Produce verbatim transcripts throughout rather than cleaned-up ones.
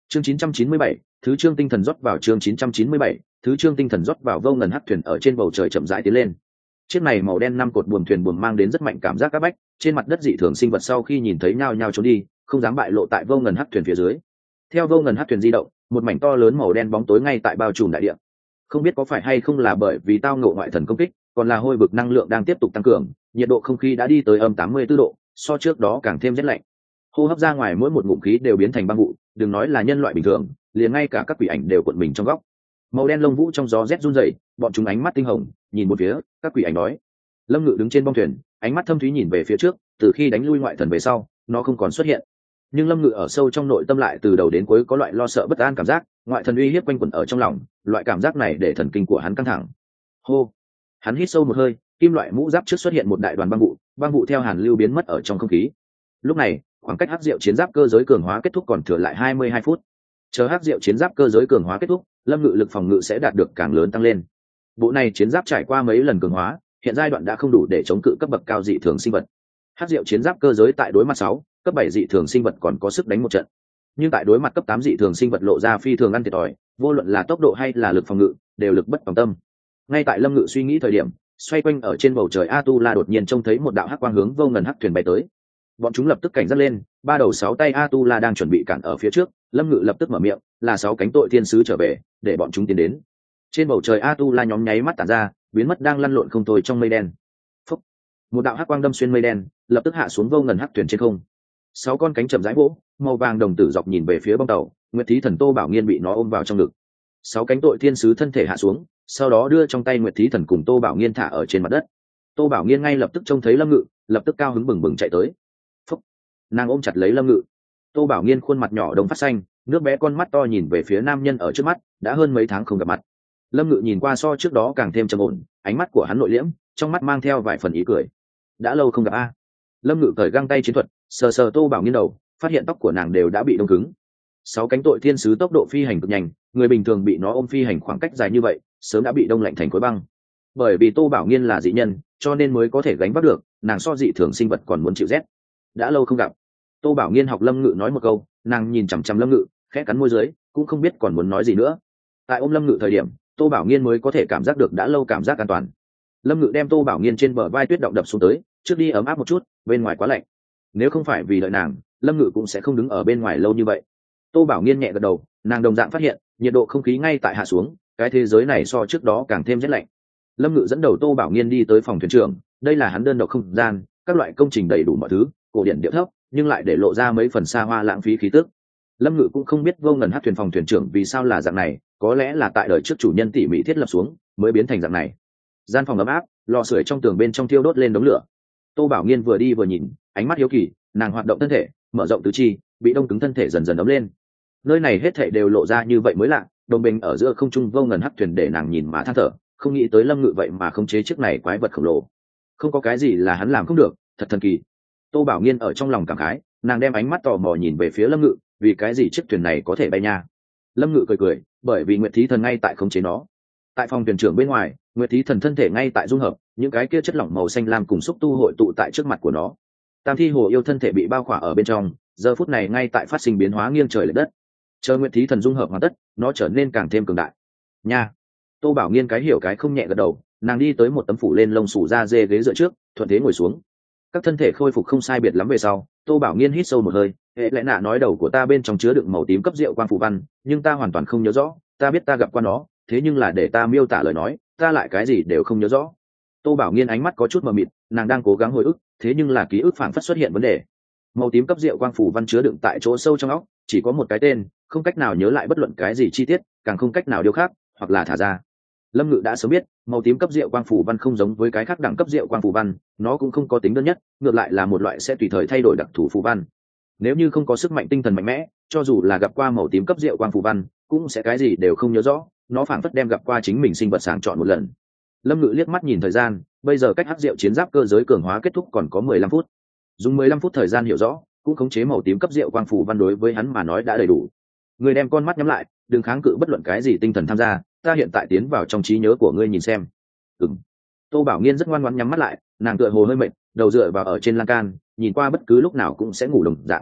chương chín trăm chín mươi bảy, thứ chương tinh thần rót vào chương chín trăm chín mươi bảy, thứ chương tinh thần rót vào. Vô ngần hắc thuyền ở trên bầu trời chậm rãi tiến lên. Chiếc này màu đen năm cột buồm thuyền buồm mang đến rất mạnh cảm giác áp bách, trên mặt đất dị thường sinh vật sau khi nhìn thấy nhao nhao trốn đi, không dám bại lộ tại vô ngần hắc thuyền phía dưới. Theo vô ngần hắc thuyền di động, một mảnh to lớn màu đen bóng tối ngay tại bao trùm đại địa. Không biết có phải hay không là bởi vì tao ngộ ngoại thần công kích, còn là hôi vực năng lượng đang tiếp tục tăng cường, nhiệt độ không khí đã đi tới âm tám mươi tư độ, so trước đó càng thêm rét lạnh. Hô hấp ra ngoài mỗi một ngụm khí đều biến thành băng vụ, đừng nói là nhân loại bình thường, liền ngay cả các quỷ ảnh đều cuộn mình trong góc. Màu đen lông vũ trong gió rét run rẩy, bọn chúng ánh mắt tinh hồng, nhìn một phía, các quỷ ảnh nói. Lâm Ngự đứng trên bong thuyền, ánh mắt thâm thúy nhìn về phía trước, từ khi đánh lui ngoại thần về sau, nó không còn xuất hiện. Nhưng Lâm Ngự ở sâu trong nội tâm lại từ đầu đến cuối có loại lo sợ bất an cảm giác, ngoại thần uy hiếp quanh quẩn ở trong lòng, loại cảm giác này để thần kinh của hắn căng thẳng. Hô, hắn hít sâu một hơi, kim loại mũ giáp trước xuất hiện một đại đoàn băng vụ, băng vụ theo hàn lưu biến mất ở trong không khí. Lúc này, khoảng cách hắc diệu chiến giáp cơ giới cường hóa kết thúc còn thừa lại hai mươi hai phút. Chờ hắc diệu chiến giáp cơ giới cường hóa kết thúc, Lâm Ngự lực phòng ngự sẽ đạt được càng lớn tăng lên. Bộ này chiến giáp trải qua mấy lần cường hóa, hiện giai đoạn đã không đủ để chống cự cấp bậc cao dị thường sinh vật. Hắc diệu chiến giáp cơ giới tại đối mặt sáu, cấp bảy dị thường sinh vật còn có sức đánh một trận, nhưng tại đối mặt cấp tám dị thường sinh vật lộ ra phi thường ăn thiệt thòi, vô luận là tốc độ hay là lực phòng ngự đều lực bất tòng tâm. Ngay tại Lâm Ngự suy nghĩ thời điểm, xoay quanh ở trên bầu trời Atula đột nhiên trông thấy một đạo hắc quang hướng vô ngần hắc thuyền bay tới. Bọn chúng lập tức cảnh giác lên, ba đầu sáu tay Atula đang chuẩn bị cản ở phía trước. Lâm Ngự lập tức mở miệng, là sáu cánh tội thiên sứ trở về, để bọn chúng tiến đến. Trên bầu trời Atula nhóm nháy mắt tản ra, biến mất đang lăn lộn không thôi trong mây đen. Phúc. Một đạo hắc quang đâm xuyên mây đen, lập tức hạ xuống vô ngần hắc thuyền trên không. Sáu con cánh chậm rãi vỗ, màu vàng đồng tử dọc nhìn về phía bong tàu, Nguyệt Thí Thần Tô Bảo Nghiên bị nó ôm vào trong ngực. Sáu cánh tội thiên sứ thân thể hạ xuống, sau đó đưa trong tay Nguyệt Thí Thần cùng Tô Bảo Nghiên thả ở trên mặt đất. Tô Bảo Nghiên ngay lập tức trông thấy Lâm Ngự, lập tức cao hứng bừng bừng chạy tới. Phúc. Nàng ôm chặt lấy Lâm Ngự. Tô Bảo Nghiên khuôn mặt nhỏ đồng phát xanh, nước bé con mắt to nhìn về phía nam nhân ở trước mắt, đã hơn mấy tháng không gặp mặt. Lâm Ngự nhìn qua so trước đó càng thêm trầm ổn, ánh mắt của hắn nội liễm, trong mắt mang theo vài phần ý cười. Đã lâu không gặp a. Lâm Ngự cởi găng tay chiến thuật, sờ sờ Tô Bảo Nghiên đầu, phát hiện tóc của nàng đều đã bị đông cứng. Sáu cánh tội thiên sứ tốc độ phi hành cực nhanh, người bình thường bị nó ôm phi hành khoảng cách dài như vậy, sớm đã bị đông lạnh thành khối băng. Bởi vì Tô Bảo Nghiên là dị nhân, cho nên mới có thể gánh vác được, nàng so dị thường sinh vật còn muốn chịu rét. Đã lâu không gặp. Tô Bảo Nghiên học Lâm Ngự nói một câu, nàng nhìn chằm chằm Lâm Ngự, khẽ cắn môi dưới, cũng không biết còn muốn nói gì nữa. Tại ôm Lâm Ngự thời điểm, Tô Bảo Nghiên mới có thể cảm giác được đã lâu cảm giác an toàn. Lâm Ngự đem Tô Bảo Nghiên trên bờ vai tuyết động đập xuống tới, trước đi ấm áp một chút, bên ngoài quá lạnh. Nếu không phải vì đợi nàng, Lâm Ngự cũng sẽ không đứng ở bên ngoài lâu như vậy. Tô Bảo Nghiên nhẹ gật đầu, nàng đồng dạng phát hiện nhiệt độ không khí ngay tại hạ xuống, cái thế giới này so trước đó càng thêm rét lạnh. Lâm Ngự dẫn đầu Tô Bảo Nghiên đi tới phòng thuyền trưởng, đây là hắn đơn độc không gian, các loại công trình đầy đủ mọi thứ, cổ điển điệu thấp, nhưng lại để lộ ra mấy phần xa hoa lãng phí khí tức. Lâm Ngự cũng không biết vô ngần hắc thuyền phòng thuyền trưởng vì sao là dạng này, có lẽ là tại đời trước chủ nhân tỉ mỉ thiết lập xuống mới biến thành dạng này. Gian phòng ấm áp, lò sưởi trong tường bên trong thiêu đốt lên đống lửa. Tô Bảo Nghiên vừa đi vừa nhìn, ánh mắt hiếu kỳ, nàng hoạt động thân thể, mở rộng tứ chi, bị đông cứng thân thể dần dần ấm lên. Nơi này hết thảy đều lộ ra như vậy mới lạ, đồng bình ở giữa không trung vô ngần hắc thuyền để nàng nhìn mà than thở, không nghĩ tới Lâm Ngự vậy mà khống chế chiếc này quái vật khổng lồ. Không có cái gì là hắn làm không được, thật thần kỳ. Tô Bảo Nghiên ở trong lòng cảm khái, nàng đem ánh mắt tò mò nhìn về phía Lâm Ngự, vì cái gì chiếc thuyền này có thể bay nha? Lâm Ngự cười cười, bởi vì Nguyệt Thí Thần ngay tại khống chế nó. Tại phòng thuyền trưởng bên ngoài, Nguyệt Thí Thần thân thể ngay tại dung hợp, những cái kia chất lỏng màu xanh lam cùng xúc tu hội tụ tại trước mặt của nó. Tam Thi Hồ Yêu thân thể bị bao khỏa ở bên trong, giờ phút này ngay tại phát sinh biến hóa nghiêng trời lệch đất. Chờ Nguyệt Thí Thần dung hợp hoàn tất, nó trở nên càng thêm cường đại. Nha. Tô Bảo Nghiên cái hiểu cái không nhẹ gật đầu, nàng đi tới một tấm phủ lên lông sủ da dê ghế dựa trước, thuận thế ngồi xuống. Các thân thể khôi phục không sai biệt lắm về sau, Tô Bảo Nghiên hít sâu một hơi, hệ lẽ nạ nói đầu của ta bên trong chứa đựng màu tím cấp rượu quang phù văn, nhưng ta hoàn toàn không nhớ rõ, ta biết ta gặp qua nó, thế nhưng là để ta miêu tả lời nói, ta lại cái gì đều không nhớ rõ. Tô Bảo Nghiên ánh mắt có chút mờ mịt, nàng đang cố gắng hồi ức, thế nhưng là ký ức phảng phất xuất hiện vấn đề. Màu tím cấp rượu quang phù văn chứa đựng tại chỗ sâu trong óc, chỉ có một cái tên, không cách nào nhớ lại bất luận cái gì chi tiết, càng không cách nào điều khác, hoặc là thả ra. Lâm Ngự đã sớm biết, màu tím cấp rượu quang phù văn không giống với cái khác đẳng cấp rượu quang phù văn, nó cũng không có tính đơn nhất, ngược lại là một loại sẽ tùy thời thay đổi đặc thù phù văn. Nếu như không có sức mạnh tinh thần mạnh mẽ, cho dù là gặp qua màu tím cấp rượu quang phù văn, cũng sẽ cái gì đều không nhớ rõ, nó phảng phất đem gặp qua chính mình sinh vật sàng chọn một lần. Lâm Ngự liếc mắt nhìn thời gian, bây giờ cách hắc rượu chiến giáp cơ giới cường hóa kết thúc còn có mười lăm phút. Dùng mười lăm phút thời gian hiểu rõ, cũng khống chế màu tím cấp rượu quang phù văn đối với hắn mà nói đã đầy đủ. Người đem con mắt nhắm lại, đừng kháng cự bất luận cái gì tinh thần tham gia, ta hiện tại tiến vào trong trí nhớ của ngươi nhìn xem. Ừm. Tô Bảo Nghiên rất ngoan ngoãn nhắm mắt lại, nàng tựa hồ hơi mệt, đầu dựa vào ở trên lan can, nhìn qua bất cứ lúc nào cũng sẽ ngủ đồng dạng.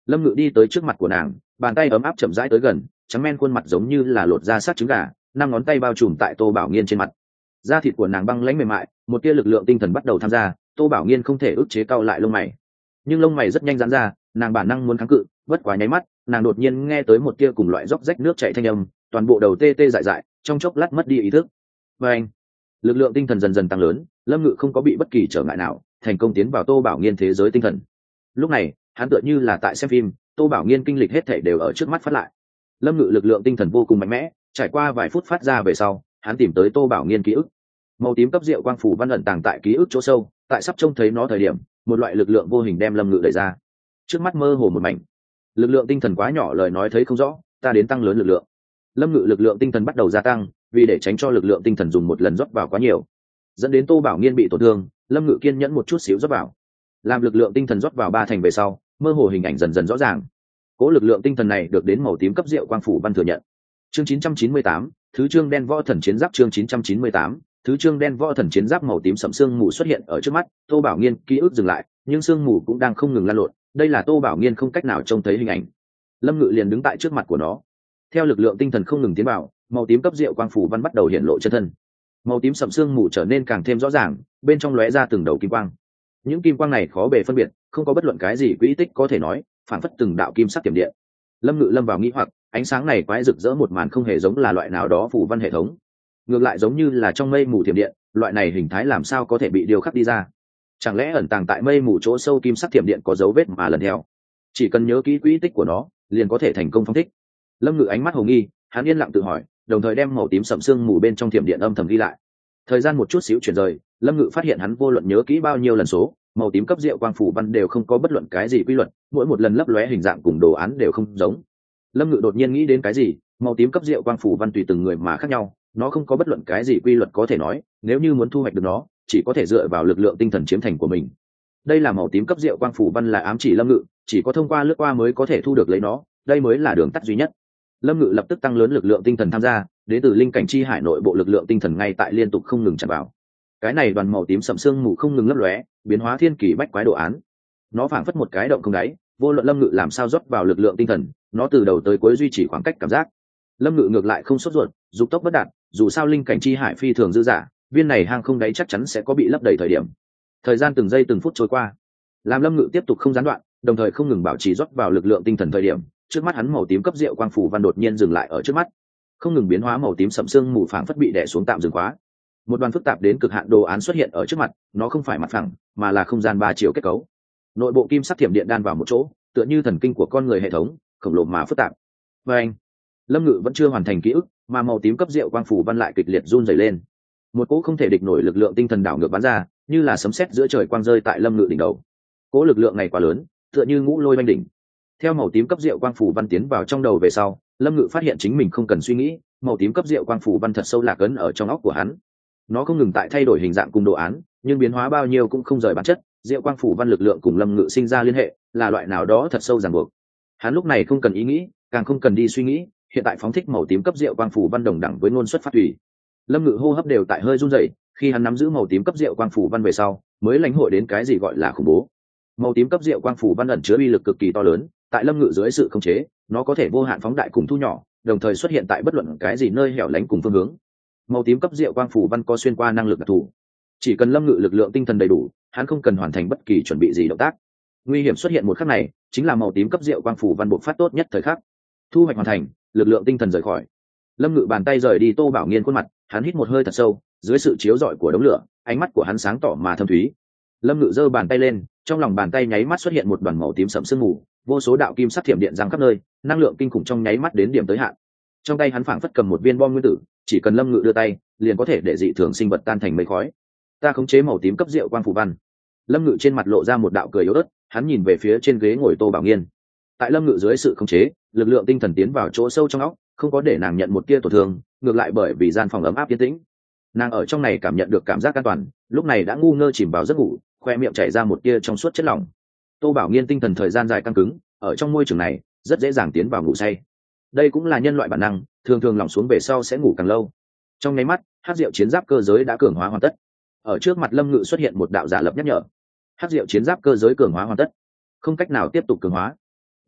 Lâm Ngự đi tới trước mặt của nàng, bàn tay ấm áp chậm rãi tới gần, trắng men khuôn mặt giống như là lột da sát trứng gà, năm ngón tay bao trùm tại Tô Bảo Nghiên trên mặt. Da thịt của nàng băng lãnh mềm mại, một tia lực lượng tinh thần bắt đầu tham gia. Tô Bảo Nghiên không thể ức chế cau lại lông mày, nhưng lông mày rất nhanh giãn ra, nàng bản năng muốn kháng cự, bất quá nháy mắt, nàng đột nhiên nghe tới một tia cùng loại róc rách nước chảy thanh âm, toàn bộ đầu tê tê dại dại, trong chốc lát mất đi ý thức. Và anh, lực lượng tinh thần dần dần tăng lớn, Lâm Ngự không có bị bất kỳ trở ngại nào, thành công tiến vào Tô Bảo Nghiên thế giới tinh thần. Lúc này, hắn tựa như là tại xem phim, Tô Bảo Nghiên kinh lịch hết thảy đều ở trước mắt phát lại. Lâm Ngự lực lượng tinh thần vô cùng mạnh mẽ, trải qua vài phút phát ra về sau, hắn tìm tới Tô Bảo Nghiên ký ức. Màu tím cấp diệu quang phủ văn ẩn tàng tại ký ức chỗ sâu, tại sắp trông thấy nó thời điểm, một loại lực lượng vô hình đem Lâm Ngự đẩy ra. Trước mắt mơ hồ một mảnh. Lực lượng tinh thần quá nhỏ, lời nói thấy không rõ, ta đến tăng lớn lực lượng. Lâm Ngự lực lượng tinh thần bắt đầu gia tăng, vì để tránh cho lực lượng tinh thần dùng một lần rót vào quá nhiều, dẫn đến Tô Bảo Nghiên bị tổn thương, Lâm Ngự kiên nhẫn một chút xíu rót vào. Làm lực lượng tinh thần rót vào ba thành về sau, mơ hồ hình ảnh dần dần rõ ràng. Cố lực lượng tinh thần này được đến màu tím cấp diệu quang phủ văn thừa nhận. Chương chín trăm chín mươi tám, thứ chương đen võ thần chiến giáp. Chương chín trăm chín mươi tám, thứ chương đen võ thần chiến giáp. Màu tím sẫm sương mù xuất hiện ở trước mắt, Tô Bảo Nghiên ký ức dừng lại, nhưng sương mù cũng đang không ngừng lan lộn, đây là Tô Bảo Nghiên không cách nào trông thấy hình ảnh. Lâm Ngự liền đứng tại trước mặt của nó. Theo lực lượng tinh thần không ngừng tiến vào, màu tím cấp diệu quang phủ văn bắt đầu hiện lộ chân thân. Màu tím sẫm sương mù trở nên càng thêm rõ ràng, bên trong lóe ra từng đầu kim quang. Những kim quang này khó bề phân biệt, không có bất luận cái gì quỹ tích có thể nói, phản phất từng đạo kim sắc tiềm điện. Lâm Ngự lâm vào nghĩ hoặc, ánh sáng này quái rực rỡ một màn không hề giống là loại nào đó phủ văn hệ thống, ngược lại giống như là trong mây mù tiềm điện, loại này hình thái làm sao có thể bị điều khắc đi ra? Chẳng lẽ ẩn tàng tại mây mù chỗ sâu kim sắc tiềm điện có dấu vết mà lần theo? Chỉ cần nhớ kỹ quỹ tích của nó, liền có thể thành công phóng thích. Lâm Ngự ánh mắt hồ nghi, hắn yên lặng tự hỏi, đồng thời đem màu tím sẫm sương mù bên trong tiềm điện âm thầm ghi lại. Thời gian một chút xíu chuyển rời, Lâm Ngự phát hiện hắn vô luận nhớ kỹ bao nhiêu lần số, màu tím cấp diệu quang phủ văn đều không có bất luận cái gì quy luật, mỗi một lần lấp lóe hình dạng cùng đồ án đều không giống. Lâm Ngự đột nhiên nghĩ đến cái gì, màu tím cấp diệu quang phủ văn tùy từng người mà khác nhau, nó không có bất luận cái gì quy luật có thể nói, nếu như muốn thu hoạch được nó, chỉ có thể dựa vào lực lượng tinh thần chiếm thành của mình. Đây là màu tím cấp diệu quang phủ văn là ám chỉ Lâm Ngự, chỉ có thông qua lướt qua mới có thể thu được lấy nó, đây mới là đường tắt duy nhất. Lâm Ngự lập tức tăng lớn lực lượng tinh thần tham gia, đến từ linh cảnh chi hải nội bộ lực lượng tinh thần ngay tại liên tục không ngừng tràn vào. Cái này đoàn màu tím sẫm sương mù không ngừng lấp lóe, biến hóa thiên kỳ bách quái đồ án. Nó phảng phất một cái động không đáy, vô luận Lâm Ngự làm sao rót vào lực lượng tinh thần, nó từ đầu tới cuối duy trì khoảng cách cảm giác. Lâm Ngự ngược lại không sốt ruột, dục tốc bất đạt, dù sao linh cảnh chi hải phi thường dư dả, viên này hang không đáy chắc chắn sẽ có bị lấp đầy thời điểm. Thời gian từng giây từng phút trôi qua, làm Lâm Ngự tiếp tục không gián đoạn, đồng thời không ngừng bảo trì rót vào lực lượng tinh thần thời điểm, trước mắt hắn màu tím cấp diệu quang phủ văn đột nhiên dừng lại ở trước mắt, không ngừng biến hóa màu tím sẫm sương mù phảng phất bị đè xuống tạm dừng khóa. Một đoàn phức tạp đến cực hạn đồ án xuất hiện ở trước mặt, nó không phải mặt phẳng, mà là không gian ba chiều kết cấu. Nội bộ kim sắc thiểm điện đan vào một chỗ, tựa như thần kinh của con người hệ thống, khổng lồ mà phức tạp. Và anh, Lâm Ngự vẫn chưa hoàn thành ký ức, mà màu tím cấp diệu quang phủ văn lại kịch liệt run rẩy lên. Một cỗ không thể địch nổi lực lượng tinh thần đảo ngược bắn ra, như là sấm sét giữa trời quang rơi tại Lâm Ngự đỉnh đầu. Cỗ lực lượng này quá lớn, tựa như ngũ lôi oanh đỉnh. Theo màu tím cấp diệu quang phủ văn tiến vào trong đầu về sau, Lâm Ngự phát hiện chính mình không cần suy nghĩ, màu tím cấp diệu quang phủ văn thật sâu lạc ấn ở trong óc của hắn. Nó không ngừng tại thay đổi hình dạng cùng đồ án, nhưng biến hóa bao nhiêu cũng không rời bản chất. Diệu quang phủ văn lực lượng cùng Lâm Ngự sinh ra liên hệ, là loại nào đó thật sâu ràng buộc. Hắn lúc này không cần ý nghĩ, càng không cần đi suy nghĩ, hiện tại phóng thích màu tím cấp diệu quang phủ văn đồng đẳng với ngôn xuất phát thủy. Lâm Ngự hô hấp đều tại hơi run rẩy, khi hắn nắm giữ màu tím cấp diệu quang phủ văn về sau, mới lãnh hội đến cái gì gọi là khủng bố. Màu tím cấp diệu quang phủ văn ẩn chứa uy lực cực kỳ to lớn, tại Lâm Ngự dưới sự khống chế, nó có thể vô hạn phóng đại cùng thu nhỏ, đồng thời xuất hiện tại bất luận cái gì nơi hẻo lánh cùng phương hướng. Màu tím cấp diệu quang phủ văn có xuyên qua năng lực đặc thù, chỉ cần Lâm Ngự lực lượng tinh thần đầy đủ, hắn không cần hoàn thành bất kỳ chuẩn bị gì động tác. Nguy hiểm xuất hiện một khắc này, chính là màu tím cấp diệu quang phủ văn bộc phát tốt nhất thời khắc. Thu hoạch hoàn thành, lực lượng tinh thần rời khỏi. Lâm Ngự bàn tay rời đi Tô Bảo Nghiên khuôn mặt, hắn hít một hơi thật sâu, dưới sự chiếu rọi của đống lửa, ánh mắt của hắn sáng tỏ mà thâm thúy. Lâm Ngự giơ bàn tay lên, trong lòng bàn tay nháy mắt xuất hiện một đoàn màu tím sẫm sương mù, vô số đạo kim sắc thiểm điện giăng khắp nơi, năng lượng kinh khủng trong nháy mắt đến điểm tới hạn. Trong tay hắn phảng phất cầm một viên bom nguyên tử, chỉ cần Lâm Ngự đưa tay, liền có thể để dị thường sinh vật tan thành mây khói. Ta khống chế màu tím cấp diệu quang phủ văn. Lâm Ngự trên mặt lộ ra một đạo cười yếu ớt, hắn nhìn về phía trên ghế ngồi Tô Bảo Nghiên. Tại Lâm Ngự dưới sự khống chế, lực lượng tinh thần tiến vào chỗ sâu trong óc, không có để nàng nhận một tia tổn thương, ngược lại bởi vì gian phòng ấm áp yên tĩnh, nàng ở trong này cảm nhận được cảm giác an toàn, lúc này đã ngu ngơ chìm vào giấc ngủ, khoe miệng chảy ra một tia trong suốt chất lỏng. Tô Bảo Nghiên tinh thần thời gian dài căng cứng, ở trong môi trường này rất dễ dàng tiến vào ngủ say. Đây cũng là nhân loại bản năng, thường thường lỏng xuống về sau sẽ ngủ càng lâu. Trong nháy mắt, hắc diệu chiến giáp cơ giới đã cường hóa hoàn tất. Ở trước mặt Lâm Ngự xuất hiện một đạo giả lập nhắc nhở: hắc diệu chiến giáp cơ giới cường hóa hoàn tất, không cách nào tiếp tục cường hóa.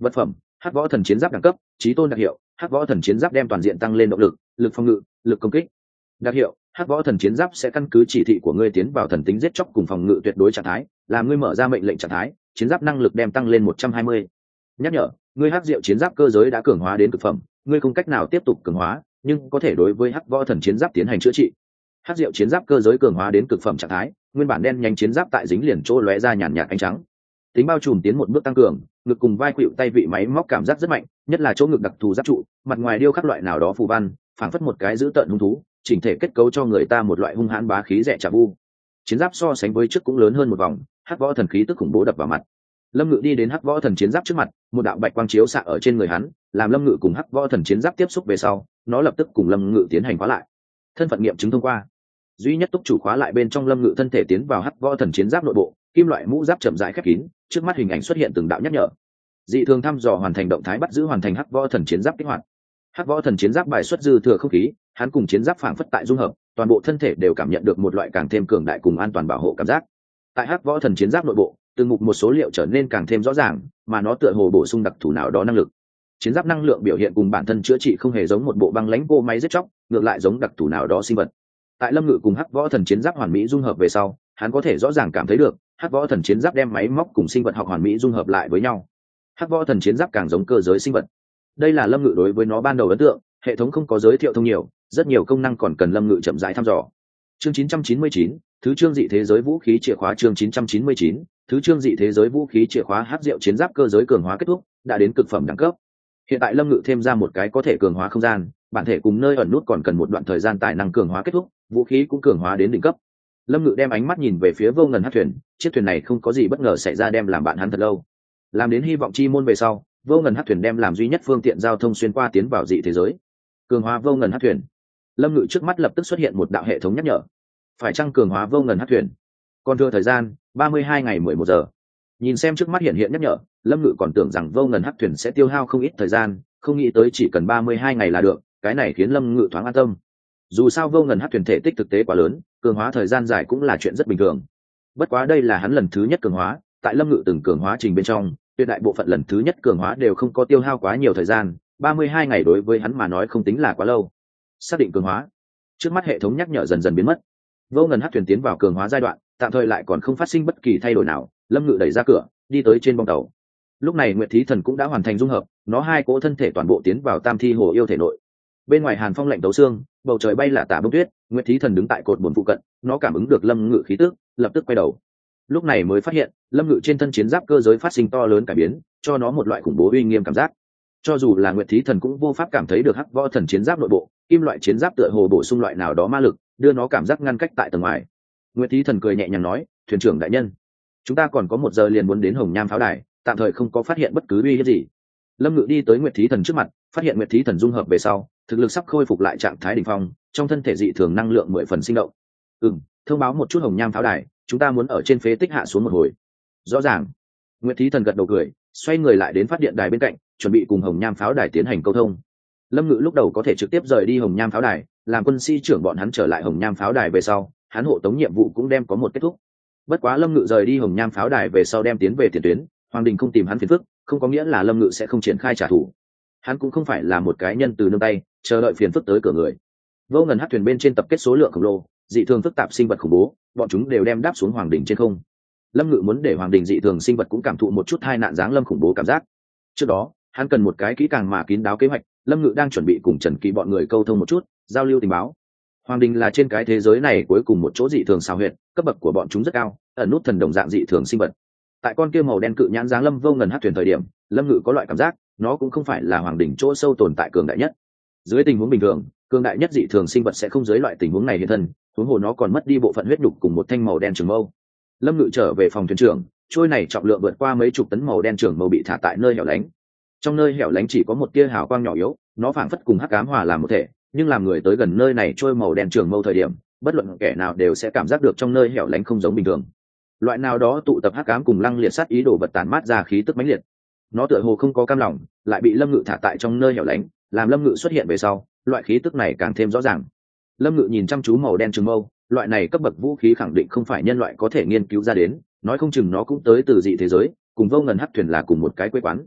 Vật phẩm: hắc võ thần chiến giáp đẳng cấp, chí tôn đặc hiệu, hắc võ thần chiến giáp đem toàn diện tăng lên động lực, lực phòng ngự, lực công kích. Đặc hiệu: hắc võ thần chiến giáp sẽ căn cứ chỉ thị của ngươi tiến vào thần tính giết chóc cùng phòng ngự tuyệt đối trạng thái, làm ngươi mở ra mệnh lệnh trạng thái, chiến giáp năng lực đem tăng lên một trăm hai mươi. Nhắc nhở: ngươi hắc diệu chiến giáp cơ giới đã cường hóa đến cực phẩm, ngươi không cách nào tiếp tục cường hóa, nhưng có thể đối với hắc võ thần chiến giáp tiến hành chữa trị. Hắc diệu chiến giáp cơ giới cường hóa đến cực phẩm trạng thái, nguyên bản đen nhánh chiến giáp tại dính liền chỗ lóe ra nhàn nhạt ánh trắng. Tính bao trùm tiến một bước tăng cường, ngực cùng vai khuỵu tay vị máy móc cảm giác rất mạnh, nhất là chỗ ngực đặc thù giáp trụ, mặt ngoài điêu khắc loại nào đó phù văn, phảng phất một cái dữ tợn hung thú, chỉnh thể kết cấu cho người ta một loại hung hãn bá khí rẻ trả vu. Chiến giáp so sánh với trước cũng lớn hơn một vòng, hắc võ thần khí tức khủng bố đập vào mặt. Lâm Ngự đi đến hắc võ thần chiến giáp trước mặt, một đạo bạch quang chiếu xạ ở trên người hắn, làm Lâm Ngự cùng hắc võ thần chiến giáp tiếp xúc về sau, nó lập tức cùng Lâm Ngự tiến hành khóa lại. Thân phận nghiệm chứng thông qua. Duy nhất túc chủ khóa lại bên trong Lâm Ngự thân thể tiến vào hắc võ thần chiến giáp nội bộ, kim loại mũ giáp chậm rãi khép kín, trước mắt hình ảnh xuất hiện từng đạo nhắc nhở. Dị thường thăm dò hoàn thành động thái bắt giữ hoàn thành hắc võ thần chiến giáp kích hoạt. Hắc võ thần chiến giáp bài xuất dư thừa không khí, hắn cùng chiến giáp phảng phất tại dung hợp, toàn bộ thân thể đều cảm nhận được một loại càng thêm cường đại cùng an toàn bảo hộ cảm giác. Tại hắc võ thần chiến giáp nội bộ, từng mục một số liệu trở nên càng thêm rõ ràng, mà nó tựa hồ bổ sung đặc thù nào đó năng lực. Chiến giáp năng lượng biểu hiện cùng bản thân chữa trị không hề giống một bộ băng lãnh vô máy giết chóc, ngược lại giống đặc thù nào đó sinh vật. Tại Lâm Ngự cùng hắc võ thần chiến giáp hoàn mỹ dung hợp về sau, hắn có thể rõ ràng cảm thấy được, hắc võ thần chiến giáp đem máy móc cùng sinh vật học hoàn mỹ dung hợp lại với nhau. Hắc võ thần chiến giáp càng giống cơ giới sinh vật. Đây là Lâm Ngự đối với nó ban đầu ấn tượng, hệ thống không có giới thiệu thông nhiều, rất nhiều công năng còn cần Lâm Ngự chậm rãi thăm dò. Chương chín trăm chín mươi chín, thứ chương dị thế giới vũ khí chìa khóa. Chương chín trăm chín mươi chín, thứ chương dị thế giới vũ khí chìa khóa. Hắc diệu chiến giáp cơ giới cường hóa kết thúc, đã đến cực phẩm đẳng cấp. Hiện tại Lâm Ngự thêm ra một cái có thể cường hóa không gian, bản thể cùng nơi ẩn nút còn cần một đoạn thời gian tài năng cường hóa kết thúc, vũ khí cũng cường hóa đến đỉnh cấp. Lâm Ngự đem ánh mắt nhìn về phía Vô Ngần Hắc thuyền, chiếc thuyền này không có gì bất ngờ xảy ra đem làm bạn hắn thật lâu. Làm đến hy vọng chi môn về sau, Vô Ngần Hắc thuyền đem làm duy nhất phương tiện giao thông xuyên qua tiến vào dị thế giới. Cường hóa Vô Ngần Hắc thuyền. Lâm Ngự trước mắt lập tức xuất hiện một đạo hệ thống nhắc nhở. Phải chăng cường hóa Vô Ngần Hắc thuyền? Còn thừa thời gian ba mươi hai ngày mười một giờ. Nhìn xem trước mắt hiện hiện nhắc nhở, Lâm Ngự còn tưởng rằng Vô Ngần Hắc thuyền sẽ tiêu hao không ít thời gian, không nghĩ tới chỉ cần ba mươi hai ngày là được, cái này khiến Lâm Ngự thoáng an tâm. Dù sao Vô Ngần Hắc thuyền thể tích thực tế quá lớn, cường hóa thời gian dài cũng là chuyện rất bình thường. Bất quá đây là hắn lần thứ nhất cường hóa, tại Lâm Ngự từng cường hóa trình bên trong, tuyệt đại bộ phận lần thứ nhất cường hóa đều không có tiêu hao quá nhiều thời gian, ba mươi hai ngày đối với hắn mà nói không tính là quá lâu. Xác định cường hóa. Trước mắt hệ thống nhắc nhở dần dần biến mất. Vô Ngần Hắc thuyền tiến vào cường hóa giai đoạn, tạm thời lại còn không phát sinh bất kỳ thay đổi nào. Lâm Ngự đẩy ra cửa, đi tới trên bong tàu. Lúc này Nguyệt Thí Thần cũng đã hoàn thành dung hợp, nó hai cỗ thân thể toàn bộ tiến vào Tam Thi Hồ Yêu thể nội. Bên ngoài hàn phong lạnh tấu xương, bầu trời bay là tả bông tuyết, Nguyệt Thí Thần đứng tại cột buồn phụ cận, nó cảm ứng được Lâm Ngự khí tức, lập tức quay đầu. Lúc này mới phát hiện, Lâm Ngự trên thân chiến giáp cơ giới phát sinh to lớn cải biến, cho nó một loại khủng bố uy nghiêm cảm giác. Cho dù là Nguyệt Thí Thần cũng vô pháp cảm thấy được hắc võ thần chiến giáp nội bộ, kim loại chiến giáp tựa hồ bổ sung loại nào đó ma lực, đưa nó cảm giác ngăn cách tại tầng ngoài. Nguyệt Thí Thần cười nhẹ nhàng nói, "Thuyền trưởng đại nhân, chúng ta còn có một giờ liền muốn đến Hồng Nham pháo đài, tạm thời không có phát hiện bất cứ uy hiếp gì." Lâm Ngự đi tới Nguyệt Thí Thần trước mặt, phát hiện Nguyệt Thí Thần dung hợp về sau, thực lực sắp khôi phục lại trạng thái đỉnh phong, trong thân thể dị thường năng lượng mười phần sinh động. "Ừm, thông báo một chút Hồng Nham pháo đài, chúng ta muốn ở trên phế tích hạ xuống một hồi." "Rõ ràng." Nguyệt Thí Thần gật đầu cười, xoay người lại đến phát điện đài bên cạnh, chuẩn bị cùng Hồng Nham pháo đài tiến hành câu thông. Lâm Ngự lúc đầu có thể trực tiếp rời đi Hồng Nham pháo đài, làm quân sĩ trưởng bọn hắn trở lại Hồng Nham pháo đài về sau, hắn hộ tống nhiệm vụ cũng đem có một kết thúc. Bất quá Lâm Ngự rời đi Hồng Nham pháo đài về sau đem tiến về tiền tuyến, Hoàng Đình không tìm hắn phiền phức, không có nghĩa là Lâm Ngự sẽ không triển khai trả thù. Hắn cũng không phải là một cái nhân từ nương tay, chờ đợi phiền phức tới cửa người. Vô Ngần Hắc thuyền bên trên tập kết số lượng khổng lồ, dị thường phức tạp sinh vật khủng bố, bọn chúng đều đem đáp xuống Hoàng Đình trên không. Lâm Ngự muốn để Hoàng Đình dị thường sinh vật cũng cảm thụ một chút tai nạn giáng lâm khủng bố cảm giác. Trước đó, hắn cần một cái kỹ càng mà kín đáo kế hoạch, Lâm Ngự đang chuẩn bị cùng Trần Kỳ bọn người câu thông một chút, giao lưu tình báo. Hoàng Đình là trên cái thế giới này cuối cùng một chỗ dị thường xảo huyệt, cấp bậc của bọn chúng rất cao, ẩn nút thần đồng dạng dị thường sinh vật. Tại con kia màu đen cự nhãn giáng lâm Vô Ngần Hắc thuyền thời điểm, Lâm Ngự có loại cảm giác, nó cũng không phải là Hoàng Đình chỗ sâu tồn tại cường đại nhất. Dưới tình huống bình thường, cường đại nhất dị thường sinh vật sẽ không dưới loại tình huống này hiện thân, huống hồ nó còn mất đi bộ phận huyết đục cùng một thanh màu đen trường mâu. Lâm Ngự trở về phòng thuyền trưởng, trôi này trọng lượng vượt qua mấy chục tấn màu đen trường mâu bị thả tại nơi hẻo lánh. Trong nơi hẻo lánh chỉ có một tia hào quang nhỏ yếu, nó phảng phất cùng hắc ám hòa làm một thể, nhưng làm người tới gần nơi này trôi màu đen trường mâu thời điểm, bất luận kẻ nào đều sẽ cảm giác được trong nơi hẻo lánh không giống bình thường. Loại nào đó tụ tập hắc ám cùng lăng liệt sát ý đồ vật tàn mát ra khí tức mãnh liệt. Nó tựa hồ không có cam lòng, lại bị Lâm Ngự thả tại trong nơi hẻo lánh, làm Lâm Ngự xuất hiện về sau, loại khí tức này càng thêm rõ ràng. Lâm Ngự nhìn chăm chú màu đen trường mâu, loại này cấp bậc vũ khí khẳng định không phải nhân loại có thể nghiên cứu ra đến, nói không chừng nó cũng tới từ dị thế giới, cùng Vô Ngần Hắc thuyền là cùng một cái quê quán.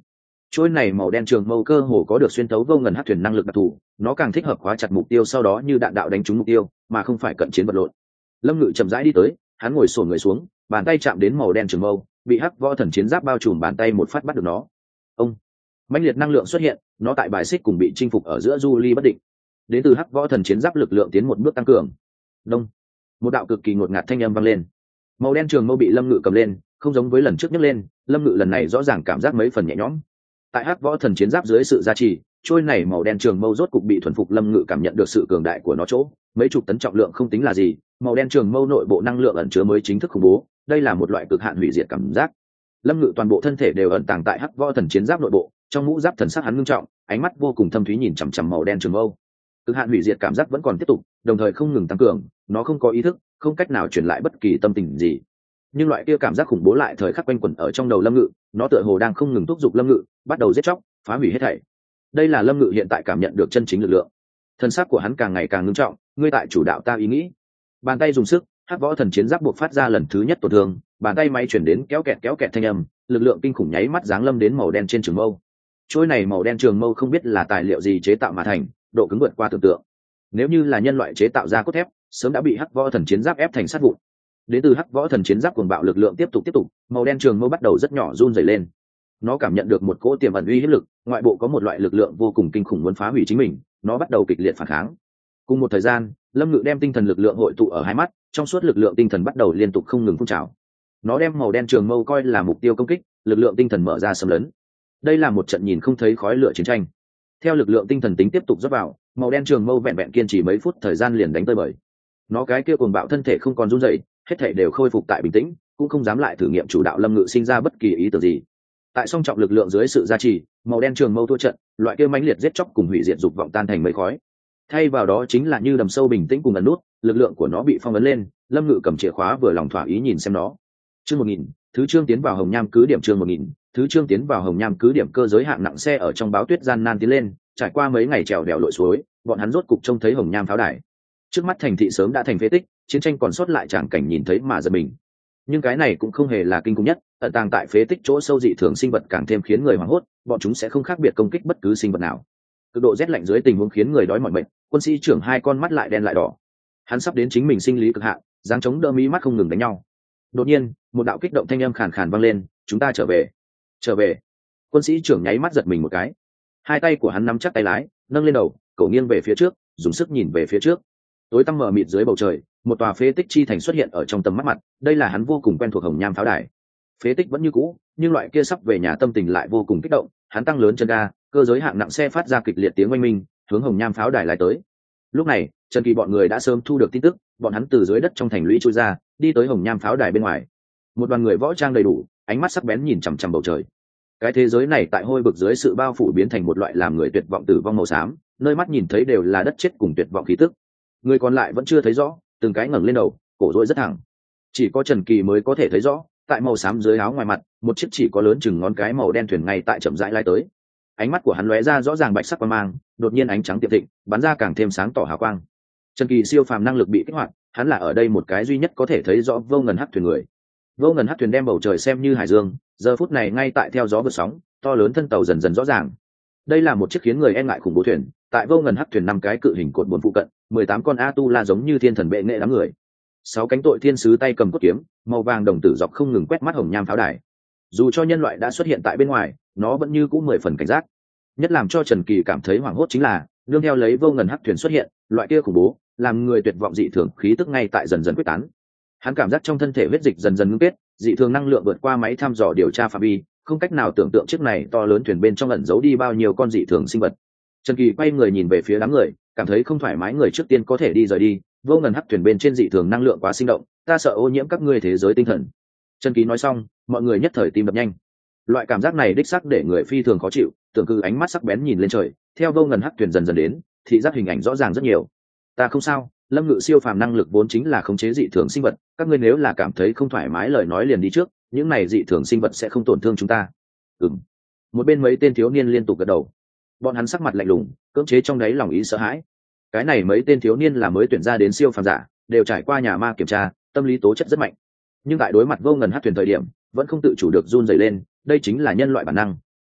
Trôi này màu đen trường mâu cơ hồ có được xuyên thấu vô ngần hắc thuyền năng lực đặc thù, nó càng thích hợp khóa chặt mục tiêu sau đó như đạn đạo đánh trúng mục tiêu, mà không phải cận chiến vật lộn. Lâm Ngự chậm rãi đi tới, hắn ngồi xổm người xuống, bàn tay chạm đến màu đen trường mâu, bị hắc võ thần chiến giáp bao trùm bàn tay một phát bắt được nó. Ông, mãnh liệt năng lượng xuất hiện, nó tại bài xích cùng bị chinh phục ở giữa du ly bất định. Đến từ hắc võ thần chiến giáp lực lượng tiến một bước tăng cường. Đông, một đạo cực kỳ ngột ngạt thanh âm vang lên. Màu đen trường mâu bị Lâm Ngự cầm lên, không giống với lần trước nhấc lên, Lâm Ngự lần này rõ ràng cảm giác mấy phần nhẹ nhõm. Tại hắc võ thần chiến giáp dưới sự gia trì, trôi này màu đen trường mâu rốt cục bị thuần phục. Lâm Ngự cảm nhận được sự cường đại của nó chỗ, mấy chục tấn trọng lượng không tính là gì, màu đen trường mâu nội bộ năng lượng ẩn chứa mới chính thức khủng bố, đây là một loại cực hạn hủy diệt cảm giác. Lâm Ngự toàn bộ thân thể đều ẩn tàng tại hắc võ thần chiến giáp nội bộ, trong mũ giáp thần sắc hắn ngưng trọng, ánh mắt vô cùng thâm thúy nhìn chằm chằm màu đen trường mâu. Cực hạn hủy diệt cảm giác vẫn còn tiếp tục, đồng thời không ngừng tăng cường, nó không có ý thức, không cách nào truyền lại bất kỳ tâm tình gì. Nhưng loại kia cảm giác khủng bố lại thời khắc quanh quẩn ở trong đầu Lâm Ngự, nó tựa hồ đang không ngừng thúc giục Lâm Ngự, bắt đầu giết chóc, phá hủy hết thảy. Đây là Lâm Ngự hiện tại cảm nhận được chân chính lực lượng. Thân xác của hắn càng ngày càng ngưng trọng, ngươi tại chủ đạo ta ý nghĩ. Bàn tay dùng sức, hắc võ thần chiến giáp buộc phát ra lần thứ nhất tổn thương, bàn tay máy chuyển đến kéo kẹt kéo kẹt thanh âm, lực lượng kinh khủng nháy mắt giáng lâm đến màu đen trên trường mâu. Trôi này màu đen trường mâu không biết là tài liệu gì chế tạo mà thành, độ cứng vượt qua tưởng tượng. Nếu như là nhân loại chế tạo ra cốt thép, sớm đã bị hắc võ thần chiến giáp ép thành sắt vụn. Đến từ hắc võ thần chiến giáp cuồng bạo lực lượng tiếp tục tiếp tục, màu đen trường mâu bắt đầu rất nhỏ run rẩy lên. Nó cảm nhận được một cỗ tiềm ẩn uy hiếp lực, ngoại bộ có một loại lực lượng vô cùng kinh khủng muốn phá hủy chính mình, nó bắt đầu kịch liệt phản kháng. Cùng một thời gian, Lâm Ngự đem tinh thần lực lượng hội tụ ở hai mắt, trong suốt lực lượng tinh thần bắt đầu liên tục không ngừng phun trào. Nó đem màu đen trường mâu coi là mục tiêu công kích, lực lượng tinh thần mở ra xâm lấn. Đây là một trận nhìn không thấy khói lửa chiến tranh. Theo lực lượng tinh thần tính tiếp tục rót vào, màu đen trường mâu vẹn vẹn kiên trì mấy phút thời gian liền đánh tơi bời. Nó cái kia cuồng bạo thân thể không còn run rẩy, hết thể đều khôi phục tại bình tĩnh, cũng không dám lại thử nghiệm chủ đạo Lâm Ngự sinh ra bất kỳ ý tưởng gì. Tại song trọng lực lượng dưới sự gia trì, màu đen trường mâu thua trận, loại kia mãnh liệt giết chóc cùng hủy diệt dục vọng tan thành mây khói. Thay vào đó chính là như đầm sâu bình tĩnh cùng ẩn nút, lực lượng của nó bị phong ấn lên. Lâm Ngự cầm chìa khóa vừa lòng thỏa ý nhìn xem nó. Chương một nghìn, thứ chương tiến vào Hồng Nham cứ điểm. Chương một nghìn, thứ chương tiến vào Hồng Nham cứ điểm. Cơ giới hạng nặng xe ở trong báo tuyết gian nan tiến lên, trải qua mấy ngày trèo đèo lội suối, bọn hắn rốt cục trông thấy Hồng Nham pháo đài. Trước mắt thành thị sớm đã thành phế tích, chiến tranh còn sót lại tràng cảnh nhìn thấy mà giật mình. Nhưng cái này cũng không hề là kinh khủng nhất, ẩn tàng tại phế tích chỗ sâu dị thường sinh vật càng thêm khiến người hoảng hốt, bọn chúng sẽ không khác biệt công kích bất cứ sinh vật nào. Cực độ rét lạnh dưới tình huống khiến người đói mỏi mệt, quân sĩ trưởng hai con mắt lại đen lại đỏ. Hắn sắp đến chính mình sinh lý cực hạn, giáng chống đỡ mí mắt không ngừng đánh nhau. Đột nhiên, một đạo kích động thanh âm khàn khàn vang lên, "Chúng ta trở về, trở về." Quân sĩ trưởng nháy mắt giật mình một cái. Hai tay của hắn nắm chắc tay lái, nâng lên đầu, cổ nghiêng về phía trước, dùng sức nhìn về phía trước. Tối tăm mờ mịt dưới bầu trời, một tòa phế tích chi thành xuất hiện ở trong tầm mắt mặt, đây là hắn vô cùng quen thuộc Hồng Nham pháo đài. Phế tích vẫn như cũ, nhưng loại kia sắp về nhà tâm tình lại vô cùng kích động, hắn tăng lớn chân ga, cơ giới hạng nặng xe phát ra kịch liệt tiếng oanh minh, hướng Hồng Nham pháo đài lái tới. Lúc này, Trần Kỳ bọn người đã sớm thu được tin tức, bọn hắn từ dưới đất trong thành lũy chui ra, đi tới Hồng Nham pháo đài bên ngoài. Một đoàn người võ trang đầy đủ, ánh mắt sắc bén nhìn chằm chằm bầu trời. Cái thế giới này tại hôi bực dưới sự bao phủ biến thành một loại làm người tuyệt vọng tử vong màu xám, nơi mắt nhìn thấy đều là đất chết cùng tuyệt vọng khí tức. Người còn lại vẫn chưa thấy rõ, từng cái ngẩng lên đầu, cổ rối rất thẳng. Chỉ có Trần Kỳ mới có thể thấy rõ, tại màu xám dưới áo ngoài mặt, một chiếc chỉ có lớn chừng ngón cái màu đen thuyền ngay tại chậm rãi lái tới. Ánh mắt của hắn lóe ra rõ ràng bạch sắc quang mang, đột nhiên ánh trắng tiệm thịnh, bắn ra càng thêm sáng tỏ hào quang. Trần Kỳ siêu phàm năng lực bị kích hoạt, hắn là ở đây một cái duy nhất có thể thấy rõ vô ngần hắc thuyền người. Vô ngần hắc thuyền đem bầu trời xem như hải dương, giờ phút này ngay tại theo gió vượt sóng, to lớn thân tàu dần dần rõ ràng. Đây là một chiếc khiến người e ngại khủng bố thuyền, tại vô ngần hắc thuyền năm cái cự hình cột buồm phụ cận, mười tám con Atula giống như thiên thần bệ nghệ đám người. Sáu cánh tội thiên sứ tay cầm cốt kiếm, màu vàng đồng tử dọc không ngừng quét mắt Hồng Nham pháo đài. Dù cho nhân loại đã xuất hiện tại bên ngoài, nó vẫn như cũ mười phần cảnh giác. Nhất làm cho Trần Kỳ cảm thấy hoảng hốt chính là, nương theo lấy vô ngần hắc thuyền xuất hiện, loại kia khủng bố, làm người tuyệt vọng dị thường khí tức ngay tại dần dần quyết tán. Hắn cảm giác trong thân thể huyết dịch dần dần ngưng kết, dị thường năng lượng vượt qua máy thăm dò điều tra phạm vi, không cách nào tưởng tượng chiếc này to lớn thuyền bên trong ẩn giấu đi bao nhiêu con dị thường sinh vật. Trần Kỳ quay người nhìn về phía đám người, cảm thấy không thoải mái, người trước tiên có thể đi rời đi, vô ngần hắc thuyền bên trên dị thường năng lượng quá sinh động, ta sợ ô nhiễm các ngươi thế giới tinh thần. Trần Kỳ nói xong, mọi người nhất thời tim đập nhanh. Loại cảm giác này đích xác để người phi thường khó chịu, tưởng cư ánh mắt sắc bén nhìn lên trời, theo vô ngần hắc thuyền dần dần đến, thị giác hình ảnh rõ ràng rất nhiều. Ta không sao, Lâm Ngự siêu phàm năng lực vốn chính là khống chế dị thường sinh vật, các ngươi nếu là cảm thấy không thoải mái lời nói liền đi trước, những này dị thường sinh vật sẽ không tổn thương chúng ta. Ừm. Một bên mấy tên thiếu niên liên tục gật đầu. Bọn hắn sắc mặt lạnh lùng, cưỡng chế trong đáy lòng ý sợ hãi. Cái này mấy tên thiếu niên là mới tuyển ra đến siêu phàm giả, đều trải qua nhà ma kiểm tra, tâm lý tố chất rất mạnh. Nhưng tại đối mặt vô ngần hắc thuyền thời điểm, vẫn không tự chủ được run rẩy lên, đây chính là nhân loại bản năng.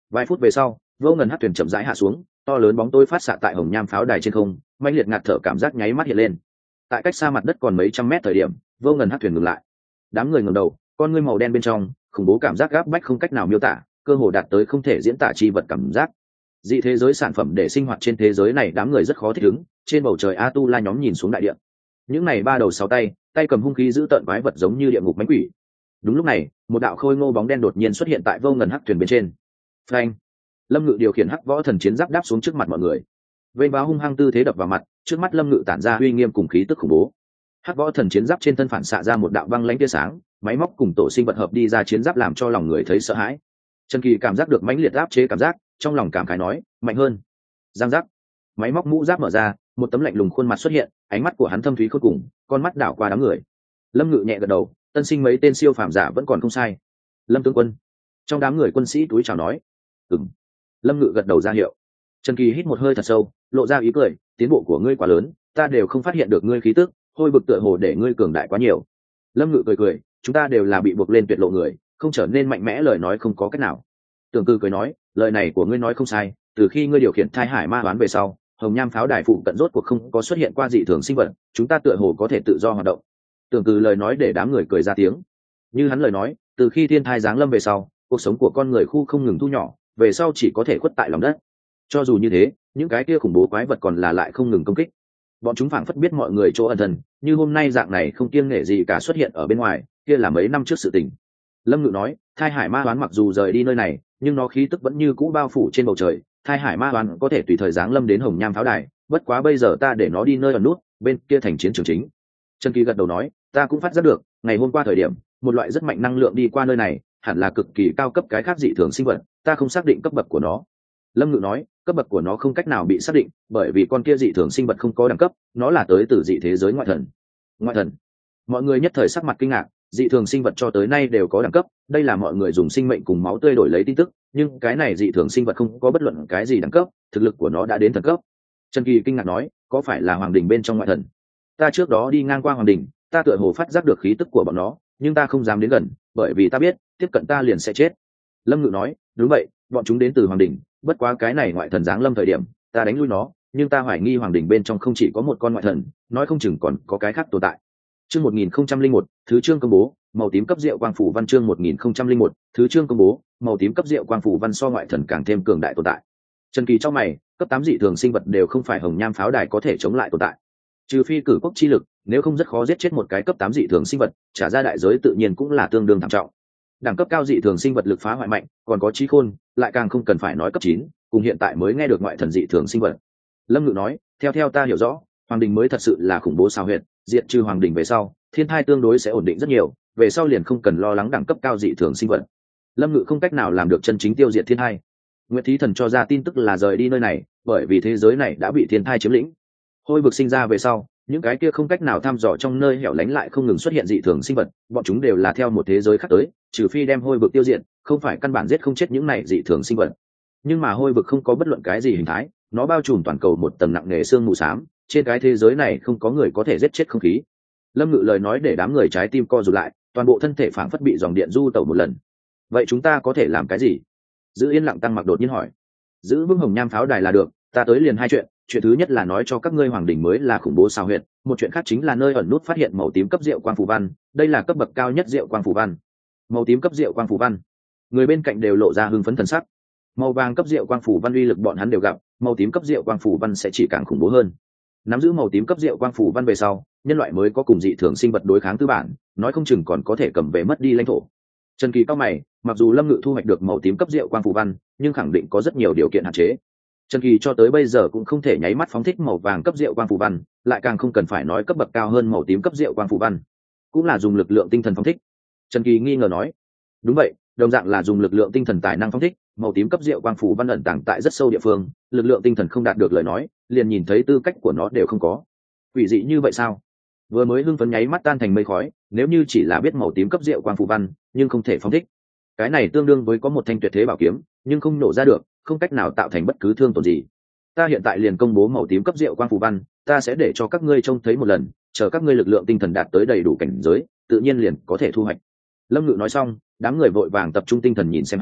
Vài phút về sau, vô ngần hắc thuyền chậm rãi hạ xuống, to lớn bóng tối phát xạ tại hồng nham pháo đài trên không, mãnh liệt ngạt thở cảm giác nháy mắt hiện lên. Tại cách xa mặt đất còn mấy trăm mét thời điểm, vô ngần hắc thuyền ngừng lại. Đám người ngẩng đầu, con ngươi màu đen bên trong, khủng bố cảm giác gáp bách không cách nào miêu tả, cơ hồ đạt tới không thể diễn tả chi vật cảm giác. Dị thế giới sản phẩm để sinh hoạt trên thế giới này, đám người rất khó thích ứng. Trên bầu trời Atula nhóm nhìn xuống đại địa, những này ba đầu sáu tay, tay cầm hung khí giữ tợn quái vật giống như địa ngục mãnh quỷ. Đúng lúc này, một đạo khôi ngô bóng đen đột nhiên xuất hiện tại vô ngần hắc thuyền bên trên. Phanh! Lâm Ngự điều khiển hắc võ thần chiến giáp đáp xuống trước mặt mọi người, vênh váo hung hăng tư thế đập vào mặt, trước mắt Lâm Ngự tản ra uy nghiêm cùng khí tức khủng bố. Hắc võ thần chiến giáp trên thân phản xạ ra một đạo băng lãnh tia sáng, máy móc cùng tổ sinh vật hợp đi ra chiến giáp làm cho lòng người thấy sợ hãi. Trần Kỳ cảm giác được mãnh liệt áp chế cảm giác, trong lòng cảm khái nói, mạnh hơn. Giang giác, máy móc mũ giáp mở ra, một tấm lạnh lùng khuôn mặt xuất hiện, ánh mắt của hắn thâm thúy khôn cùng, con mắt đảo qua đám người. Lâm Ngự nhẹ gật đầu, tân sinh mấy tên siêu phàm giả vẫn còn không sai. Lâm tướng quân, trong đám người quân sĩ túi chào nói. Ừm. Lâm Ngự gật đầu ra hiệu. Trần Kỳ hít một hơi thật sâu, lộ ra ý cười, tiến bộ của ngươi quá lớn, ta đều không phát hiện được ngươi khí tức, hôi bực tựa hồ để ngươi cường đại quá nhiều. Lâm Ngự cười cười, chúng ta đều là bị buộc lên tuyệt lộ người, không trở nên mạnh mẽ lời nói không có cách nào. Tưởng Cư cười nói, lời này của ngươi nói không sai, từ khi ngươi điều khiển thai hải ma đoán về sau, hồng nham pháo đài phụ cận rốt cuộc không có xuất hiện qua dị thường sinh vật, chúng ta tựa hồ có thể tự do hoạt động. Tưởng Cư lời nói để đám người cười ra tiếng. Như hắn lời nói, từ khi thiên thai giáng lâm về sau, cuộc sống của con người khu không ngừng thu nhỏ, về sau chỉ có thể khuất tại lòng đất. Cho dù như thế, những cái kia khủng bố quái vật còn là lại không ngừng công kích. Bọn chúng phảng phất biết mọi người chỗ ẩn thân, như hôm nay dạng này không kiêng nể gì cả xuất hiện ở bên ngoài, kia là mấy năm trước sự tình. Lâm Ngự nói, thai hải ma đoán mặc dù rời đi nơi này, nhưng nó khí tức vẫn như cũ bao phủ trên bầu trời, thai hải ma đoán có thể tùy thời giáng lâm đến hồng nham pháo đài, bất quá bây giờ ta để nó đi nơi ẩn nút, bên kia thành chiến trường chính. Trần Kỳ gật đầu nói, ta cũng phát giác được, ngày hôm qua thời điểm, một loại rất mạnh năng lượng đi qua nơi này, hẳn là cực kỳ cao cấp cái khác dị thường sinh vật, ta không xác định cấp bậc của nó. Lâm Ngự nói, cấp bậc của nó không cách nào bị xác định, bởi vì con kia dị thường sinh vật không có đẳng cấp, nó là tới từ dị thế giới ngoại thần. Ngoại thần? Mọi người nhất thời sắc mặt kinh ngạc, dị thường sinh vật cho tới nay đều có đẳng cấp, đây là mọi người dùng sinh mệnh cùng máu tươi đổi lấy tin tức, nhưng cái này dị thường sinh vật không có bất luận cái gì đẳng cấp, thực lực của nó đã đến thần cấp. Trần Kỳ kinh ngạc nói, có phải là hoàng đình bên trong ngoại thần? Ta trước đó đi ngang qua hoàng đình, ta tựa hồ phát giác được khí tức của bọn nó, nhưng ta không dám đến gần, bởi vì ta biết, tiếp cận ta liền sẽ chết. Lâm Ngự nói, đúng vậy, bọn chúng đến từ hoàng đình, bất quá cái này ngoại thần giáng lâm thời điểm, ta đánh lui nó, nhưng ta hoài nghi hoàng đình bên trong không chỉ có một con ngoại thần, nói không chừng còn có cái khác tồn tại. Chương một nghìn không trăm linh một, thứ chương công bố, màu tím cấp rượu quang phủ văn. Chương một nghìn không trăm linh một, thứ chương công bố, màu tím cấp rượu quang phủ văn so ngoại thần càng thêm cường đại tồn tại. Trần Kỳ trong mày, cấp tám dị thường sinh vật đều không phải hồng nham pháo đài có thể chống lại tồn tại. Trừ phi cử quốc chi lực, nếu không rất khó giết chết một cái cấp tám dị thường sinh vật, trả ra đại giới tự nhiên cũng là tương đương thảm trọng. Đẳng cấp cao dị thường sinh vật lực phá hoại mạnh, còn có trí khôn, lại càng không cần phải nói cấp chín, cùng hiện tại mới nghe được ngoại thần dị thường sinh vật. Lâm Ngự nói, theo theo ta hiểu rõ, hoàng đình mới thật sự là khủng bố sao huyệt, diệt trừ hoàng đình về sau, thiên thai tương đối sẽ ổn định rất nhiều, về sau liền không cần lo lắng đẳng cấp cao dị thường sinh vật. Lâm Ngự không cách nào làm được chân chính tiêu diệt thiên thai. Nguyệt Thí Thần cho ra tin tức là rời đi nơi này, bởi vì thế giới này đã bị thiên thai chiếm lĩnh. Hôi vực sinh ra về sau, những cái kia không cách nào thăm dò trong nơi hẻo lánh lại không ngừng xuất hiện dị thường sinh vật, bọn chúng đều là theo một thế giới khác tới, trừ phi đem hôi vực tiêu diệt, không phải căn bản giết không chết những này dị thường sinh vật. Nhưng mà hôi vực không có bất luận cái gì hình thái, nó bao trùm toàn cầu một tầng nặng nề sương mù xám, trên cái thế giới này không có người có thể giết chết không khí. Lâm Ngự lời nói để đám người trái tim co rụt lại, toàn bộ thân thể phảng phất bị dòng điện du tẩu một lần. Vậy chúng ta có thể làm cái gì? Giữ yên lặng tăng mặc đột nhiên hỏi. Giữ vững hồng nham pháo đài là được, ta tới liền hai chuyện, chuyện thứ nhất là nói cho các ngươi hoàng đỉnh mới là khủng bố sao huyệt, một chuyện khác chính là nơi ẩn nút phát hiện màu tím cấp rượu quang phù văn, đây là cấp bậc cao nhất rượu quang phù văn. Màu tím cấp rượu quang phù văn. Người bên cạnh đều lộ ra hưng phấn thần sắc. Màu vàng cấp rượu quang phù văn uy lực bọn hắn đều gặp, màu tím cấp rượu quang phù văn sẽ chỉ càng khủng bố hơn. Nắm giữ màu tím cấp rượu quang phù văn về sau, nhân loại mới có cùng dị thường sinh vật đối kháng tư bản, nói không chừng còn có thể cầm về mất đi lãnh thổ. Trần Kỳ cao mày, mặc dù Lâm Ngự thu hoạch được màu tím cấp rượu quang phù văn, nhưng khẳng định có rất nhiều điều kiện hạn chế. Trần Kỳ cho tới bây giờ cũng không thể nháy mắt phóng thích màu vàng cấp rượu quang phù văn, lại càng không cần phải nói cấp bậc cao hơn màu tím cấp rượu quang phù văn, cũng là dùng lực lượng tinh thần phóng thích. Trần Kỳ nghi ngờ nói, đúng vậy, đồng dạng là dùng lực lượng tinh thần tài năng phóng thích, màu tím cấp rượu quang phù văn ẩn tàng tại rất sâu địa phương, lực lượng tinh thần không đạt được lời nói, liền nhìn thấy tư cách của nó đều không có. Quỷ dị như vậy sao? Vừa mới hưng phấn nháy mắt tan thành mây khói, nếu như chỉ là biết màu tím cấp rượu quang phù văn, nhưng không thể phóng thích. Cái này tương đương với có một thanh tuyệt thế bảo kiếm, nhưng không nổ ra được, không cách nào tạo thành bất cứ thương tổn gì. Ta hiện tại liền công bố màu tím cấp rượu quang phù văn, ta sẽ để cho các ngươi trông thấy một lần, chờ các ngươi lực lượng tinh thần đạt tới đầy đủ cảnh giới, tự nhiên liền có thể thu hoạch. Lâm Ngự nói xong, đám người vội vàng tập trung tinh thần nhìn xem hắn,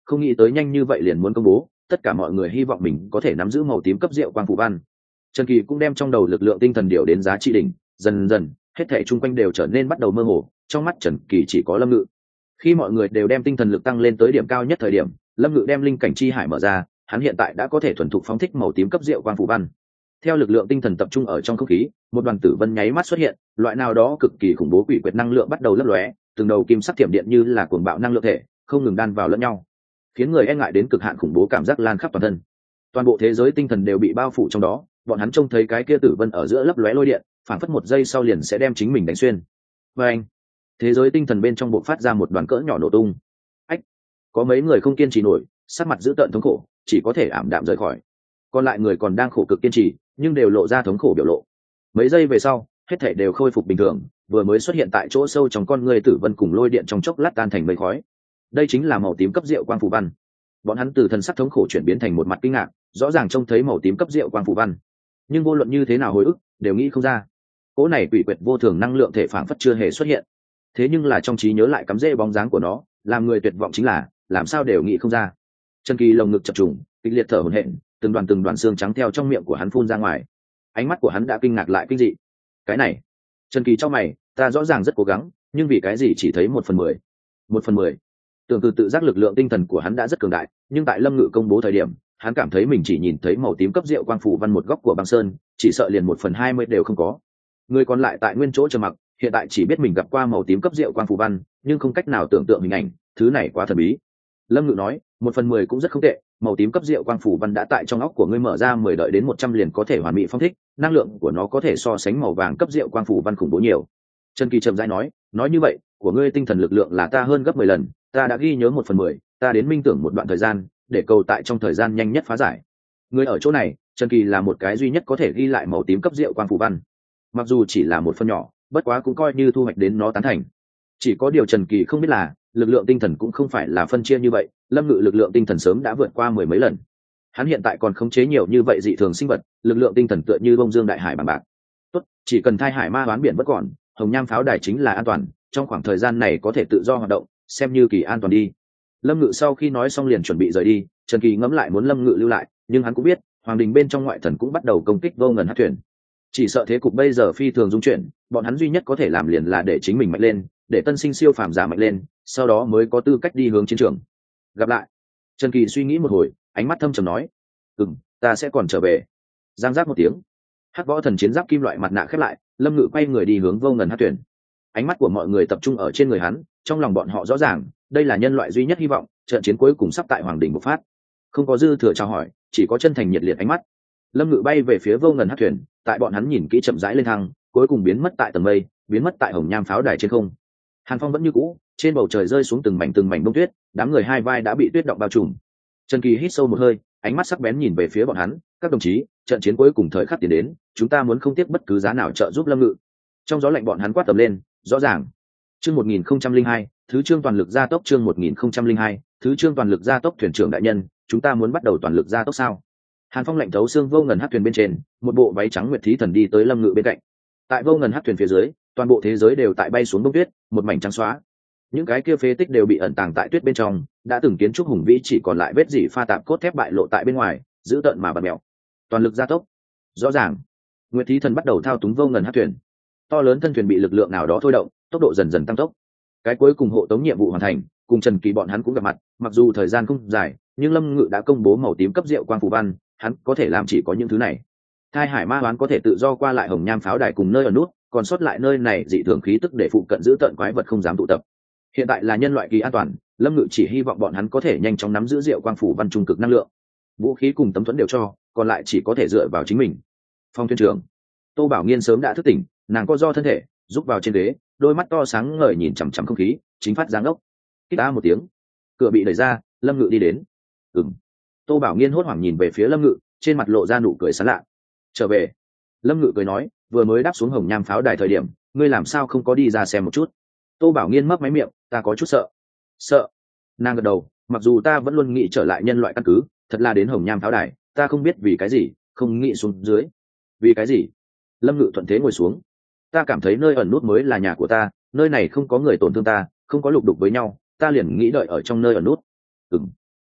không nghĩ tới nhanh như vậy liền muốn công bố, tất cả mọi người hy vọng mình có thể nắm giữ màu tím cấp rượu quang phù văn. Trần Kỳ cũng đem trong đầu lực lượng tinh thần điều đến giá trị đỉnh, dần dần hết thảy chung quanh đều trở nên bắt đầu mơ hồ, trong mắt Trần Kỳ chỉ có Lâm Ngự. Khi mọi người đều đem tinh thần lực tăng lên tới điểm cao nhất thời điểm, Lâm Ngự đem linh cảnh chi hải mở ra, hắn hiện tại đã có thể thuần thục phóng thích màu tím cấp rượu quang phù văn. Theo lực lượng tinh thần tập trung ở trong không khí, một đoàn tử vân nháy mắt xuất hiện, loại nào đó cực kỳ khủng bố quỷ quyệt năng lượng bắt đầu lấp lóe, từng đầu kim sắc thiểm điện như là cuồng bạo năng lượng thể, không ngừng đan vào lẫn nhau, khiến người e ngại đến cực hạn khủng bố cảm giác lan khắp toàn thân. Toàn bộ thế giới tinh thần đều bị bao phủ trong đó, bọn hắn trông thấy cái kia tử vân ở giữa lấp lóe lôi điện, phản phất một giây sau liền sẽ đem chính mình đánh xuyên. Và anh, thế giới tinh thần bên trong bộc phát ra một đoàn cỡ nhỏ nổ tung. Ách, có mấy người không kiên trì nổi, sắc mặt dữ tợn thống khổ, chỉ có thể ảm đạm rời khỏi. Còn lại người còn đang khổ cực kiên trì, nhưng đều lộ ra thống khổ biểu lộ. Mấy giây về sau, hết thảy đều khôi phục bình thường, vừa mới xuất hiện tại chỗ sâu trong con người tử vân cùng lôi điện trong chốc lát tan thành mây khói. Đây chính là màu tím cấp rượu quang phù văn. Bọn hắn từ thần sắc thống khổ chuyển biến thành một mặt kinh ngạc, rõ ràng trông thấy màu tím cấp rượu quang phù văn, nhưng vô luận như thế nào hồi ức đều nghĩ không ra. Cỗ này quỷ quyệt vô thường năng lượng thể phảng phất chưa hề xuất hiện, thế nhưng là trong trí nhớ lại cắm rễ bóng dáng của nó, làm người tuyệt vọng chính là làm sao đều nghĩ không ra. Trần Kỳ lồng ngực chập trùng, kịch liệt thở hổn hển, từng đoàn từng đoàn xương trắng theo trong miệng của hắn phun ra ngoài. Ánh mắt của hắn đã kinh ngạc lại kinh dị. Cái này, Trần Kỳ trong mày, ta rõ ràng rất cố gắng, nhưng vì cái gì chỉ thấy một phần mười? Một phần mười. Tưởng từ tự giác lực lượng tinh thần của hắn đã rất cường đại, nhưng tại Lâm Ngự công bố thời điểm, hắn cảm thấy mình chỉ nhìn thấy màu tím cấp rượu quang phù văn một góc của băng sơn, chỉ sợ liền một phần hai mươi đều không có. Người còn lại tại nguyên chỗ trầm mặc, hiện tại chỉ biết mình gặp qua màu tím cấp rượu quang phù văn, nhưng không cách nào tưởng tượng hình ảnh, thứ này quá thần bí. Lâm Ngự nói, một phần mười cũng rất không tệ, màu tím cấp rượu quang phù văn đã tại trong óc của ngươi mở ra mười đợi đến một trăm liền có thể hoàn mỹ phong thích, năng lượng của nó có thể so sánh màu vàng cấp rượu quang phù văn khủng bố nhiều. Trần Kỳ chậm rãi nói, nói như vậy, của ngươi tinh thần lực lượng là ta hơn gấp mười lần, ta đã ghi nhớ một phần mười, ta đến minh tưởng một đoạn thời gian, để cầu tại trong thời gian nhanh nhất phá giải. Người ở chỗ này, Trần Kỳ là một cái duy nhất có thể ghi lại màu tím cấp rượu quang phù văn. Mặc dù chỉ là một phần nhỏ, bất quá cũng coi như thu hoạch đến nó tán thành. Chỉ có điều Trần Kỳ không biết là, lực lượng tinh thần cũng không phải là phân chia như vậy, Lâm Ngự lực lượng tinh thần sớm đã vượt qua mười mấy lần. Hắn hiện tại còn khống chế nhiều như vậy dị thường sinh vật, lực lượng tinh thần tựa như bông dương đại hải bằng bạc. Tốt, chỉ cần thai hải ma đoán biển vẫn còn, hồng nham pháo đài chính là an toàn, trong khoảng thời gian này có thể tự do hoạt động, xem như kỳ an toàn đi. Lâm Ngự sau khi nói xong liền chuẩn bị rời đi, Trần Kỳ ngẫm lại muốn Lâm Ngự lưu lại, nhưng hắn cũng biết, hoàng đình bên trong ngoại thần cũng bắt đầu công kích vô ngần hắc thuyền. Chỉ sợ thế cục bây giờ phi thường dung chuyển, bọn hắn duy nhất có thể làm liền là để chính mình mạnh lên, để tân sinh siêu phàm giả mạnh lên, sau đó mới có tư cách đi hướng chiến trường. Gặp lại. Trần Kỳ suy nghĩ một hồi, ánh mắt thâm trầm nói, "Ừm, ta sẽ còn trở về." Giang giác một tiếng, hắc võ thần chiến giáp kim loại mặt nạ khép lại, Lâm Ngự quay người đi hướng vô ngần hắc thuyền. Ánh mắt của mọi người tập trung ở trên người hắn, trong lòng bọn họ rõ ràng, đây là nhân loại duy nhất hy vọng, trận chiến cuối cùng sắp tại hoàng đỉnh bộc phát. Không có dư thừa chào hỏi, chỉ có chân thành nhiệt liệt ánh mắt. Lâm Ngự bay về phía vô ngần hắc thuyền, tại bọn hắn nhìn kỹ chậm rãi lên thang, cuối cùng biến mất tại tầng mây, biến mất tại hồng nham pháo đài trên không. Hàn phong vẫn như cũ, trên bầu trời rơi xuống từng mảnh từng mảnh bông tuyết, đám người hai vai đã bị tuyết động bao trùm. Trần Kỳ hít sâu một hơi, ánh mắt sắc bén nhìn về phía bọn hắn, các đồng chí, trận chiến cuối cùng thời khắc tiến đến, chúng ta muốn không tiếc bất cứ giá nào trợ giúp Lâm Ngự. Trong gió lạnh bọn hắn quát tầm lên, rõ ràng. Chương một nghìn không trăm linh hai, thứ chương toàn lực gia tốc chương một nghìn không trăm linh hai, thứ chương toàn lực gia tốc thuyền trưởng đại nhân, chúng ta muốn bắt đầu toàn lực gia tốc sao? Hàn phong lạnh thấu xương vô ngần hắc thuyền bên trên, một bộ váy trắng nguyệt thí thần đi tới Lâm Ngự bên cạnh. Tại vô ngần hắc thuyền phía dưới, toàn bộ thế giới đều tại bay xuống bông tuyết, một mảnh trắng xóa. Những cái kia phế tích đều bị ẩn tàng tại tuyết bên trong, đã từng kiến trúc hùng vĩ chỉ còn lại vết dỉ pha tạp cốt thép bại lộ tại bên ngoài, giữ tợn mà bật mèo. Toàn lực gia tốc. Rõ ràng, nguyệt thí thần bắt đầu thao túng vô ngần hắc thuyền. To lớn thân thuyền bị lực lượng nào đó thôi động, tốc độ dần dần tăng tốc. Cái cuối cùng hộ tống nhiệm vụ hoàn thành, cùng Trần Kỳ bọn hắn cũng gặp mặt, mặc dù thời gian không dài, nhưng Lâm Ngự đã công bố màu tím cấp rượu quang phù văn, hắn có thể làm chỉ có những thứ này. Thai hải ma đoán có thể tự do qua lại hồng nham pháo đài cùng nơi ở nút, còn sót lại nơi này dị thường khí tức để phụ cận giữ tận quái vật không dám tụ tập. Hiện tại là nhân loại kỳ an toàn, Lâm Ngự chỉ hy vọng bọn hắn có thể nhanh chóng nắm giữ rượu quang phủ văn trung cực năng lượng, vũ khí cùng tấm thuẫn đều cho, còn lại chỉ có thể dựa vào chính mình. Phong thuyền trưởng Tô Bảo Nghiên sớm đã thức tỉnh, nàng co do thân thể, rúc vào trên ghế, đôi mắt to sáng ngời nhìn chằm chằm không khí, chính phát giáng ốc. Kít a một tiếng, cửa bị đẩy ra, Lâm Ngự đi đến. Ừm. Tô Bảo Nghiên hốt hoảng nhìn về phía Lâm Ngự, trên mặt lộ ra nụ cười sán lạ. Trở về. Lâm Ngự cười nói, vừa mới đáp xuống hồng nham pháo đài thời điểm, ngươi làm sao không có đi ra xem một chút? Tô Bảo Nghiên mấp máy miệng, ta có chút sợ. Sợ? Nàng gật đầu, mặc dù ta vẫn luôn nghĩ trở lại nhân loại căn cứ, thật là đến hồng nham pháo đài, ta không biết vì cái gì, không nghĩ xuống dưới. Vì cái gì? Lâm Ngự thuận thế ngồi xuống. Ta cảm thấy nơi ẩn nút mới là nhà của ta, nơi này không có người tổn thương ta, không có lục đục với nhau, ta liền nghĩ đợi ở trong nơi ẩn nút. Ừm.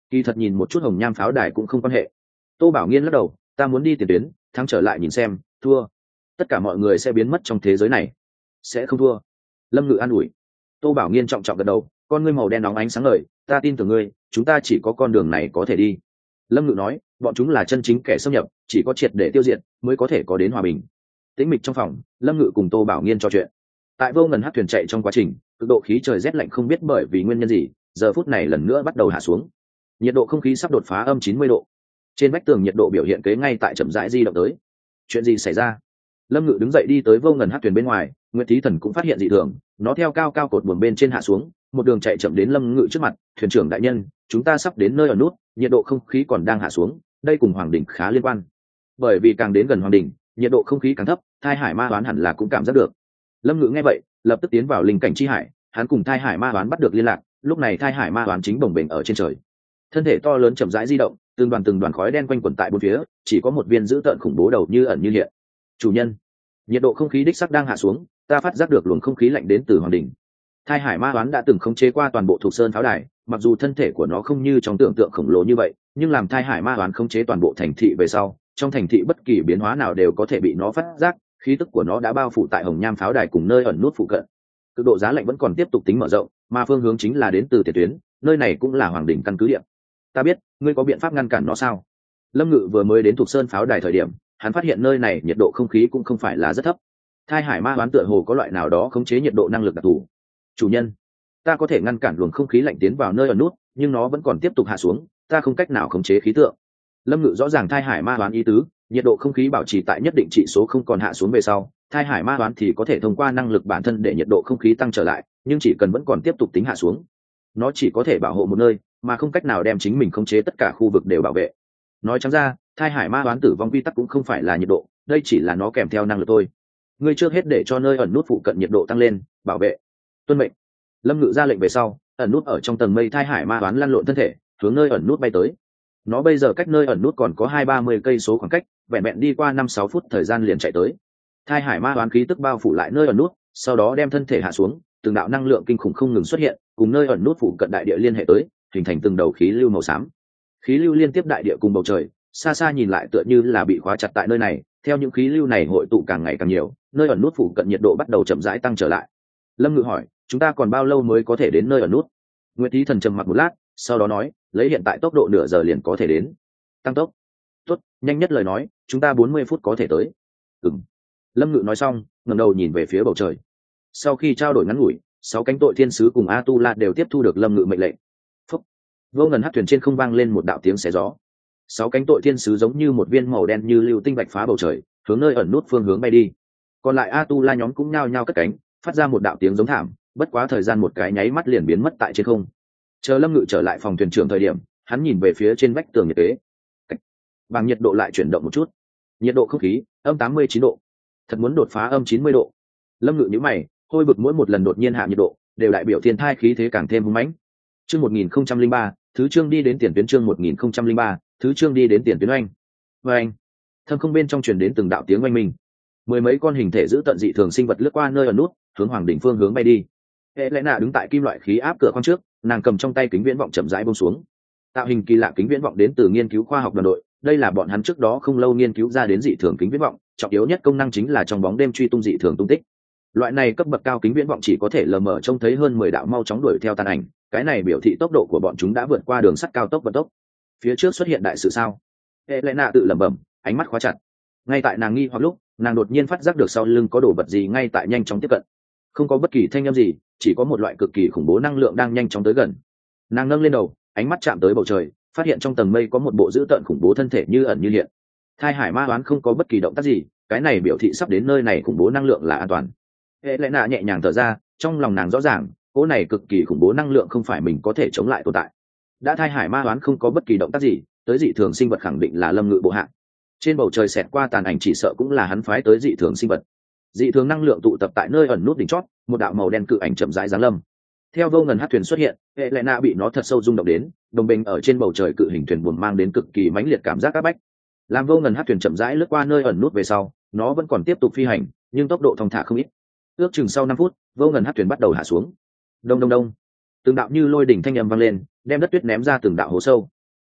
Kỳ thật nhìn một chút hồng nham pháo đài cũng không quan hệ. Tô Bảo Nghiên lắc đầu, ta muốn đi tiền tuyến, thắng trở lại nhìn xem, thua tất cả mọi người sẽ biến mất trong thế giới này. Sẽ không thua. Lâm Ngự an ủi. Tô Bảo Nghiên trọng trọng gật đầu, con ngươi màu đen nóng ánh sáng ngời, ta tin tưởng ngươi, chúng ta chỉ có con đường này có thể đi. Lâm Ngự nói, bọn chúng là chân chính kẻ xâm nhập, chỉ có triệt để tiêu diệt mới có thể có đến hòa bình. Tĩnh mịch trong phòng, Lâm Ngự cùng Tô Bảo Nghiên trò chuyện. Tại vô ngần hát thuyền chạy trong quá trình, cực độ khí trời rét lạnh không biết bởi vì nguyên nhân gì, giờ phút này lần nữa bắt đầu hạ xuống. Nhiệt độ không khí sắp đột phá âm chín mươi độ. Trên vách tường nhiệt độ biểu hiện kế ngay tại chậm rãi di động tới. Chuyện gì xảy ra? Lâm Ngự đứng dậy đi tới vô ngần hát thuyền bên ngoài, Nguyệt Thí Thần cũng phát hiện dị thường, nó theo cao cao cột buồm bên trên hạ xuống, một đường chạy chậm đến Lâm Ngự trước mặt, thuyền trưởng đại nhân, chúng ta sắp đến nơi ở nút, nhiệt độ không khí còn đang hạ xuống, đây cùng Hoàng đỉnh khá liên quan. Bởi vì càng đến gần Hoàng đỉnh, nhiệt độ không khí càng thấp, Thai Hải Ma Hoán hẳn là cũng cảm giác được. Lâm Ngự nghe vậy, lập tức tiến vào linh cảnh chi hải, hắn cùng Thai Hải Ma Hoán bắt được liên lạc, lúc này Thai Hải Ma Hoán chính bồng bềnh ở trên trời. Thân thể to lớn chậm rãi di động, từng đoàn từng đoàn khói đen quanh quẩn tại bốn phía, chỉ có một viên dữ tợn khủng bố đầu như ẩn như hiện. Chủ nhân, nhiệt độ không khí đích sắc đang hạ xuống, ta phát giác được luồng không khí lạnh đến từ Hoàng đỉnh. Thai Hải Ma Hoán đã từng khống chế qua toàn bộ thuộc sơn pháo đài, mặc dù thân thể của nó không như trong tưởng tượng khổng lồ như vậy, nhưng làm Thai Hải Ma Hoán khống chế toàn bộ thành thị về sau, trong thành thị bất kỳ biến hóa nào đều có thể bị nó phát giác, khí tức của nó đã bao phủ tại hồng nham pháo đài cùng nơi ẩn nút phụ cận. Cực độ giá lạnh vẫn còn tiếp tục tính mở rộng, mà phương hướng chính là đến từ tiền tuyến, nơi này cũng là Hoàng đỉnh căn cứ địa. Ta biết, ngươi có biện pháp ngăn cản nó sao? Lâm Ngự vừa mới đến thuộc sơn pháo đài thời điểm, hắn phát hiện nơi này nhiệt độ không khí cũng không phải là rất thấp. Thai Hải Ma Hoán tựa hồ có loại nào đó khống chế nhiệt độ năng lực đặc thù. Chủ nhân, ta có thể ngăn cản luồng không khí lạnh tiến vào nơi ở nút, nhưng nó vẫn còn tiếp tục hạ xuống, ta không cách nào khống chế khí tượng. Lâm Ngự rõ ràng Thai Hải Ma Hoán ý tứ, nhiệt độ không khí bảo trì tại nhất định trị số không còn hạ xuống về sau, Thai Hải Ma Hoán thì có thể thông qua năng lực bản thân để nhiệt độ không khí tăng trở lại, nhưng chỉ cần vẫn còn tiếp tục tính hạ xuống, nó chỉ có thể bảo hộ một nơi, mà không cách nào đem chính mình khống chế tất cả khu vực đều bảo vệ. Nói trắng ra, Thai Hải Ma Hoán tử vong quy tắc cũng không phải là nhiệt độ, đây chỉ là nó kèm theo năng lực thôi. Ngươi trước hết để cho nơi ẩn nút phụ cận nhiệt độ tăng lên, bảo vệ. Tuân mệnh. Lâm Ngự ra lệnh về sau, ẩn nút ở trong tầng mây Thai Hải Ma Hoán lăn lộn thân thể, hướng nơi ẩn nút bay tới. Nó bây giờ cách nơi ẩn nút còn có hai ba mươi cây số khoảng cách, vẹn vẹn đi qua năm sáu phút thời gian liền chạy tới. Thai Hải Ma Hoán khí tức bao phủ lại nơi ẩn nút, sau đó đem thân thể hạ xuống, từng đạo năng lượng kinh khủng không ngừng xuất hiện, cùng nơi ẩn nút phụ cận đại địa liên hệ tới, hình thành từng đầu khí lưu màu xám. Khí lưu liên tiếp đại địa cùng bầu trời, xa xa nhìn lại tựa như là bị khóa chặt tại nơi này, theo những khí lưu này hội tụ càng ngày càng nhiều, nơi ẩn nút phụ cận nhiệt độ bắt đầu chậm rãi tăng trở lại. Lâm Ngự hỏi, chúng ta còn bao lâu mới có thể đến nơi ẩn nút? Nguyệt Thí Thần trầm mặc một lát, sau đó nói, lấy hiện tại tốc độ nửa giờ liền có thể đến. Tăng tốc. Tốt, nhanh nhất lời nói, chúng ta bốn mươi phút có thể tới. Ừm. Lâm Ngự nói xong, ngẩng đầu nhìn về phía bầu trời. Sau khi trao đổi ngắn ngủi, sáu cánh tội thiên sứ cùng Atula đều tiếp thu được Lâm Ngự mệnh lệnh. Phúc. Vô ngần hát thuyền trên không vang lên một đạo tiếng xé gió. Sáu cánh tội thiên sứ giống như một viên màu đen như lưu tinh bạch phá bầu trời, hướng nơi ẩn nút phương hướng bay đi. Còn lại Atula nhóm cũng nhao nhao cất cánh, phát ra một đạo tiếng giống thảm, bất quá thời gian một cái nháy mắt liền biến mất tại trên không. Chờ Lâm Ngự trở lại phòng thuyền trưởng thời điểm, hắn nhìn về phía trên vách tường nhiệt kế. Bằng nhiệt độ lại chuyển động một chút. Nhiệt độ không khí âm tám mươi chín độ. Thật muốn đột phá âm chín mươi độ. Lâm Ngự nhíu mày, hôi bực mỗi một lần đột nhiên hạ nhiệt độ, đều đại biểu thiên thai khí thế càng thêm hung mãnh. Chương một nghìn không trăm linh ba, thứ chương đi đến tiền tuyến chương một nghìn không trăm linh ba, thứ chương đi đến tiền tuyến oanh. Oanh. Thâm không bên trong truyền đến từng đạo tiếng oanh minh. Mười mấy con hình thể giữ tận dị thường sinh vật lướt qua nơi ở nút, hướng Hoàng đỉnh phương hướng bay đi. Helena đứng tại kim loại khí áp cửa khoang trước, nàng cầm trong tay kính viễn vọng chậm rãi buông xuống. Tạo hình kỳ lạ kính viễn vọng đến từ nghiên cứu khoa học đoàn đội, đây là bọn hắn trước đó không lâu nghiên cứu ra đến dị thường kính viễn vọng, trọng yếu nhất công năng chính là trong bóng đêm truy tung dị thường tung tích. Loại này cấp bậc cao kính viễn vọng chỉ có thể lờ mờ trông thấy hơn mười đạo mau chóng đuổi theo tàn ảnh, cái này biểu thị tốc độ của bọn chúng đã vượt qua đường sắt cao tốc vận tốc. Phía trước xuất hiện đại sự sao? Helena tự lẩm bẩm, ánh mắt khóa chặt. Ngay tại nàng nghi hoặc lúc, nàng đột nhiên phát giác được sau lưng có đồ vật gì ngay tại nhanh chóng tiếp cận. Không có bất kỳ thanh âm gì, chỉ có một loại cực kỳ khủng bố năng lượng đang nhanh chóng tới gần. Nàng nâng lên đầu, ánh mắt chạm tới bầu trời, phát hiện trong tầng mây có một bộ dữ tợn khủng bố thân thể như ẩn như hiện. Thai Hải Ma Hoán không có bất kỳ động tác gì, cái này biểu thị sắp đến nơi này khủng bố năng lượng là an toàn. Helena nhẹ nhàng thở ra, trong lòng nàng rõ ràng, cỗ này cực kỳ khủng bố năng lượng không phải mình có thể chống lại tồn tại. Đã Thai Hải Ma Hoán không có bất kỳ động tác gì, tới dị thường sinh vật khẳng định là Lâm Ngự bộ hạ. Trên bầu trời xẹt qua tàn ảnh chỉ sợ cũng là hắn phái tới dị thường sinh vật. Dị thường năng lượng tụ tập tại nơi ẩn nút đỉnh chót, một đạo màu đen cự ảnh chậm rãi giáng lâm. Theo vô ngần hát thuyền xuất hiện, Helena bị nó thật sâu rung động đến, đồng bình ở trên bầu trời cự hình thuyền buồm mang đến cực kỳ mãnh liệt cảm giác áp bách. Làm vô ngần hát thuyền chậm rãi lướt qua nơi ẩn nút về sau, nó vẫn còn tiếp tục phi hành, nhưng tốc độ thong thả không ít. Ước chừng sau năm phút, vô ngần hát thuyền bắt đầu hạ xuống. Đông đông đông, từng đạo như lôi đỉnh thanh âm vang lên, đem đất tuyết ném ra từng đạo hố sâu,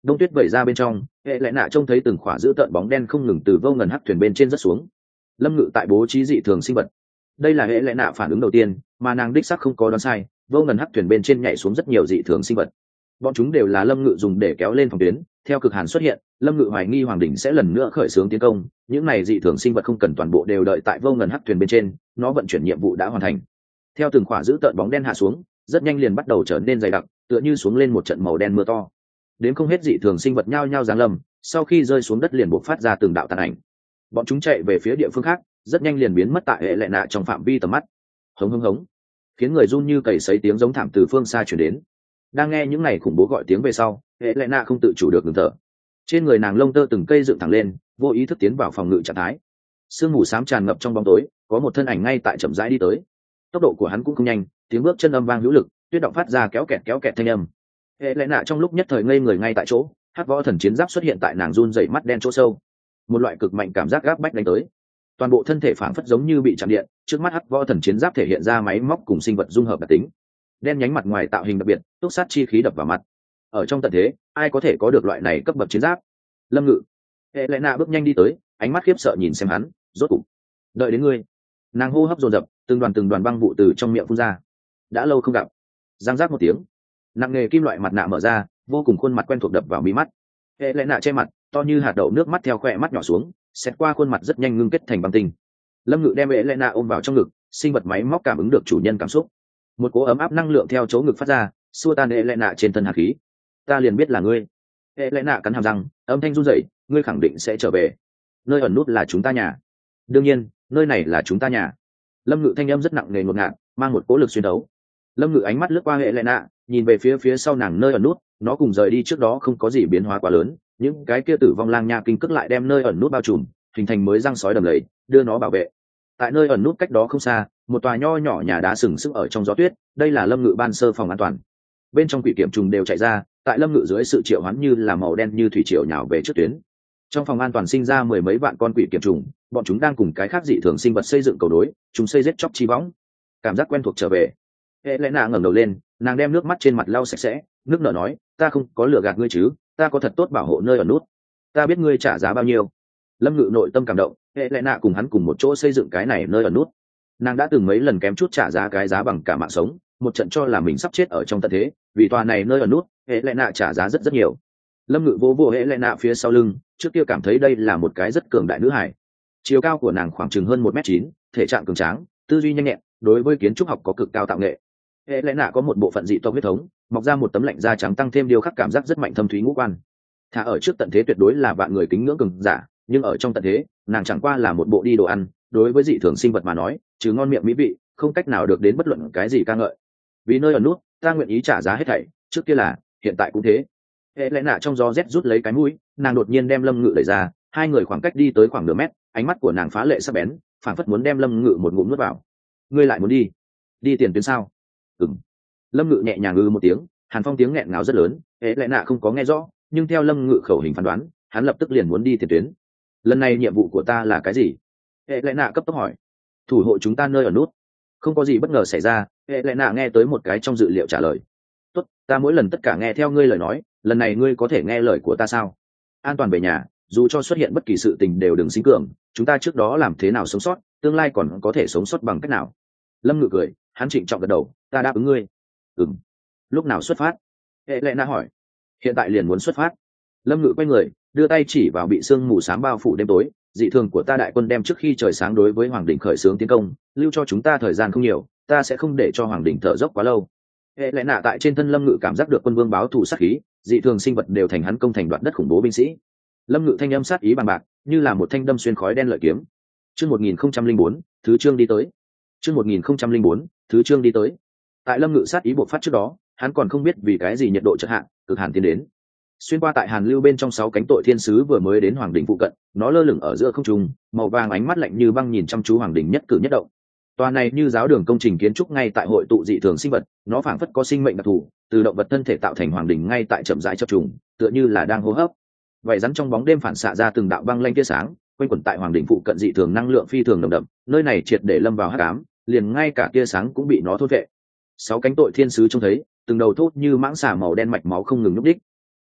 đông tuyết vẩy ra bên trong, hệ lệ nạ trông thấy từng khỏa giữ tợn bóng đen không ngừng từ vô ngần hắc thuyền bên trên rất xuống. Lâm Ngự tại bố trí dị thường sinh vật, đây là hệ lệ nạ phản ứng đầu tiên, mà nàng đích xác không có đoán sai, vô ngần hắc thuyền bên trên nhảy xuống rất nhiều dị thường sinh vật. Bọn chúng đều là Lâm Ngự dùng để kéo lên phòng tuyến. Theo cực hàn xuất hiện, Lâm Ngự hoài nghi Hoàng Đình sẽ lần nữa khởi xướng tiến công. Những này dị thường sinh vật không cần toàn bộ đều đợi tại vô ngần hắc thuyền bên trên, nó vận chuyển nhiệm vụ đã hoàn thành. Theo từng khỏa giữ tợn bóng đen hạ xuống, rất nhanh liền bắt đầu trở nên dày đặc, tựa như xuống lên một trận màu đen mưa to. Đến không hết dị thường sinh vật nhao nhao giáng lâm, sau khi rơi xuống đất liền bộc phát ra từng đạo tàn ảnh. Bọn chúng chạy về phía địa phương khác, rất nhanh liền biến mất tại hệ lệ nạ trong phạm vi tầm mắt. Hống hống hống, khiến người run như cầy sấy tiếng giống thảm từ phương xa truyền đến. Đang nghe những này khủng bố gọi tiếng về sau, hệ lệ nạ không tự chủ được ngừng thở. Trên người nàng lông tơ từng cây dựng thẳng lên, vô ý thức tiến vào phòng ngự trạng thái. Sương mù xám tràn ngập trong bóng tối, có một thân ảnh ngay tại chậm rãi đi tới. Tốc độ của hắn cũng không nhanh, tiếng bước chân âm vang hữu lực, tuyết động phát ra kéo kẹt kéo kẹt thanh âm. Hệ lệ nạ trong lúc nhất thời ngây người ngay tại chỗ, hắc võ thần chiến giáp xuất hiện tại nàng run rẩy mắt đen chỗ sâu. Một loại cực mạnh cảm giác gáp bách đánh tới, toàn bộ thân thể phảng phất giống như bị chạm điện. Trước mắt hắc võ thần chiến giáp thể hiện ra máy móc cùng sinh vật dung hợp đặc tính, đen nhánh mặt ngoài tạo hình đặc biệt, túc sát chi khí đập vào mặt. Ở trong tận thế, ai có thể có được loại này cấp bậc chiến giáp? Lâm Ngự. Hệ lệ nạ bước nhanh đi tới, ánh mắt khiếp sợ nhìn xem hắn. Rốt cục đợi đến ngươi. Nàng hô hấp dồn dập, từng đoàn từng đoàn băng vụ từ trong miệng phun ra. Đã lâu không gặp. Giang giác một tiếng, nặng nề kim loại mặt nạ mở ra, vô cùng khuôn mặt quen thuộc đập vào mí mắt. Hệ lệ nạ che mặt, to như hạt đậu nước mắt theo khỏe mắt nhỏ xuống, xét qua khuôn mặt rất nhanh ngưng kết thành băng tinh. Lâm Ngự đem hệ lệ nạ ôm vào trong ngực, sinh vật máy móc cảm ứng được chủ nhân cảm xúc. Một cỗ ấm áp năng lượng theo chỗ ngực phát ra, xua tan hệ lệ nạ trên thân hạt khí. Ta liền biết là ngươi. Hệ lệ nạ cắn hàm răng, âm thanh run rẩy, ngươi khẳng định sẽ trở về. Nơi ẩn nút là chúng ta nhà. Đương nhiên, nơi này là chúng ta nhà. Lâm Ngự thanh âm rất nặng nề ngột ngạt, mang một cỗ lực xuyên đấu. Lâm Ngự ánh mắt lướt qua hệ lệ nạ, nhìn về phía phía sau nàng nơi ẩn nút, nó cùng rời đi trước đó không có gì biến hóa quá lớn, những cái kia tử vong lang nha kinh cước lại đem nơi ẩn nút bao trùm, hình thành mới răng sói đầm lầy, đưa nó bảo vệ. Tại nơi ẩn nút cách đó không xa, một tòa nho nhỏ nhà đá sừng sững ở trong gió tuyết, đây là Lâm Ngự ban sơ phòng an toàn. Bên trong quỷ kiểm trùng đều chạy ra, tại Lâm Ngự dưới sự triệu hoán như là màu đen như thủy triều nhào về trước tuyến. Trong phòng an toàn sinh ra mười mấy vạn con quỷ kiểm trùng, bọn chúng đang cùng cái khác dị thường sinh vật xây dựng cầu đối, chúng xây giết chóc chi võng. Cảm giác quen thuộc trở về. Hệ lẽ nạ ngẩng đầu lên, nàng đem nước mắt trên mặt lau sạch sẽ, nước nở nói, ta không có lừa gạt ngươi chứ, ta có thật tốt bảo hộ nơi ẩn nút. Ta biết ngươi trả giá bao nhiêu. Lâm Ngự nội tâm cảm động, hệ lẽ nạ cùng hắn cùng một chỗ xây dựng cái này nơi ẩn nút. Nàng đã từng mấy lần kém chút trả giá cái giá bằng cả mạng sống, một trận cho là mình sắp chết ở trong tận thế, vì tòa này nơi ẩn nút, hệ lẽ nạ trả giá rất rất nhiều. Lâm Ngự vô vô hệ lẽ nạ phía sau lưng, trước kia cảm thấy đây là một cái rất cường đại nữ hải. Chiều cao của nàng khoảng chừng hơn một mét chín, thể trạng cường tráng, tư duy nhanh nhẹn, đối với kiến trúc học có cực cao tạo nghệ. Hệ lẽ nạ có một bộ phận dị tộc huyết thống, mọc ra một tấm lạnh da trắng tăng thêm điều khắc cảm giác rất mạnh thâm thúy ngũ quan. Thả ở trước tận thế tuyệt đối là vạn người kính ngưỡng cường giả, nhưng ở trong tận thế, nàng chẳng qua là một bộ đi đồ ăn, đối với dị thường sinh vật mà nói, trừ ngon miệng mỹ vị, không cách nào được đến bất luận cái gì ca ngợi. Vì nơi ẩn nút, ta nguyện ý trả giá hết thảy, trước kia là, hiện tại cũng thế. Hệ lẽ nạ trong gió rét rút lấy cái mũi, nàng đột nhiên đem Lâm Ngự đẩy ra, hai người khoảng cách đi tới khoảng nửa mét, ánh mắt của nàng phá lệ sắc bén, phảng phất muốn đem Lâm Ngự một ngụm nuốt vào. Ngươi lại muốn đi? Đi tiền tuyến sao? Ừm. Lâm Ngự nhẹ nhàng ư một tiếng, hàn phong tiếng nghẹn ngào rất lớn, hệ lẽ nạ không có nghe rõ, nhưng theo Lâm Ngự khẩu hình phán đoán, hắn lập tức liền muốn đi tiền tuyến. Lần này nhiệm vụ của ta là cái gì? Hệ lẽ nạ cấp tốc hỏi. Thủ hộ chúng ta nơi ở nút. Không có gì bất ngờ xảy ra, hệ lẽ nạ nghe tới một cái trong dự liệu trả lời. Tốt, ta mỗi lần tất cả nghe theo ngươi lời nói, lần này ngươi có thể nghe lời của ta sao? An toàn về nhà, dù cho xuất hiện bất kỳ sự tình đều đừng sinh cường, chúng ta trước đó làm thế nào sống sót, tương lai còn có thể sống sót bằng cách nào? Lâm Ngự cười, hắn trịnh trọng gật đầu, ta đáp ứng ngươi. Ừm. Lúc nào xuất phát? Hệ lẽ nạ hỏi. Hiện tại liền muốn xuất phát. Lâm Ngự quay người, đưa tay chỉ vào bị sương mù xám bao phủ đêm tối, dị thường của ta đại quân đem trước khi trời sáng đối với Hoàng Đình khởi xướng tiến công, lưu cho chúng ta thời gian không nhiều, ta sẽ không để cho Hoàng Đình thở dốc quá lâu. Hệ lẽ nạ tại trên thân Lâm Ngự cảm giác được quân vương báo thù sát khí, dị thường sinh vật đều thành hắn công thành đoạt đất khủng bố binh sĩ. Lâm Ngự thanh âm sát ý bằng bạc, như là một thanh đâm xuyên khói đen lợi kiếm. Chương một nghìn không trăm linh bốn, thứ chương đi tới. Chương một nghìn không trăm linh bốn, thứ chương đi tới. Tại Lâm Ngự sát ý bộc phát trước đó, hắn còn không biết vì cái gì nhiệt độ chợt hạ, cực hàn tiến đến. Xuyên qua tại Hàn Lưu bên trong sáu cánh tội thiên sứ vừa mới đến Hoàng Đình phụ cận, nó lơ lửng ở giữa không trung, màu vàng ánh mắt lạnh như băng nhìn chăm chú Hoàng Đình nhất cử nhất động. Tòa này như giáo đường công trình kiến trúc ngay tại hội tụ dị thường sinh vật, nó phảng phất có sinh mệnh đặc thù, từ động vật thân thể tạo thành Hoàng Đình ngay tại chậm rãi chập trùng, tựa như là đang hô hấp. Vậy rắn trong bóng đêm phản xạ ra từng đạo băng lanh tia sáng, quanh quẩn tại Hoàng Đình phụ cận dị thường năng lượng phi thường nồng đậm, nơi này triệt để lâm vào hắc ám, liền ngay cả tia sáng cũng bị nó thôn vệ. Sáu cánh tội thiên sứ trông thấy, từng đầu thốt như mãng xà màu đen mạch máu không ngừng nhúc đích.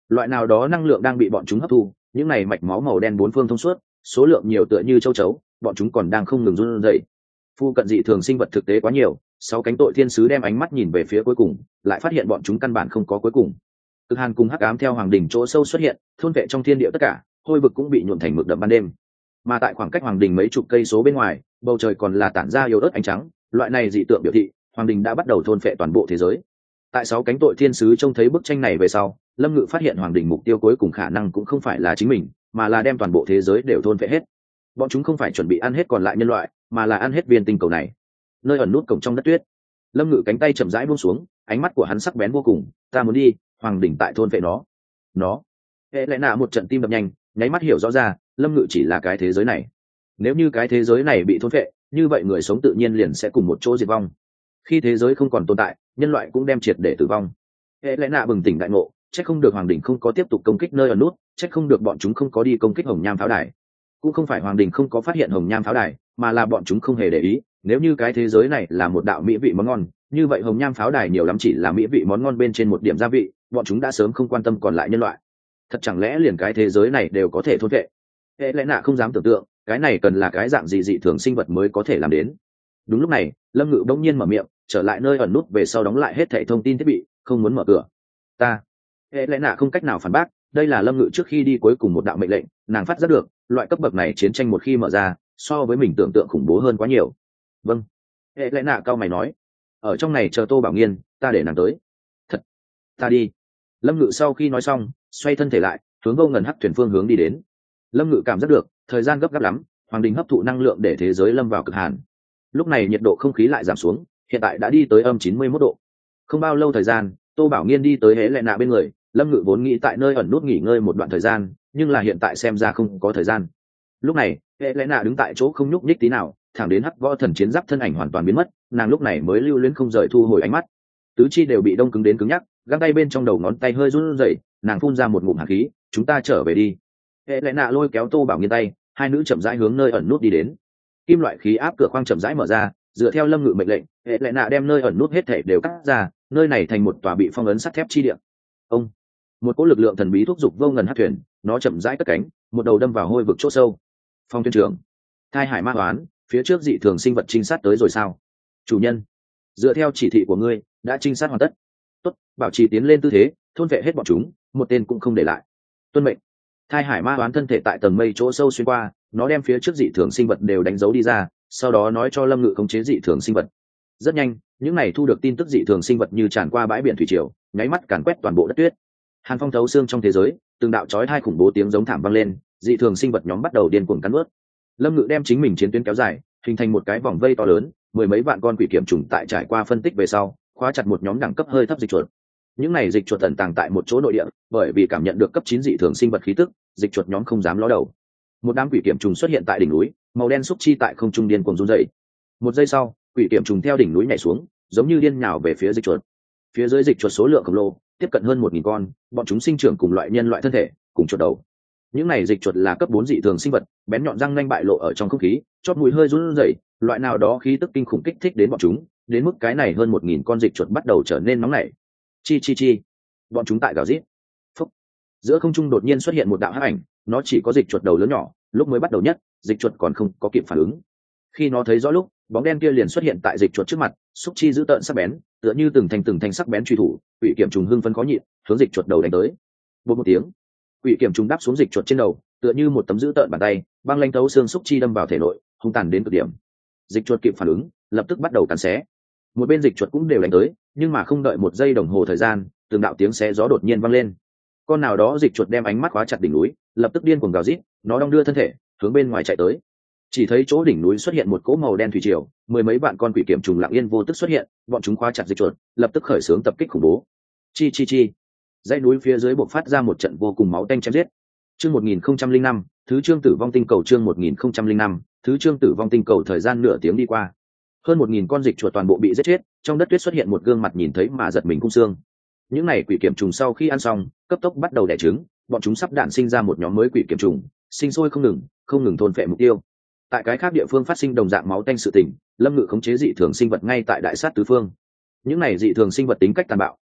loại nào đó năng lượng đang bị bọn chúng hấp thu, những này mạch máu màu đen bốn phương thông suốt, số lượng nhiều tựa như châu chấu, bọn chúng còn đang không ngừng run rẩy. Phu cận dị thường sinh vật thực tế quá nhiều, sáu cánh tội thiên sứ đem ánh mắt nhìn về phía cuối cùng, lại phát hiện bọn chúng căn bản không có cuối cùng. Cực hàn cùng hắc ám theo hoàng đỉnh chỗ sâu xuất hiện, thôn vệ trong thiên địa tất cả, hôi vực cũng bị nhuộm thành mực đậm ban đêm. Mà tại khoảng cách hoàng đỉnh mấy chục cây số bên ngoài, bầu trời còn là tản ra yếu ớt ánh trắng, loại này dị tượng biểu thị hoàng đỉnh đã bắt đầu thôn vệ toàn bộ thế giới. Tại sáu cánh tội thiên sứ trông thấy bức tranh này về sau, Lâm Ngự phát hiện hoàng đỉnh mục tiêu cuối cùng khả năng cũng không phải là chính mình, mà là đem toàn bộ thế giới đều thôn vệ hết. Bọn chúng không phải chuẩn bị ăn hết còn lại nhân loại, mà là ăn hết viên tinh cầu này. Nơi ẩn nút cổng trong đất tuyết, Lâm Ngự cánh tay chậm rãi buông xuống, ánh mắt của hắn sắc bén vô cùng. Ta muốn đi, hoàng đỉnh tại thôn vệ nó. Nó. Hệ lẽ nạ một trận tim đập nhanh, nháy mắt hiểu rõ ra, Lâm Ngự chỉ là cái thế giới này. Nếu như cái thế giới này bị thôn vệ, như vậy người sống tự nhiên liền sẽ cùng một chỗ diệt vong. Khi thế giới không còn tồn tại, nhân loại cũng đem triệt để tử vong. Hệ lẽ nạ bừng tỉnh đại ngộ, chắc không được hoàng đỉnh không có tiếp tục công kích nơi ẩn nút, chắc không được bọn chúng không có đi công kích hồng nham pháo đài. Cũng không phải hoàng đỉnh không có phát hiện hồng nham pháo đài, mà là bọn chúng không hề để ý. Nếu như cái thế giới này là một đạo mỹ vị món ngon, như vậy hồng nham pháo đài nhiều lắm chỉ là mỹ vị món ngon bên trên một điểm gia vị, bọn chúng đã sớm không quan tâm còn lại nhân loại. Thật chẳng lẽ liền cái thế giới này đều có thể thôn vệ? Hệ lẽ nạ không dám tưởng tượng, cái này cần là cái dạng gì dị thường sinh vật mới có thể làm đến. Đúng lúc này, Lâm Ngự bỗng nhiên mở miệng, trở lại nơi ẩn nút về sau đóng lại hết thảy thông tin thiết bị, không muốn mở cửa. Ta. Hệ lẽ nạ không cách nào phản bác, đây là Lâm Ngự trước khi đi cuối cùng một đạo mệnh lệnh, nàng phát giác được, loại cấp bậc này chiến tranh một khi mở ra, so với mình tưởng tượng khủng bố hơn quá nhiều. Vâng. Hệ lẽ nạ cao mày nói, ở trong này chờ Tô Bảo Nghiên, ta để nàng tới. Thật. Ta đi. Lâm Ngự sau khi nói xong, xoay thân thể lại, hướng Vô Ngần Hắc thuyền phương hướng đi đến. Lâm Ngự cảm giác được, thời gian gấp gáp lắm, hoàng đình hấp thụ năng lượng để thế giới lâm vào cực hàn. Lúc này nhiệt độ không khí lại giảm xuống, hiện tại đã đi tới âm chín mươi mốt độ. Không bao lâu thời gian, Tô Bảo Nghiên đi tới Hễ Lệ Nạ bên người. Lâm Ngự vốn nghĩ tại nơi ẩn nút nghỉ ngơi một đoạn thời gian, nhưng là hiện tại xem ra không có thời gian. Lúc này, Hễ Lệ Nạ đứng tại chỗ không nhúc nhích tí nào, thẳng đến Hắc Võ Thần chiến giáp thân ảnh hoàn toàn biến mất, nàng lúc này mới lưu luyến không rời thu hồi ánh mắt. Tứ chi đều bị đông cứng đến cứng nhắc, găng tay bên trong đầu ngón tay hơi run rẩy, nàng phun ra một ngụm hàn khí. Chúng ta trở về đi. Hễ Lệ Nạ lôi kéo Tô Bảo Nghiên tay, hai nữ chậm rãi hướng nơi ẩn nút đi đến. Kim loại khí áp cửa khoang chậm rãi mở ra, dựa theo Lâm Ngự mệnh lệnh, Hệ Lệ Nạ đem nơi ẩn nút hết thể đều cắt ra, nơi này thành một tòa bị phong ấn sắt thép chi địa. Ông, một cỗ lực lượng thần bí thúc giục Vô Ngần Hắc thuyền, nó chậm rãi cất cánh, một đầu đâm vào hôi vực chỗ sâu. Phong thuyền trưởng, Thai Hải Ma Hoán, phía trước dị thường sinh vật trinh sát tới rồi sao? Chủ nhân, dựa theo chỉ thị của ngươi, đã trinh sát hoàn tất. Tốt, bảo trì tiến lên tư thế, thôn vệ hết bọn chúng, một tên cũng không để lại. Tuân mệnh. Thai Hải Ma Hoán thân thể tại tầng mây chỗ sâu xuyên qua, nó đem phía trước dị thường sinh vật đều đánh dấu đi ra, sau đó nói cho Lâm Ngự khống chế dị thường sinh vật. Rất nhanh, những này thu được tin tức dị thường sinh vật như tràn qua bãi biển thủy triều, nháy mắt càn quét toàn bộ đất tuyết. Hàn phong thấu xương trong thế giới, từng đạo chói hai khủng bố tiếng giống thảm vang lên, dị thường sinh vật nhóm bắt đầu điên cuồng cắn nuốt. Lâm Ngự đem chính mình chiến tuyến kéo dài, hình thành một cái vòng vây to lớn, mười mấy vạn con quỷ kiểm trùng tại trải qua phân tích về sau, khóa chặt một nhóm đẳng cấp hơi thấp dịch chuột. Những này dịch chuột ẩn tàng tại một chỗ nội địa, bởi vì cảm nhận được cấp chín dị thường sinh vật khí tức, dịch chuột nhóm không dám ló đầu. Một đám quỷ kiểm trùng xuất hiện tại đỉnh núi, màu đen xúc chi tại không trung điên cuồng run dậy. Một giây sau, quỷ kiểm trùng theo đỉnh núi nhảy xuống, giống như điên nhào về phía dịch chuột. Phía dưới dịch chuột số lượng khổng lồ, tiếp cận hơn một nghìn con, bọn chúng sinh trưởng cùng loại nhân loại thân thể, cùng chuột đầu. Những này dịch chuột là cấp bốn dị thường sinh vật, bén nhọn răng nanh bại lộ ở trong không khí, chót mũi hơi run rẩy, loại nào đó khí tức kinh khủng kích thích đến bọn chúng, đến mức cái này hơn một nghìn con dịch chuột bắt đầu trở nên nóng nảy. Chi chi chi. Bọn chúng tại gào rít. Phúc. Giữa không trung đột nhiên xuất hiện một đạo hắc ảnh, nó chỉ có dịch chuột đầu lớn nhỏ, lúc mới bắt đầu nhất, dịch chuột còn không có kịp phản ứng. Khi nó thấy rõ lúc, bóng đen kia liền xuất hiện tại dịch chuột trước mặt, xúc chi dữ tợn sắc bén, tựa như từng thành từng thành sắc bén truy thủ, quỷ kiểm trùng hưng phấn khó nhịn, hướng dịch chuột đầu đánh tới. Bột một tiếng, quỷ kiểm trùng đáp xuống dịch chuột trên đầu, tựa như một tấm dữ tợn bàn tay, băng lanh thấu xương xúc chi đâm vào thể nội, hung tàn đến cực điểm. Dịch chuột kịp phản ứng, lập tức bắt đầu cắn xé. Một bên dịch chuột cũng đều đánh tới, nhưng mà không đợi một giây đồng hồ thời gian, từng đạo tiếng xé gió đột nhiên vang lên. Con nào đó dịch chuột đem ánh mắt khóa chặt đỉnh núi, lập tức điên cuồng gào rít, nó đong đưa thân thể hướng bên ngoài chạy tới. Chỉ thấy chỗ đỉnh núi xuất hiện một cỗ màu đen thủy triều, mười mấy vạn con quỷ kiểm trùng lặng yên vô tức xuất hiện, bọn chúng khóa chặt dịch chuột, lập tức khởi xướng tập kích khủng bố. Chi chi chi. Dãy núi phía dưới bộc phát ra một trận vô cùng máu tanh chém giết. Chương một nghìn không trăm linh năm, thứ chương tử vong tinh cầu chương một nghìn không trăm linh năm, thứ chương tử vong tinh cầu thời gian nửa tiếng đi qua. Hơn một nghìn con dịch chuột toàn bộ bị giết chết, trong đất tuyết xuất hiện một gương mặt nhìn thấy mà giật mình cung xương. Những này quỷ kiểm trùng sau khi ăn xong, cấp tốc bắt đầu đẻ trứng, bọn chúng sắp đạn sinh ra một nhóm mới quỷ kiểm trùng, sinh sôi không ngừng, không ngừng thôn phệ mục tiêu. Tại cái khác địa phương phát sinh đồng dạng máu tanh sự tình, Lâm Ngự khống chế dị thường sinh vật ngay tại đại sát tứ phương. Những này dị thường sinh vật tính cách tàn bạo,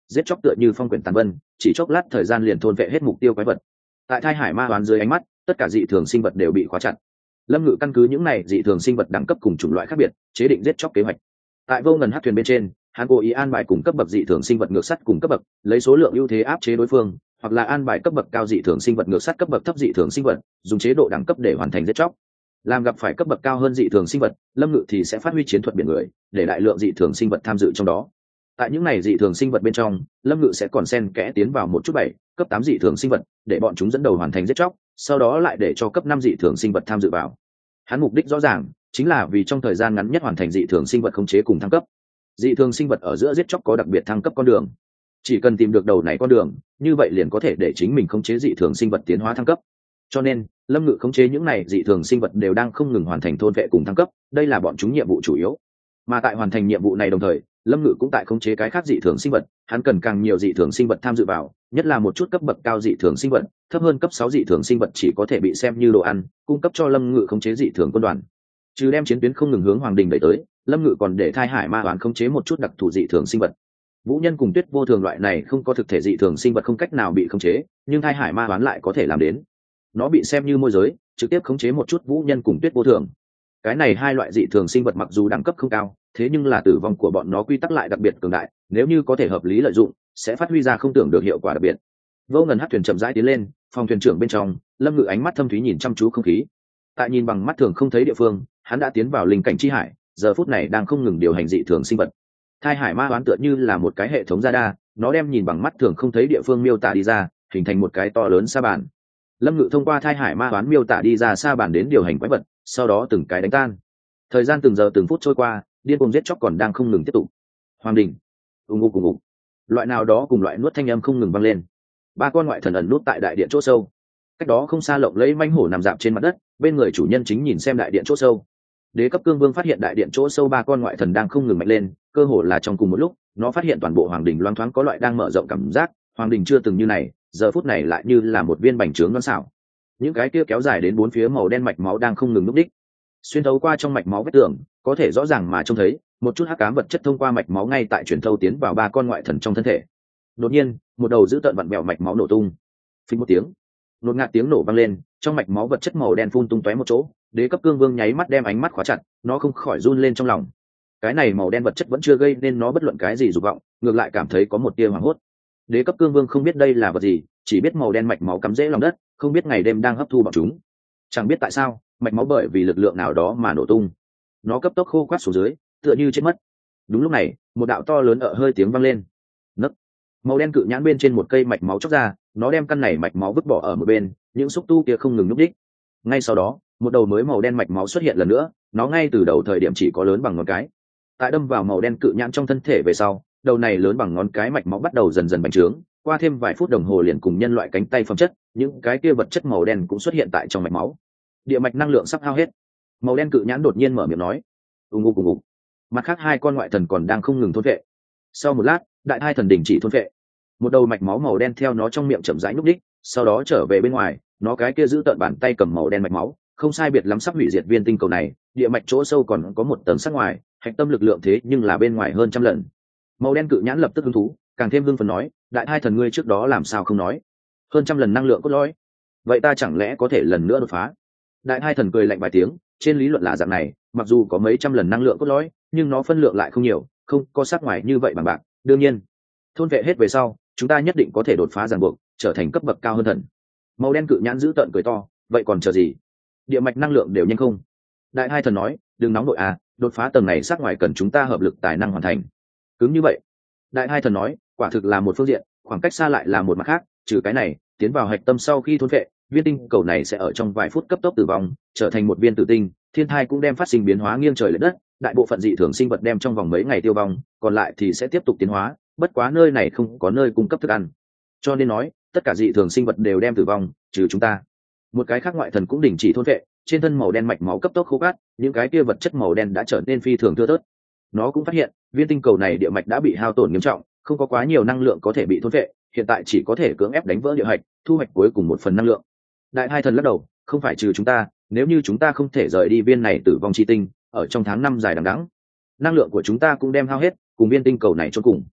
giết chóc tựa như phong quyển tàn vân, chỉ chốc lát thời gian liền thôn vệ hết mục tiêu quái vật. Tại thai hải ma toán dưới ánh mắt, tất cả dị thường sinh vật đều bị khóa chặt. Lâm Ngự căn cứ những này dị thường sinh vật đẳng cấp cùng chủng loại khác biệt, chế định giết chóc kế hoạch. Tại vô ngần hắc thuyền bên trên, hắn cố ý an bài cùng cấp bậc dị thường sinh vật ngược sắt cùng cấp bậc, lấy số lượng ưu thế áp chế đối phương, hoặc là an bài cấp bậc cao dị thường sinh vật ngược sắt cấp bậc thấp dị thường sinh vật, dùng chế độ đẳng cấp để hoàn thành giết chóc. Làm gặp phải cấp bậc cao hơn dị thường sinh vật, Lâm Ngự thì sẽ phát huy chiến thuật biển người, để đại lượng dị thường sinh vật tham dự trong đó. Tại những này dị thường sinh vật bên trong, Lâm Ngự sẽ còn xen kẽ tiến vào một chút bảy cấp tám dị thường sinh vật, để bọn chúng dẫn đầu hoàn thành giết chóc, sau đó lại để cho cấp năm dị thường sinh vật tham dự vào. Hắn mục đích rõ ràng, chính là vì trong thời gian ngắn nhất hoàn thành dị thường sinh vật khống chế cùng thăng cấp. Dị thường sinh vật ở giữa giết chóc có đặc biệt thăng cấp con đường, chỉ cần tìm được đầu này con đường, như vậy liền có thể để chính mình khống chế dị thường sinh vật tiến hóa thăng cấp. Cho nên Lâm Ngự khống chế những này dị thường sinh vật đều đang không ngừng hoàn thành thôn vệ cùng thăng cấp, đây là bọn chúng nhiệm vụ chủ yếu. Mà tại hoàn thành nhiệm vụ này đồng thời, Lâm Ngự cũng tại khống chế cái khác dị thường sinh vật, hắn cần càng nhiều dị thường sinh vật tham dự vào, nhất là một chút cấp bậc cao dị thường sinh vật, thấp hơn cấp sáu dị thường sinh vật chỉ có thể bị xem như đồ ăn, cung cấp cho Lâm Ngự khống chế dị thường quân đoàn. Trừ đem chiến tuyến không ngừng hướng Hoàng Đình đẩy tới, Lâm Ngự còn để thai hải ma toán khống chế một chút đặc thù dị thường sinh vật. Vũ Nhân cùng Tuyết Vô Thường loại này không có thực thể dị thường sinh vật không cách nào bị khống chế, nhưng thai hải ma toán lại có thể làm đến. Nó bị xem như môi giới, trực tiếp khống chế một chút Vũ Nhân cùng Tuyết Vô Thường. Cái này hai loại dị thường sinh vật mặc dù đẳng cấp không cao, thế nhưng là tử vong của bọn nó quy tắc lại đặc biệt cường đại, nếu như có thể hợp lý lợi dụng, sẽ phát huy ra không tưởng được hiệu quả đặc biệt. Vô ngần hắc thuyền chậm rãi tiến lên, phòng thuyền trưởng bên trong, Lâm Ngự ánh mắt thâm thúy nhìn chăm chú không khí. Tại nhìn bằng mắt thường không thấy địa phương, hắn đã tiến vào linh cảnh chi hải, giờ phút này đang không ngừng điều hành dị thường sinh vật. Thai hải ma toán tựa như là một cái hệ thống radar, nó đem nhìn bằng mắt thường không thấy địa phương miêu tả đi ra, hình thành một cái to lớn sa bàn. Lâm Ngự thông qua thai hải ma toán miêu tả đi ra sa bàn đến điều hành quái vật, sau đó từng cái đánh tan. Thời gian từng giờ từng phút trôi qua, điên cuồng giết chóc còn đang không ngừng tiếp tục. Hoàng Đình, ùng ục ùng ục, loại nào đó cùng loại nuốt thanh âm không ngừng vang lên. Ba con ngoại thần ẩn nút tại đại điện chỗ sâu. Cách đó không xa Lộng Lẫy manh hổ nằm dạp trên mặt đất, bên người chủ nhân chính nhìn xem đại điện chỗ sâu. Đế cấp cương vương phát hiện đại điện chỗ sâu ba con ngoại thần đang không ngừng mạnh lên, cơ hồ là trong cùng một lúc, nó phát hiện toàn bộ Hoàng Đình loáng thoáng có loại đang mở rộng cảm giác. Hoàng Đình chưa từng như này, giờ phút này lại như là một viên bánh trướng non xảo. Những cái kia kéo dài đến bốn phía màu đen mạch máu đang không ngừng núp đích. Xuyên thấu qua trong mạch máu vết tường, có thể rõ ràng mà trông thấy một chút hắc ám vật chất thông qua mạch máu ngay tại truyền thâu tiến vào ba con ngoại thần trong thân thể. Đột nhiên, một đầu dữ tợn vặn bẹo mạch máu nổ tung. Phình một tiếng, nột ngạt tiếng nổ vang lên, trong mạch máu vật chất màu đen phun tung tóe một chỗ. Đế cấp cương vương nháy mắt đem ánh mắt khóa chặt, nó không khỏi run lên trong lòng. Cái này màu đen vật chất vẫn chưa gây nên nó bất luận cái gì dục vọng, ngược lại cảm thấy có một tia hoảng hốt. Đế cấp cương vương không biết đây là vật gì, chỉ biết màu đen mạch máu cắm rễ lòng đất, không biết ngày đêm đang hấp thu bọn chúng. Chẳng biết tại sao, mạch máu bởi vì lực lượng nào đó mà nổ tung. Nó cấp tốc khô quắt xuống dưới, tựa như chết mất. Đúng lúc này, một đạo to lớn ợ hơi tiếng vang lên. Nấc. Màu đen cự nhãn bên trên một cây mạch máu chóc ra, nó đem căn này mạch máu vứt bỏ ở một bên, những xúc tu kia không ngừng nhúc đích. Ngay sau đó, một đầu mới màu đen mạch máu xuất hiện lần nữa, nó ngay từ đầu thời điểm chỉ có lớn bằng ngón cái. Tại đâm vào màu đen cự nhãn trong thân thể về sau, đầu này lớn bằng ngón cái mạch máu bắt đầu dần dần bành trướng, qua thêm vài phút đồng hồ liền cùng nhân loại cánh tay phẩm chất, những cái kia vật chất màu đen cũng xuất hiện tại trong mạch máu. Địa mạch năng lượng sắp hao hết. Màu đen cự nhãn đột nhiên mở miệng nói, ùng ục ùng ục. Mặt khác hai con ngoại thần còn đang không ngừng thôn vệ. Sau một lát, đại hai thần đình chỉ thôn vệ. Một đầu mạch máu màu đen theo nó trong miệng chậm rãi nhúc đích, sau đó trở về bên ngoài, nó cái kia giữ tận bàn tay cầm màu đen mạch máu, không sai biệt lắm sắp hủy diệt viên tinh cầu này. Địa mạch chỗ sâu còn có một tầng sắc ngoài, hạch tâm lực lượng thế nhưng là bên ngoài hơn trăm lần. Màu đen cự nhãn lập tức hứng thú, càng thêm hưng phấn nói, đại hai thần ngươi trước đó làm sao không nói? Hơn trăm lần năng lượng cốt lõi, vậy ta chẳng lẽ có thể lần nữa đột phá? Đại hai thần cười lạnh vài tiếng, trên lý luận là dạng này, mặc dù có mấy trăm lần năng lượng cốt lõi, nhưng nó phân lượng lại không nhiều, không có sắc ngoài như vậy bằng bạc. Đương nhiên, thôn vệ hết về sau, chúng ta nhất định có thể đột phá ràng buộc, trở thành cấp bậc cao hơn thần. Màu đen cự nhãn giữ tợn cười to, vậy còn chờ gì? Địa mạch năng lượng đều nhanh không? Đại hai thần nói, đừng nóng nội à, đột phá tầng này sắc ngoài cần chúng ta hợp lực tài năng hoàn thành. Cứng như vậy. Đại hai thần nói, quả thực là một phương diện, khoảng cách xa lại là một mặt khác, trừ cái này, tiến vào hạch tâm sau khi thôn vệ, viên tinh cầu này sẽ ở trong vài phút cấp tốc tử vong, trở thành một viên tử tinh, thiên thai cũng đem phát sinh biến hóa nghiêng trời lệch đất, đại bộ phận dị thường sinh vật đem trong vòng mấy ngày tiêu vong, còn lại thì sẽ tiếp tục tiến hóa, bất quá nơi này không có nơi cung cấp thức ăn. Cho nên nói, tất cả dị thường sinh vật đều đem tử vong, trừ chúng ta. Một cái khác ngoại thần cũng đình chỉ thôn vệ, trên thân màu đen mạch máu cấp tốc khô cát, những cái kia vật chất màu đen đã trở nên phi thường thưa thớt. Nó cũng phát hiện, viên tinh cầu này địa mạch đã bị hao tổn nghiêm trọng, không có quá nhiều năng lượng có thể bị thôn vệ, hiện tại chỉ có thể cưỡng ép đánh vỡ địa hạch, thu hoạch cuối cùng một phần năng lượng. Đại hai thần lắc đầu, không phải trừ chúng ta, nếu như chúng ta không thể rời đi viên này tử vong chi tinh, ở trong tháng năm dài đằng đẵng, năng lượng của chúng ta cũng đem hao hết, cùng viên tinh cầu này chôn cùng.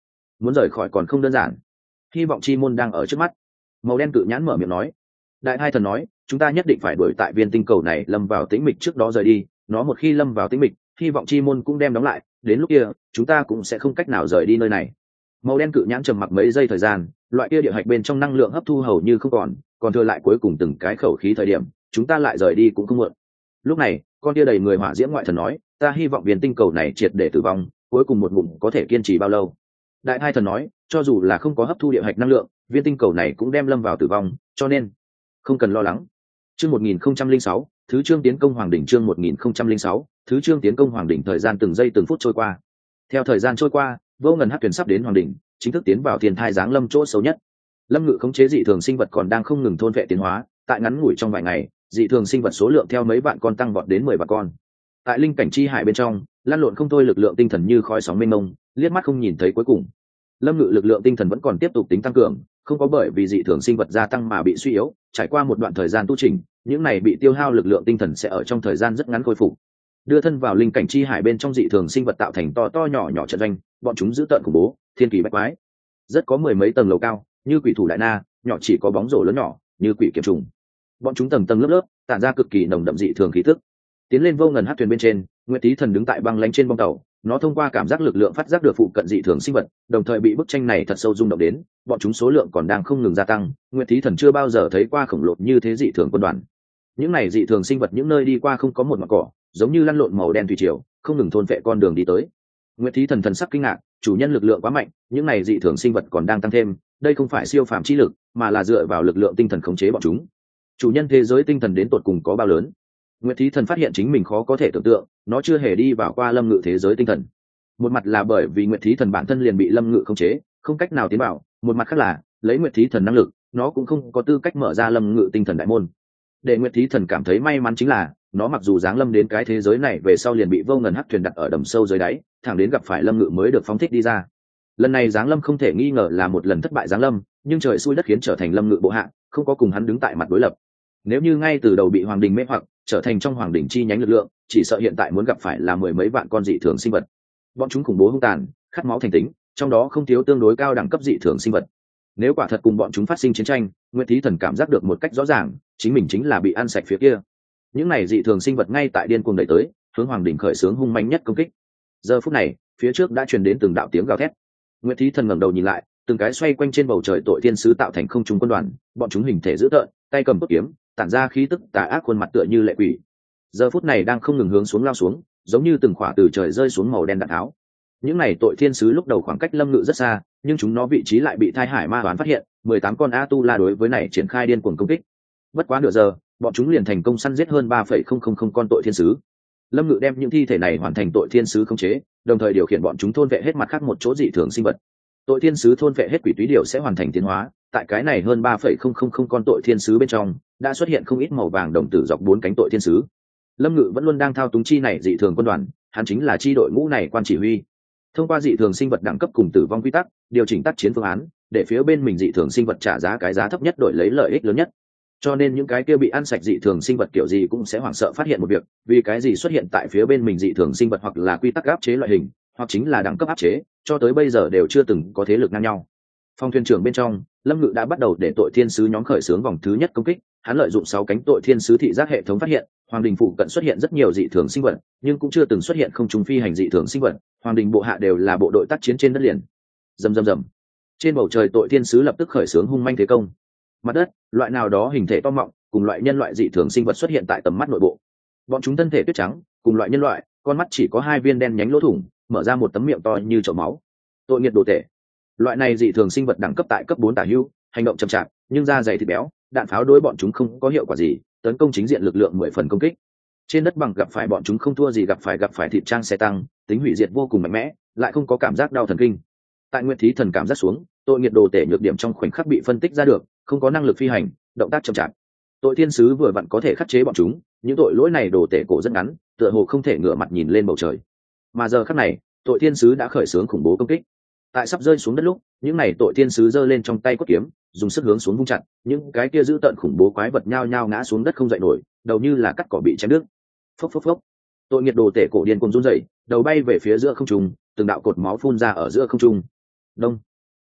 muốn rời khỏi còn không đơn giản. Hy vọng chi môn đang ở trước mắt. Màu đen cự nhãn mở miệng nói. Đại hai thần nói, chúng ta nhất định phải đuổi tại viên tinh cầu này lâm vào tĩnh mịch trước đó rời đi, nó một khi lâm vào tĩnh mịch, hy vọng chi môn cũng đem đóng lại, đến lúc kia chúng ta cũng sẽ không cách nào rời đi nơi này. Màu đen cự nhãn trầm mặc mấy giây thời gian, loại kia địa hạch bên trong năng lượng hấp thu hầu như không còn, còn thừa lại cuối cùng từng cái khẩu khí thời điểm, chúng ta lại rời đi cũng không muộn. Lúc này, con kia đầy người hỏa diễm ngoại thần nói, ta hy vọng viên tinh cầu này triệt để tử vong, cuối cùng một ngụm có thể kiên trì bao lâu. Đại hai thần nói, cho dù là không có hấp thu địa hạch năng lượng, viên tinh cầu này cũng đem lâm vào tử vong, cho nên không cần lo lắng. Chương một nghìn không trăm linh sáu, thứ chương tiến công hoàng đỉnh. Chương một nghìn không trăm linh sáu, thứ chương tiến công hoàng đỉnh. Thời gian từng giây từng phút trôi qua. Theo thời gian trôi qua, vô ngần hắc thuyền sắp đến hoàng đỉnh, chính thức tiến vào thiên thai giáng lâm chỗ xấu nhất. Lâm Ngự khống chế dị thường sinh vật còn đang không ngừng thôn vệ tiến hóa, tại ngắn ngủi trong vài ngày, dị thường sinh vật số lượng theo mấy vạn con tăng vọt đến mười vạn con. Tại linh cảnh chi hải bên trong, lan lộn không thôi lực lượng tinh thần như khói sóng mênh mông, liếc mắt không nhìn thấy cuối cùng. Lâm Ngự lực lượng tinh thần vẫn còn tiếp tục tính tăng cường, không có bởi vì dị thường sinh vật gia tăng mà bị suy yếu, trải qua một đoạn thời gian tu chỉnh, những này bị tiêu hao lực lượng tinh thần sẽ ở trong thời gian rất ngắn khôi phục. Đưa thân vào linh cảnh chi hải bên trong dị thường sinh vật tạo thành to to nhỏ nhỏ trận doanh, bọn chúng dữ tợn khủng bố, thiên kỳ bách quái. Rất có mười mấy tầng lầu cao, như quỷ thủ đại na, nhỏ chỉ có bóng rổ lớn nhỏ, như quỷ kiếm trùng. Bọn chúng tầng tầng lớp lớp, tản ra cực kỳ nồng đậm dị thường khí tức. Tiến lên vô ngần hắc thuyền bên trên, Nguyệt Tý Thần đứng tại băng lánh trên bong tàu, nó thông qua cảm giác lực lượng phát giác được phụ cận dị thường sinh vật, đồng thời bị bức tranh này thật sâu rung động đến, bọn chúng số lượng còn đang không ngừng gia tăng. Nguyệt Tý Thần chưa bao giờ thấy qua khổng lồ như thế dị thường quân đoàn. Những này dị thường sinh vật những nơi đi qua không có một mảng cỏ, giống như lăn lộn màu đen thủy triều, không ngừng thôn phệ con đường đi tới. Nguyệt Tý Thần thần sắc kinh ngạc, chủ nhân lực lượng quá mạnh, những này dị thường sinh vật còn đang tăng thêm, đây không phải siêu phàm chi lực, mà là dựa vào lực lượng tinh thần khống chế bọn chúng. Chủ nhân thế giới tinh thần đến tột cùng có bao lớn? Nguyệt Thí Thần phát hiện chính mình khó có thể tưởng tượng, nó chưa hề đi vào qua Lâm Ngự thế giới tinh thần. Một mặt là bởi vì Nguyệt Thí Thần bản thân liền bị Lâm Ngự khống chế, không cách nào tiến vào, một mặt khác là lấy Nguyệt Thí Thần năng lực, nó cũng không có tư cách mở ra Lâm Ngự tinh thần đại môn. Để Nguyệt Thí Thần cảm thấy may mắn chính là, nó mặc dù giáng lâm đến cái thế giới này về sau liền bị vô ngần hắc thuyền đặt ở đầm sâu dưới đáy, thẳng đến gặp phải Lâm Ngự mới được phóng thích đi ra. Lần này giáng lâm không thể nghi ngờ là một lần thất bại giáng lâm, nhưng trời xui đất khiến trở thành Lâm Ngự bộ hạ, không có cùng hắn đứng tại mặt đối lập. Nếu như ngay từ đầu bị hoàng đình mê hoặc, trở thành trong hoàng đình chi nhánh lực lượng, chỉ sợ hiện tại muốn gặp phải là mười mấy vạn con dị thường sinh vật. Bọn chúng khủng bố hung tàn, khát máu thành tính, trong đó không thiếu tương đối cao đẳng cấp dị thường sinh vật. Nếu quả thật cùng bọn chúng phát sinh chiến tranh, Nguyệt Thí Thần cảm giác được một cách rõ ràng, chính mình chính là bị ăn sạch phía kia. Những này dị thường sinh vật ngay tại điên cuồng đẩy tới, hướng hoàng đình khởi xướng hung manh nhất công kích. Giờ phút này, phía trước đã truyền đến từng đạo tiếng gào thét. Nguyệt Thí Thần ngẩng đầu nhìn lại, từng cái xoay quanh trên bầu trời tội thiên sứ tạo thành không trung quân đoàn, bọn chúng hình thể dữ tợn, tay cầm cốt kiếm, tản ra khí tức tà ác, khuôn mặt tựa như lệ quỷ. Giờ phút này đang không ngừng hướng xuống lao xuống, giống như từng khỏa từ trời rơi xuống màu đen đạn tháo. Những này tội thiên sứ lúc đầu khoảng cách Lâm Ngự rất xa, nhưng chúng nó vị trí lại bị Thai Hải Ma Toán phát hiện, mười tám con A Tu La đối với này triển khai điên cuồng công kích. Bất quá nửa giờ, bọn chúng liền thành công săn giết hơn ba phẩy không không không con tội thiên sứ. Lâm Ngự đem những thi thể này hoàn thành tội thiên sứ khống chế, đồng thời điều khiển bọn chúng thôn vệ hết mặt khác một chỗ dị thường sinh vật. Tội thiên sứ thôn vệ hết quỷ túy điều sẽ hoàn thành tiến hóa, tại cái này hơn ba phẩy không không không con tội thiên sứ bên trong, đã xuất hiện không ít màu vàng đồng tử dọc bốn cánh tội thiên sứ. Lâm Ngự vẫn luôn đang thao túng chi này dị thường quân đoàn, hắn chính là chi đội ngũ này quan chỉ huy. Thông qua dị thường sinh vật đẳng cấp cùng tử vong quy tắc, điều chỉnh tác chiến phương án, để phía bên mình dị thường sinh vật trả giá cái giá thấp nhất đổi lấy lợi ích lớn nhất. Cho nên những cái kia bị ăn sạch dị thường sinh vật kiểu gì cũng sẽ hoảng sợ phát hiện một việc, vì cái gì xuất hiện tại phía bên mình dị thường sinh vật hoặc là quy tắc áp chế loại hình, hoặc chính là đẳng cấp áp chế, cho tới bây giờ đều chưa từng có thế lực ngang nhau. Phong thuyền trưởng bên trong, Lâm Ngự đã bắt đầu để tội thiên sứ nhóm khởi xướng vòng thứ nhất công kích, hắn lợi dụng sáu cánh tội thiên sứ thị giác hệ thống phát hiện, hoàng đình phụ cận xuất hiện rất nhiều dị thường sinh vật, nhưng cũng chưa từng xuất hiện không trùng phi hành dị thường sinh vật, hoàng đình bộ hạ đều là bộ đội tác chiến trên đất liền. Rầm rầm rầm. Trên bầu trời tội thiên sứ lập tức khởi xướng hung manh thế công. Mặt đất, loại nào đó hình thể to mọng, cùng loại nhân loại dị thường sinh vật xuất hiện tại tầm mắt nội bộ. Bọn chúng thân thể tuyết trắng, cùng loại nhân loại, con mắt chỉ có hai viên đen nhánh lỗ thủng, mở ra một tấm miệng to như chậu máu. Tội nghiệt đồ tể. Loại này dị thường sinh vật đẳng cấp tại cấp bốn tả hữu, hành động chậm chạp, nhưng da dày thịt béo, đạn pháo đối bọn chúng không có hiệu quả gì, tấn công chính diện lực lượng mười phần công kích. Trên đất bằng gặp phải bọn chúng không thua gì gặp phải gặp phải thịt trang xe tăng, tính hủy diệt vô cùng mạnh mẽ, lại không có cảm giác đau thần kinh. Tại Nguyệt Thí Thần cảm giác xuống, tội nghiệt đồ tể nhược điểm trong khoảnh khắc bị phân tích ra được, không có năng lực phi hành, động tác chậm chạp. Tội thiên sứ vừa vặn có thể khắc chế bọn chúng, những tội lỗi này đồ tể cổ rất ngắn, tựa hồ không thể ngửa mặt nhìn lên bầu trời. Mà giờ khắc này, tội thiên sứ đã khởi xướng khủng bố công kích. Tại sắp rơi xuống đất lúc, những này tội thiên sứ giơ lên trong tay cốt kiếm, dùng sức hướng xuống vung chặt, những cái kia giữ tợn khủng bố quái vật nhao nhao ngã xuống đất không dậy nổi, đầu như là cắt cỏ bị chém đứt. Phốc phốc phốc. Tội nghiệt đồ tể cổ điên cuồng run rẩy, đầu bay về phía giữa không trung, từng đạo cột máu phun ra ở giữa không trung. Đông.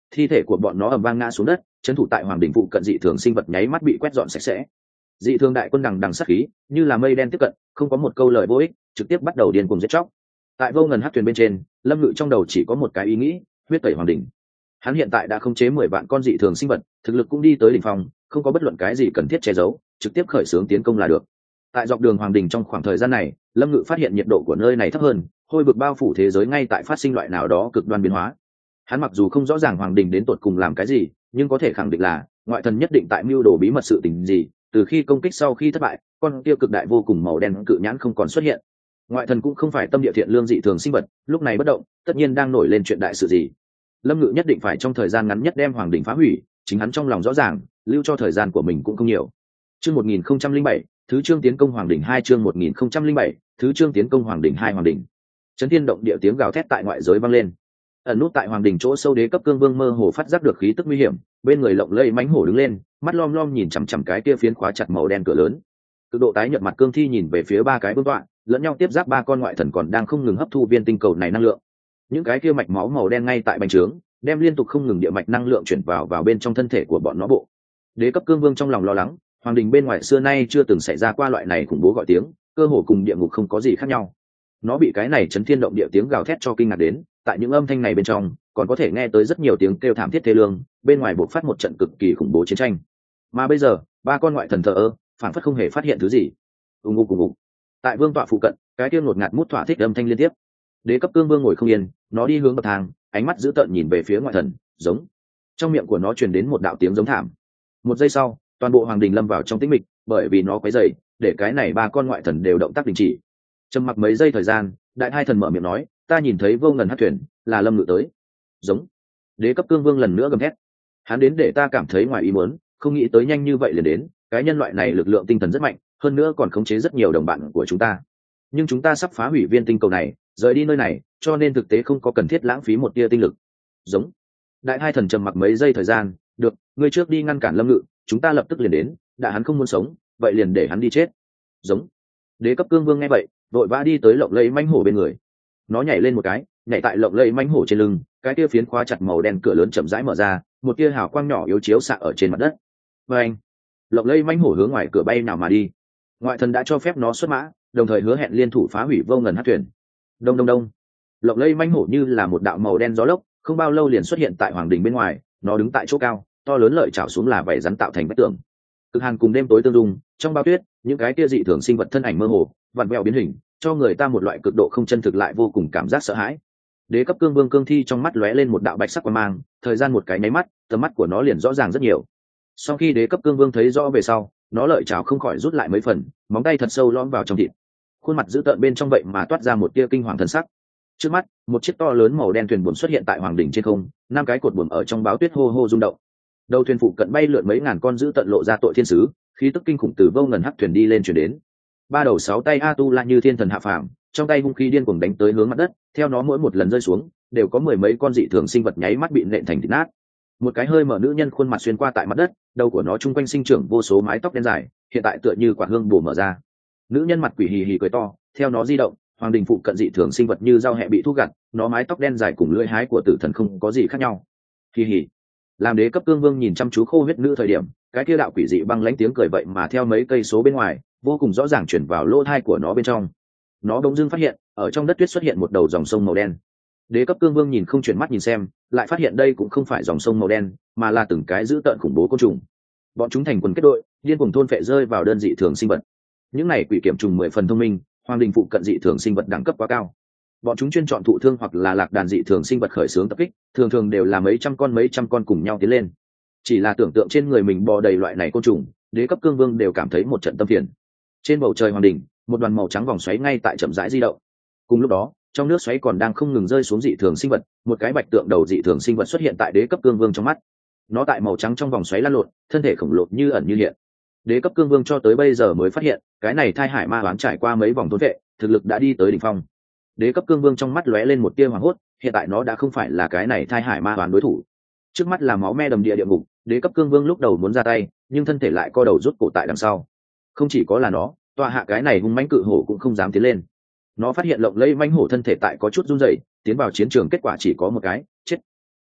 thi thể của bọn nó ầm vang ngã xuống đất, trấn thủ tại hoàng đình phụ cận dị thường sinh vật nháy mắt bị quét dọn sạch sẽ. Dị thường đại quân đằng đằng sát khí, như là mây đen tiếp cận, không có một câu lời vô ích, trực tiếp bắt đầu điên cuồng giết chóc. Tại vô ngần hắc thuyền bên trên, Lâm Ngự trong đầu chỉ có một cái ý nghĩ: huyết tẩy hoàng đình. Hắn hiện tại đã khống chế mười vạn con dị thường sinh vật, thực lực cũng đi tới đỉnh phong, không có bất luận cái gì cần thiết che giấu, trực tiếp khởi xướng tiến công là được. Tại dọc đường hoàng đình trong khoảng thời gian này, Lâm Ngự phát hiện nhiệt độ của nơi này thấp hơn, hôi vực bao phủ thế giới ngay tại phát sinh loại nào đó cực đoan biến hóa. Hắn mặc dù không rõ ràng hoàng đình đến tột cùng làm cái gì, nhưng có thể khẳng định là ngoại thần nhất định tại mưu đồ bí mật sự tình gì. Từ khi công kích sau khi thất bại, con kia cực đại vô cùng màu đen cự nhãn không còn xuất hiện. Ngoại thần cũng không phải tâm địa thiện lương dị thường sinh vật, lúc này bất động, tất nhiên đang nổi lên chuyện đại sự gì. Lâm Ngự nhất định phải trong thời gian ngắn nhất đem hoàng đình phá hủy, chính hắn trong lòng rõ ràng, lưu cho thời gian của mình cũng không nhiều. Chương một nghìn không trăm linh bảy, thứ chương tiến công hoàng đình hai chương một nghìn không trăm linh bảy, thứ chương tiến công hoàng đình hai hoàng đình. Chấn thiên động địa tiếng gào thét tại ngoại giới vang lên. Ẩn nút tại hoàng đình chỗ sâu đế cấp cương vương mơ hồ phát giác được khí tức nguy hiểm, bên người lộng lẫy mãnh hổ đứng lên, mắt lom lom nhìn chằm chằm cái kia phiến khóa chặt màu đen cửa lớn. Cực độ tái nhợt mặt cương thi nhìn về phía ba cái vương tọa, lẫn nhau tiếp giáp ba con ngoại thần còn đang không ngừng hấp thu viên tinh cầu này năng lượng. Những cái kia mạch máu màu đen ngay tại bành trướng, đem liên tục không ngừng địa mạch năng lượng chuyển vào vào bên trong thân thể của bọn nó bộ. Đế cấp cương vương trong lòng lo lắng, hoàng đình bên ngoài xưa nay chưa từng xảy ra qua loại này khủng bố gọi tiếng, cơ hồ cùng địa ngục không có gì khác nhau. Nó bị cái này chấn thiên động địa tiếng gào thét cho kinh ngạc đến, tại những âm thanh này bên trong còn có thể nghe tới rất nhiều tiếng kêu thảm thiết thê lương, bên ngoài bộc phát một trận cực kỳ khủng bố chiến tranh. Mà bây giờ ba con ngoại thần thờ ơ, phản phất không hề phát hiện thứ gì. ùng ục ùng ục. Tại vương tọa phụ cận, cái tiếng ngột ngạt mút thỏa thích âm thanh liên tiếp. Đế cấp cương vương ngồi không yên, nó đi hướng bậc thang, ánh mắt dữ tợn nhìn về phía ngoại thần, giống. Trong miệng của nó truyền đến một đạo tiếng giống thảm. Một giây sau, toàn bộ hoàng đình lâm vào trong tĩnh mịch, bởi vì nó quấy rầy, để cái này ba con ngoại thần đều động tác đình chỉ. Trầm mặc mấy giây thời gian, đại hai thần mở miệng nói: ta nhìn thấy vô ngần hắc thuyền, là Lâm Ngự tới. Giống. Đế cấp cương vương lần nữa gầm thét. Hắn đến để ta cảm thấy ngoài ý muốn, không nghĩ tới nhanh như vậy liền đến. Cái nhân loại này lực lượng tinh thần rất mạnh, hơn nữa còn khống chế rất nhiều đồng bạn của chúng ta. Nhưng chúng ta sắp phá hủy viên tinh cầu này, rời đi nơi này, cho nên thực tế không có cần thiết lãng phí một tia tinh lực. Giống. Đại hai thần trầm mặc mấy giây thời gian, được, ngươi trước đi ngăn cản Lâm Ngự, chúng ta lập tức liền đến. Đã hắn không muốn sống, vậy liền để hắn đi chết. Giống. Đế cấp cương vương nghe vậy, vội vã đi tới lộng lẫy mãnh hổ bên người. Nó nhảy lên một cái, nhảy tại lộng lẫy mãnh hổ trên lưng, cái kia phiến khóa chặt màu đen cửa lớn chậm rãi mở ra, một tia hào quang nhỏ yếu chiếu xạ ở trên mặt đất. Và anh, lộng lẫy mãnh hổ hướng ngoài cửa bay nào mà đi. Ngoại thần đã cho phép nó xuất mã, đồng thời hứa hẹn liên thủ phá hủy vô ngần hắc thuyền. Đông đông đông. Lộng lẫy mãnh hổ như là một đạo màu đen gió lốc, không bao lâu liền xuất hiện tại hoàng đình bên ngoài. Nó đứng tại chỗ cao, to lớn lợi chảo xuống là vảy rắn tạo thành vách tường. Cực hàn cùng đêm tối tương dung, trong bao tuyết, những cái kia dị thường sinh vật thân ảnh mơ hồ, vặn vẹo biến hình, cho người ta một loại cực độ không chân thực lại vô cùng cảm giác sợ hãi. Đế cấp cương vương cương thi trong mắt lóe lên một đạo bạch sắc quang mang, thời gian một cái nháy mắt, tầm mắt của nó liền rõ ràng rất nhiều. Sau khi đế cấp cương vương thấy rõ về sau, nó lợi chảo không khỏi rút lại mấy phần, móng tay thật sâu lõm vào trong thịt. Khuôn mặt dữ tợn bên trong vậy mà toát ra một tia kinh hoàng thần sắc. Trước mắt, một chiếc to lớn màu đen thuyền buồm xuất hiện tại hoàng đỉnh trên không, năm cái cột buồm ở trong báo tuyết hô hô rung động. Đầu thuyền phụ cận bay lượn mấy ngàn con dữ tợn lộ ra tội thiên sứ, khí tức kinh khủng từ vô ngần hắc thuyền đi lên truyền đến. Ba đầu sáu tay a tu la như thiên thần hạ phàm, trong tay hung khí điên cuồng đánh tới hướng mặt đất, theo nó mỗi một lần rơi xuống đều có mười mấy con dị thường sinh vật nháy mắt bị nện thành thịt nát. Một cái hơi mở nữ nhân khuôn mặt xuyên qua tại mặt đất, đầu của nó chung quanh sinh trưởng vô số mái tóc đen dài, hiện tại tựa như quả hương bổ mở ra. Nữ nhân mặt quỷ hì hì cười to, theo nó di động, hoàng đình phụ cận dị thường sinh vật như dao hẹ bị thu gặt, nó mái tóc đen dài cùng lưỡi hái của tử thần không có gì khác nhau. Hì hì. Làm đế cấp cương vương nhìn chăm chú khô huyết nữ thời điểm, cái kia đạo quỷ dị băng lãnh tiếng cười vậy mà theo mấy cây số bên ngoài vô cùng rõ ràng chuyển vào lỗ thai của nó bên trong. Nó bỗng dưng phát hiện ở trong đất tuyết xuất hiện một đầu dòng sông màu đen. Đế cấp cương vương nhìn không chuyển mắt nhìn xem, lại phát hiện đây cũng không phải dòng sông màu đen, mà là từng cái dữ tợn khủng bố côn trùng. Bọn chúng thành quần kết đội, điên cuồng thôn phệ rơi vào đơn dị thường sinh vật. Những này quỷ kiểm trùng mười phần thông minh, hoàng đình phụ cận dị thường sinh vật đẳng cấp quá cao. Bọn chúng chuyên chọn thụ thương hoặc là lạc đàn dị thường sinh vật khởi xướng tập kích, thường thường đều là mấy trăm con mấy trăm con cùng nhau tiến lên. Chỉ là tưởng tượng trên người mình bò đầy loại này côn trùng, đế cấp cương vương đều cảm thấy một trận tâm phiền. Trên bầu trời hoàng đỉnh, một đoàn màu trắng vòng xoáy ngay tại chậm rãi di động. Cùng lúc đó, trong nước xoáy còn đang không ngừng rơi xuống dị thường sinh vật, một cái bạch tượng đầu dị thường sinh vật xuất hiện tại đế cấp cương vương trong mắt. Nó tại màu trắng trong vòng xoáy lăn lộn, thân thể khổng lồ như ẩn như hiện. Đế cấp cương vương cho tới bây giờ mới phát hiện, cái này thai hải ma oán trải qua mấy vòng thôn vệ, thực lực đã đi tới đỉnh phong. Đế cấp cương vương trong mắt lóe lên một tia hoảng hốt, hiện tại nó đã không phải là cái này thai hải ma oán đối thủ. Trước mắt là máu me đầm địa địa ngục, đế cấp cương vương lúc đầu muốn ra tay, nhưng thân thể lại co đầu rút cổ tại đằng sau. Không chỉ có là nó, tọa hạ cái này hung mãnh cự hổ cũng không dám tiến lên. Nó phát hiện lộng lẫy mãnh hổ thân thể tại có chút run rẩy, tiến vào chiến trường kết quả chỉ có một cái, chết.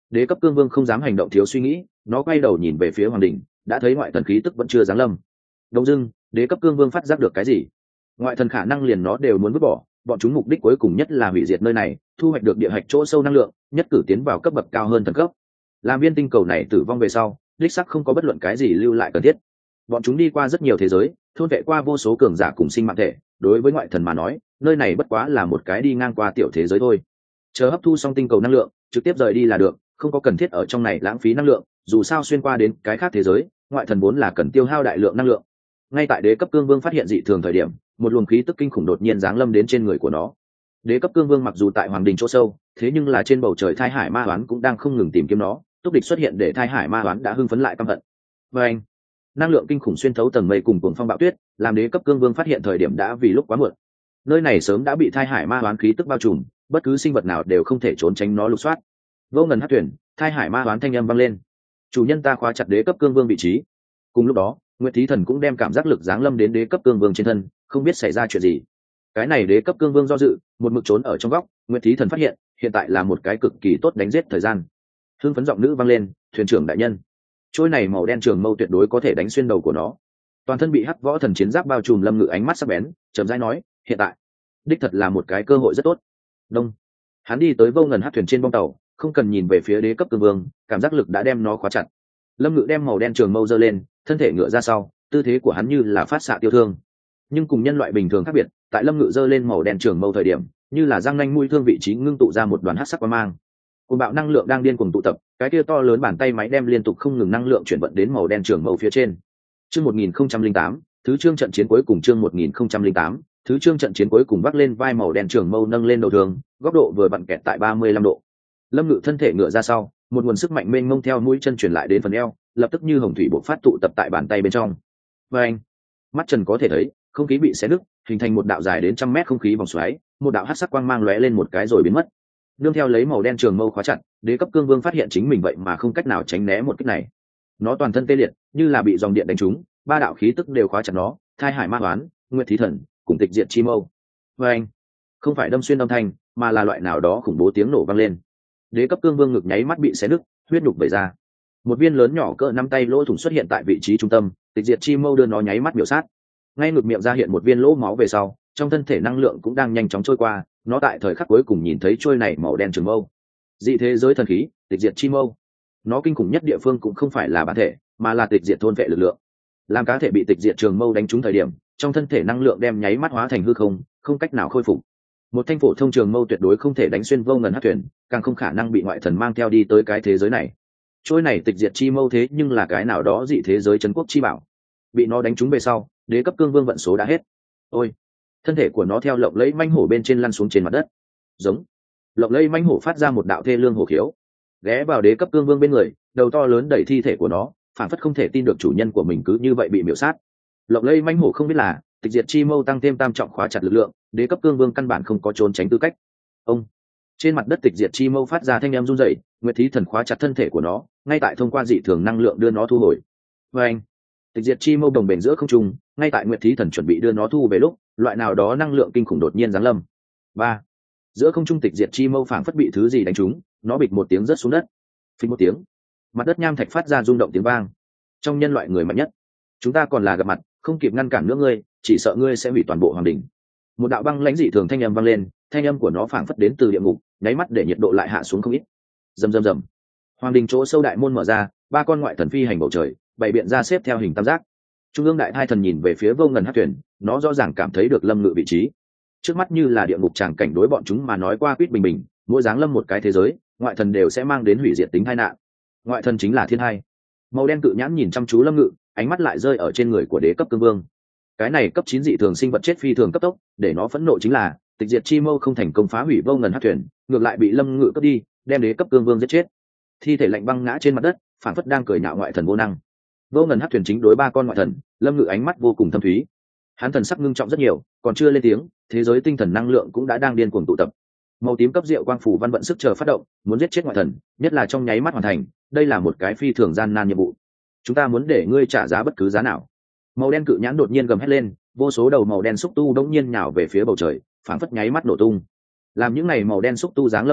Đế cấp cương vương không dám hành động thiếu suy nghĩ, nó quay đầu nhìn về phía hoàng đình, đã thấy ngoại thần khí tức vẫn chưa giáng lâm. Đông dưng, đế cấp cương vương phát giác được cái gì. Ngoại thần khả năng liền nó đều muốn vứt bỏ, bọn chúng mục đích cuối cùng nhất là hủy diệt nơi này, thu hoạch được địa hạch chỗ sâu năng lượng, nhất cử tiến vào cấp bậc cao hơn thần cấp. Làm viên tinh cầu này tử vong về sau, đích sắc không có bất luận cái gì lưu lại cần thiết. Bọn chúng đi qua rất nhiều thế giới, thôn vệ qua vô số cường giả cùng sinh mạng thể, đối với ngoại thần mà nói, nơi này bất quá là một cái đi ngang qua tiểu thế giới thôi. Chờ hấp thu xong tinh cầu năng lượng, trực tiếp rời đi là được, không có cần thiết ở trong này lãng phí năng lượng, dù sao xuyên qua đến cái khác thế giới, ngoại thần vốn là cần tiêu hao đại lượng năng lượng. Ngay tại đế cấp cương vương phát hiện dị thường thời điểm, một luồng khí tức kinh khủng đột nhiên giáng lâm đến trên người của nó. Đế cấp cương vương mặc dù tại hoàng đình chỗ sâu, thế nhưng là trên bầu trời thai hải ma toán cũng đang không ngừng tìm kiếm nó, túc địch xuất hiện để thai hải ma toán đã hưng phấn lại căm hận. Và anh, năng lượng kinh khủng xuyên thấu tầng mây cùng cuồng phong bạo tuyết, làm đế cấp cương vương phát hiện thời điểm đã vì lúc quá muộn. Nơi này sớm đã bị thai hải ma toán khí tức bao trùm, bất cứ sinh vật nào đều không thể trốn tránh nó lục soát. Vô ngần hất tuyển, thai hải ma toán thanh âm vang lên. Chủ nhân ta khóa chặt đế cấp cương vương vị trí. Cùng lúc đó, Nguyệt Thí Thần cũng đem cảm giác lực giáng lâm đến đế cấp cương vương trên thân, không biết xảy ra chuyện gì. Cái này đế cấp cương vương do dự, một mực trốn ở trong góc. Nguyệt Thí Thần phát hiện, hiện tại là một cái cực kỳ tốt đánh giết thời gian. Hưng phấn giọng nữ vang lên, thuyền trưởng đại nhân, trôi này màu đen trường mâu tuyệt đối có thể đánh xuyên đầu của nó. Toàn thân bị hắc võ thần chiến giáp bao trùm Lâm Ngự ánh mắt sắc bén, chậm rãi nói, hiện tại đích thật là một cái cơ hội rất tốt. Đông, hắn đi tới vô ngần hắc thuyền trên bong tàu, không cần nhìn về phía đế cấp cương vương, cảm giác lực đã đem nó khóa chặt. Lâm Ngự đem màu đen trường mâu giơ lên, thân thể ngựa ra sau, tư thế của hắn như là phát xạ tiêu thương. Nhưng cùng nhân loại bình thường khác biệt, tại Lâm Ngự giơ lên màu đen trường mâu thời điểm, như là răng nanh mũi thương vị trí ngưng tụ ra một đoàn hắc sắc quang mang. Cuồng bạo năng lượng đang điên cuồng tụ tập, cái kia to lớn bàn tay máy đem liên tục không ngừng năng lượng chuyển vận đến màu đen trường mâu phía trên. Chương một nghìn không trăm lẻ tám, thứ chương trận chiến cuối cùng chương một nghìn không trăm lẻ tám, thứ chương trận chiến cuối cùng vác lên vai màu đen trường mâu nâng lên đầu thường, góc độ vừa vặn kẹt tại ba mươi lăm độ. Lâm Ngự thân thể ngựa ra sau, một nguồn sức mạnh mênh mông theo mũi chân truyền lại đến phần eo, lập tức như hồng thủy bộc phát tụ tập tại bàn tay bên trong. Và anh, mắt Trần có thể thấy, không khí bị xé nứt, hình thành một đạo dài đến trăm mét không khí vòng xoáy, một đạo hắc sắc quang mang lóe lên một cái rồi biến mất. Đương theo lấy màu đen trường mâu khóa chặt, đế cấp cương vương phát hiện chính mình vậy mà không cách nào tránh né một kích này. Nó toàn thân tê liệt, như là bị dòng điện đánh trúng, ba đạo khí tức đều khóa chặt nó, thai hải ma toán, nguyệt thí thần, cùng tịch diệt chi mâu. Và anh, không phải đâm xuyên âm thanh, mà là loại nào đó khủng bố tiếng nổ vang lên. Đế cấp cương vương ngực nháy mắt bị xé nứt, huyết nhục bể ra. Một viên lớn nhỏ cỡ nắm tay lỗ thủng xuất hiện tại vị trí trung tâm, tịch diệt chi mâu đưa nó nháy mắt biểu sát. Ngay ngực miệng ra hiện một viên lỗ máu về sau, trong thân thể năng lượng cũng đang nhanh chóng trôi qua, nó tại thời khắc cuối cùng nhìn thấy trôi này màu đen trường mâu. Dị thế giới thần khí, tịch diệt chi mâu. Nó kinh khủng nhất địa phương cũng không phải là bản thể, mà là tịch diệt thôn vệ lực lượng. Làm cá thể bị tịch diệt trường mâu đánh trúng thời điểm, trong thân thể năng lượng đem nháy mắt hóa thành hư không, không cách nào khôi phục. Một thanh phổ thông trường mâu tuyệt đối không thể đánh xuyên vô ngần hắc thuyền, càng không khả năng bị ngoại thần mang theo đi tới cái thế giới này. Trôi này tịch diệt chi mâu thế nhưng là cái nào đó dị thế giới trấn quốc chi bảo. Bị nó đánh trúng về sau, đế cấp cương vương vận số đã hết. Ôi, thân thể của nó theo lộng lẫy manh hổ bên trên lăn xuống trên mặt đất. Giống, lộng lẫy manh hổ phát ra một đạo thê lương hổ khiếu, ghé vào đế cấp cương vương bên người, đầu to lớn đẩy thi thể của nó, phản phất không thể tin được chủ nhân của mình cứ như vậy bị miểu sát. Lộng lẫy manh hổ không biết là tịch diệt chi mâu tăng thêm tam trọng khóa chặt lực lượng, đế cấp cương vương căn bản không có trốn tránh tư cách. Ông, trên mặt đất tịch diệt chi mâu phát ra thanh âm run rẩy, nguyệt thí thần khóa chặt thân thể của nó, ngay tại thông qua dị thường năng lượng đưa nó thu hồi. Và anh, tịch diệt chi mâu đồng bền giữa không trung, ngay tại nguyệt thí thần chuẩn bị đưa nó thu về lúc, loại nào đó năng lượng kinh khủng đột nhiên giáng lâm. Ba, giữa không trung tịch diệt chi mâu phảng phất bị thứ gì đánh trúng, nó bịch một tiếng rớt xuống đất. Phình một tiếng, mặt đất nham thạch phát ra rung động tiếng vang. Trong nhân loại người mạnh nhất, chúng ta còn là gặp mặt, không kịp ngăn cản nữa ngươi, chỉ sợ ngươi sẽ hủy toàn bộ hoàng đình. Một đạo băng lãnh dị thường thanh âm vang lên, thanh âm của nó phảng phất đến từ địa ngục, nháy mắt để nhiệt độ lại hạ xuống không ít. Rầm rầm rầm, hoàng đình chỗ sâu đại môn mở ra, ba con ngoại thần phi hành bầu trời, bảy biện ra xếp theo hình tam giác. Trung ương đại thai thần nhìn về phía vô ngần hắc thuyền, nó rõ ràng cảm thấy được Lâm Ngự vị trí. Trước mắt như là địa ngục tràng cảnh đối bọn chúng mà nói qua quýt bình bình, mỗi dáng lâm một cái thế giới, ngoại thần đều sẽ mang đến hủy diệt tính tai nạn. Ngoại thần chính là thiên hai. Màu đen cự nhãn nhìn chăm chú Lâm Ngự, ánh mắt lại rơi ở trên người của đế cấp cương vương. Cái này cấp chín dị thường sinh vật chết phi thường cấp tốc, để nó phẫn nộ chính là tịch diệt chi mâu không thành công phá hủy vô ngần hắc thuyền, ngược lại bị Lâm Ngự cướp đi, đem đế cấp cương vương giết chết. Thi thể lạnh băng ngã trên mặt đất, phản phất đang cười nhạo ngoại thần vô năng. Vô ngần hắc thuyền chính đối ba con ngoại thần, Lâm Ngự ánh mắt vô cùng thâm thúy. Hắn thần sắc ngưng trọng rất nhiều, còn chưa lên tiếng, thế giới tinh thần năng lượng cũng đã đang điên cuồng tụ tập. Màu tím cấp diệu quang phủ văn vận sức chờ phát động, muốn giết chết ngoại thần, nhất là trong nháy mắt hoàn thành, đây là một cái phi thường gian nan nhiệm vụ. Chúng ta muốn để ngươi trả giá bất cứ giá nào. Màu đen cự nhãn đột nhiên gầm hét lên, vô số đầu màu đen xúc tu đống nhiên nhào về phía bầu trời, phảng phất nháy mắt nổ tung. Làm những này màu đen xúc tu giáng lâm lúc,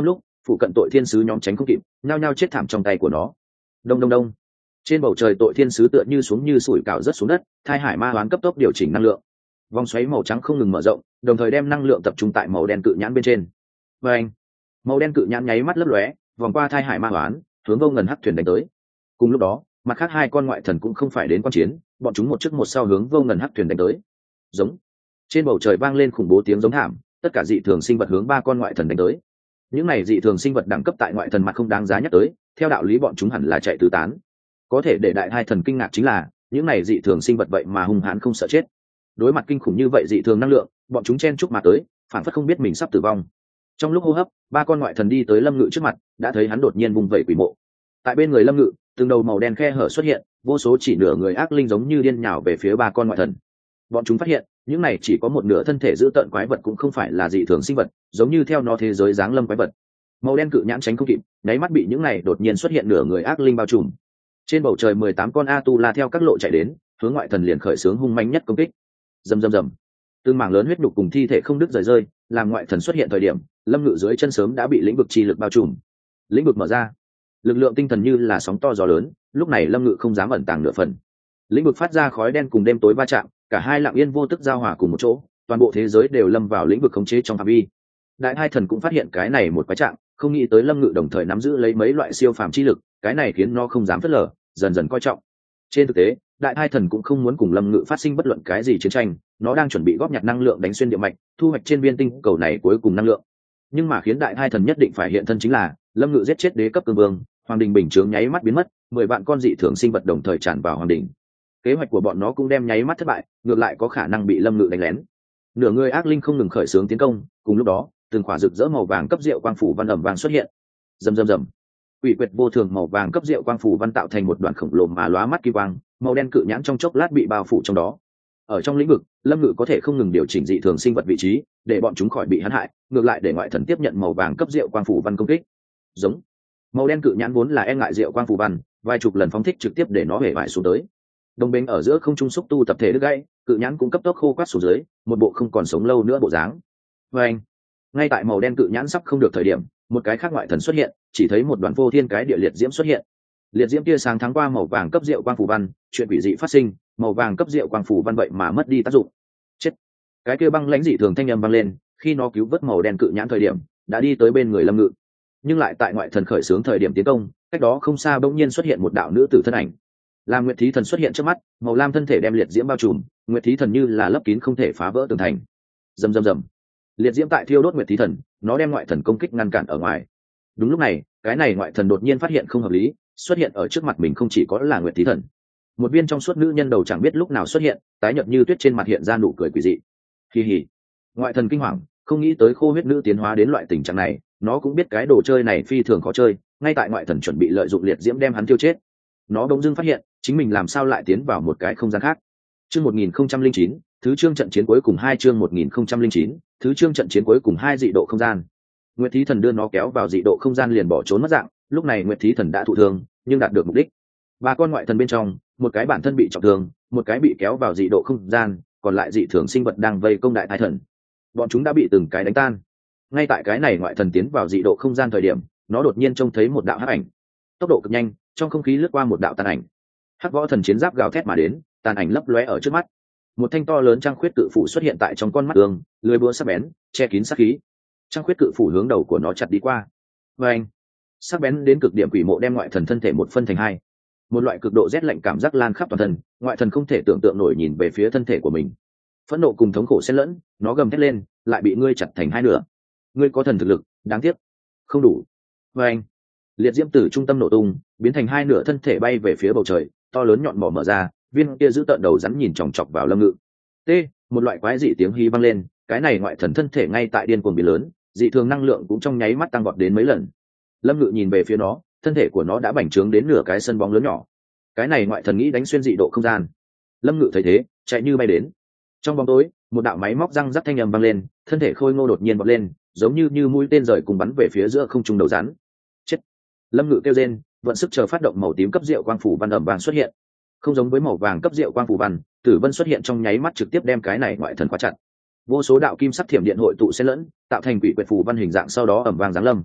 phụ cận tội thiên sứ nhóm tránh không kịp, nhao nhao chết thảm trong tay của nó. Đông đông đông. Trên bầu trời tội thiên sứ tựa như xuống như sủi cảo rớt xuống đất, thai hải ma hoán cấp tốc điều chỉnh năng lượng. Vòng xoáy màu trắng không ngừng mở rộng, đồng thời đem năng lượng tập trung tại màu đen cự nhãn bên trên. Và anh, màu đen cự nhãn nháy mắt lấp lóe, vòng qua thai hải ma hoán, hướng vô ngần hắc thuyền đánh tới. Cùng lúc đó, mặt khác hai con ngoại thần cũng không phải đến quan chiến, bọn chúng một trước một sau hướng vô ngần hắc thuyền đánh tới. Giống. Trên bầu trời vang lên khủng bố tiếng giống thảm, tất cả dị thường sinh vật hướng ba con ngoại thần đánh tới. Những này dị thường sinh vật đẳng cấp tại ngoại thần mặt không đáng giá nhắc tới, theo đạo lý bọn chúng hẳn là chạy tứ tán. Có thể để đại hai thần kinh ngạc chính là, những này dị thường sinh vật vậy mà hung hãn không sợ chết. Đối mặt kinh khủng như vậy dị thường năng lượng, bọn chúng chen chúc mà tới, phản phất không biết mình sắp tử vong. Trong lúc hô hấp, ba con ngoại thần đi tới Lâm Ngự trước mặt, đã thấy hắn đột nhiên vung vẩy quỷ mộ. Tại bên người Lâm Ngự, từng đầu màu đen khe hở xuất hiện, vô số chỉ nửa người ác linh giống như điên nhào về phía ba con ngoại thần. Bọn chúng phát hiện, những này chỉ có một nửa thân thể giữ tợn quái vật cũng không phải là dị thường sinh vật, giống như theo nó thế giới giáng lâm quái vật. Màu đen cự nhãn tránh không kịp, nháy mắt bị những này đột nhiên xuất hiện nửa người ác linh bao trùm. Trên bầu trời mười tám con Atula theo các lộ chạy đến, hướng ngoại thần liền khởi xướng hung manh nhất công kích. Rầm rầm rầm. Tương mảng lớn huyết nhục cùng thi thể không đứt rời rơi, làm ngoại thần xuất hiện thời điểm, Lâm Ngự dưới chân sớm đã bị lĩnh vực chi lực bao trùm. Lĩnh vực mở ra, lực lượng tinh thần như là sóng to gió lớn, lúc này Lâm Ngự không dám ẩn tàng nửa phần. Lĩnh vực phát ra khói đen cùng đêm tối va chạm, cả hai lặng yên vô tức giao hòa cùng một chỗ, toàn bộ thế giới đều lâm vào lĩnh vực khống chế trong phạm vi. Đại hai thần cũng phát hiện cái này một quái trạng, không nghĩ tới Lâm Ngự đồng thời nắm giữ lấy mấy loại siêu phàm chi lực, cái này khiến nó không dám phớt lờ, dần dần coi trọng. Trên thực tế, đại hai thần cũng không muốn cùng Lâm Ngự phát sinh bất luận cái gì chiến tranh, nó đang chuẩn bị góp nhặt năng lượng đánh xuyên địa mạch, thu hoạch trên viên tinh cầu này cuối cùng năng lượng. Nhưng mà khiến đại hai thần nhất định phải hiện thân chính là, Lâm Ngự giết chết đế cấp cương vương, hoàng đình bình chướng nháy mắt biến mất, mười vạn con dị thường sinh vật đồng thời tràn vào hoàng đình. Kế hoạch của bọn nó cũng đem nháy mắt thất bại, ngược lại có khả năng bị Lâm Ngự đánh lén. Nửa người ác linh không ngừng khởi xướng tiến công, cùng lúc đó, từng khỏa rực rỡ màu vàng cấp diệu quang phủ văn ẩm vàng xuất hiện. Rầm rầm rầm. Quỷ quyệt vô thường màu vàng cấp diệu quang phủ văn tạo thành một đoạn khổng lồ mà lóa mắt kỳ quang, màu đen cự nhãn trong chốc lát bị bao phủ trong đó. Ở trong lĩnh vực, Lâm Ngự có thể không ngừng điều chỉnh dị thường sinh vật vị trí, để bọn chúng khỏi bị hắn hại, ngược lại để ngoại thần tiếp nhận màu vàng cấp diệu quang phủ văn công kích. Giống. Màu đen cự nhãn vốn là e ngại diệu quang phủ văn, vài chục lần phóng thích trực tiếp để nó hể vải xuống tới. Đồng bên ở giữa không trung xúc tu tập thể đứt gãy, cự nhãn cũng cấp tốc khô quắt xuống dưới, một bộ không còn sống lâu nữa bộ dáng. Và anh, ngay tại màu đen cự nhãn sắp không được thời điểm, một cái khác ngoại thần xuất hiện, chỉ thấy một đoàn vô thiên cái địa liệt diễm xuất hiện. Liệt diễm tia sáng thắng qua màu vàng cấp diệu quang phủ văn, chuyện quỷ dị phát sinh, màu vàng cấp diệu quang phủ văn vậy mà mất đi tác dụng. Chết. Cái kia băng lãnh dị thường thanh âm vang lên, khi nó cứu vớt màu đen cự nhãn thời điểm, đã đi tới bên người Lâm Ngự. Nhưng lại tại ngoại thần khởi xướng thời điểm tiến công, cách đó không xa bỗng nhiên xuất hiện một đạo nữ tử thân ảnh. Làm Nguyệt Thí Thần xuất hiện trước mắt, màu lam thân thể đem liệt diễm bao trùm, Nguyệt Thí Thần như là lấp kín không thể phá vỡ tường thành. Rầm rầm rầm. Liệt diễm tại thiêu đốt Nguyệt Thí Thần, nó đem ngoại thần công kích ngăn cản ở ngoài. Đúng lúc này, cái này ngoại thần đột nhiên phát hiện không hợp lý, xuất hiện ở trước mặt mình không chỉ có là Nguyệt Thí Thần. Một viên trong suốt nữ nhân đầu chẳng biết lúc nào xuất hiện, tái nhợt như tuyết trên mặt hiện ra nụ cười quỷ dị. Kỳ hỉ. Ngoại thần kinh hoàng, không nghĩ tới khô huyết nữ tiến hóa đến loại tình trạng này, nó cũng biết cái đồ chơi này phi thường khó chơi, ngay tại ngoại thần chuẩn bị lợi dụng liệt diễm đem hắn tiêu chết, nó bỗng dưng phát hiện chính mình làm sao lại tiến vào một cái không gian khác. Chương một nghìn không trăm linh chín, thứ chương trận chiến cuối cùng hai chương một nghìn không trăm linh chín, thứ chương trận chiến cuối cùng hai dị độ không gian. Nguyệt Thí Thần đưa nó kéo vào dị độ không gian liền bỏ trốn mất dạng, lúc này Nguyệt Thí Thần đã thụ thương, nhưng đạt được mục đích. Ba con ngoại thần bên trong, một cái bản thân bị trọng thương, một cái bị kéo vào dị độ không gian, còn lại dị thường sinh vật đang vây công đại thái thần. Bọn chúng đã bị từng cái đánh tan. Ngay tại cái này ngoại thần tiến vào dị độ không gian thời điểm, nó đột nhiên trông thấy một đạo hắc ảnh. Tốc độ cực nhanh, trong không khí lướt qua một đạo tàn ảnh. Hắc võ thần chiến giáp gào thét mà đến, tàn ảnh lấp lóe ở trước mắt. Một thanh to lớn trăng khuyết cự phủ xuất hiện tại trong con mắt tường, lưỡi búa sắc bén, che kín sát khí. Trăng khuyết cự phủ hướng đầu của nó chặt đi qua. Và anh, sắc bén đến cực điểm quỷ mộ đem ngoại thần thân thể một phân thành hai. Một loại cực độ rét lạnh cảm giác lan khắp toàn thân, ngoại thần không thể tưởng tượng nổi nhìn về phía thân thể của mình. Phẫn nộ cùng thống khổ xen lẫn, nó gầm thét lên, lại bị ngươi chặt thành hai nửa. Ngươi có thần thực lực, đáng tiếc, không đủ. Và anh, liệt diễm từ trung tâm nổ tung, biến thành hai nửa thân thể bay về phía bầu trời, to lớn nhọn mỏ mở ra, viên kia giữ tợn đầu rắn nhìn chòng chọc vào Lâm Ngự. T, một loại quái dị tiếng hí vang lên, cái này ngoại thần thân thể ngay tại điên cuồng biến lớn, dị thường năng lượng cũng trong nháy mắt tăng vọt đến mấy lần. Lâm Ngự nhìn về phía nó, thân thể của nó đã bành trướng đến nửa cái sân bóng lớn nhỏ. Cái này ngoại thần nghĩ đánh xuyên dị độ không gian. Lâm Ngự thấy thế, chạy như bay đến. Trong bóng tối, một đạo máy móc răng rắc thanh âm vang lên, thân thể khôi ngô đột nhiên bật lên, giống như như mũi tên rời cùng bắn về phía giữa không trung đầu rắn. Chết! Lâm Ngự kêu rên, vận sức chờ phát động màu tím cấp diệu quang phủ văn ẩm vàng xuất hiện. Không giống với màu vàng cấp diệu quang phủ văn, tử vân xuất hiện trong nháy mắt trực tiếp đem cái này ngoại thần khóa chặt. Vô số đạo kim sắc thiểm điện hội tụ xen lẫn, tạo thành quỷ quyệt phủ văn hình dạng sau đó ẩm vàng giáng lâm.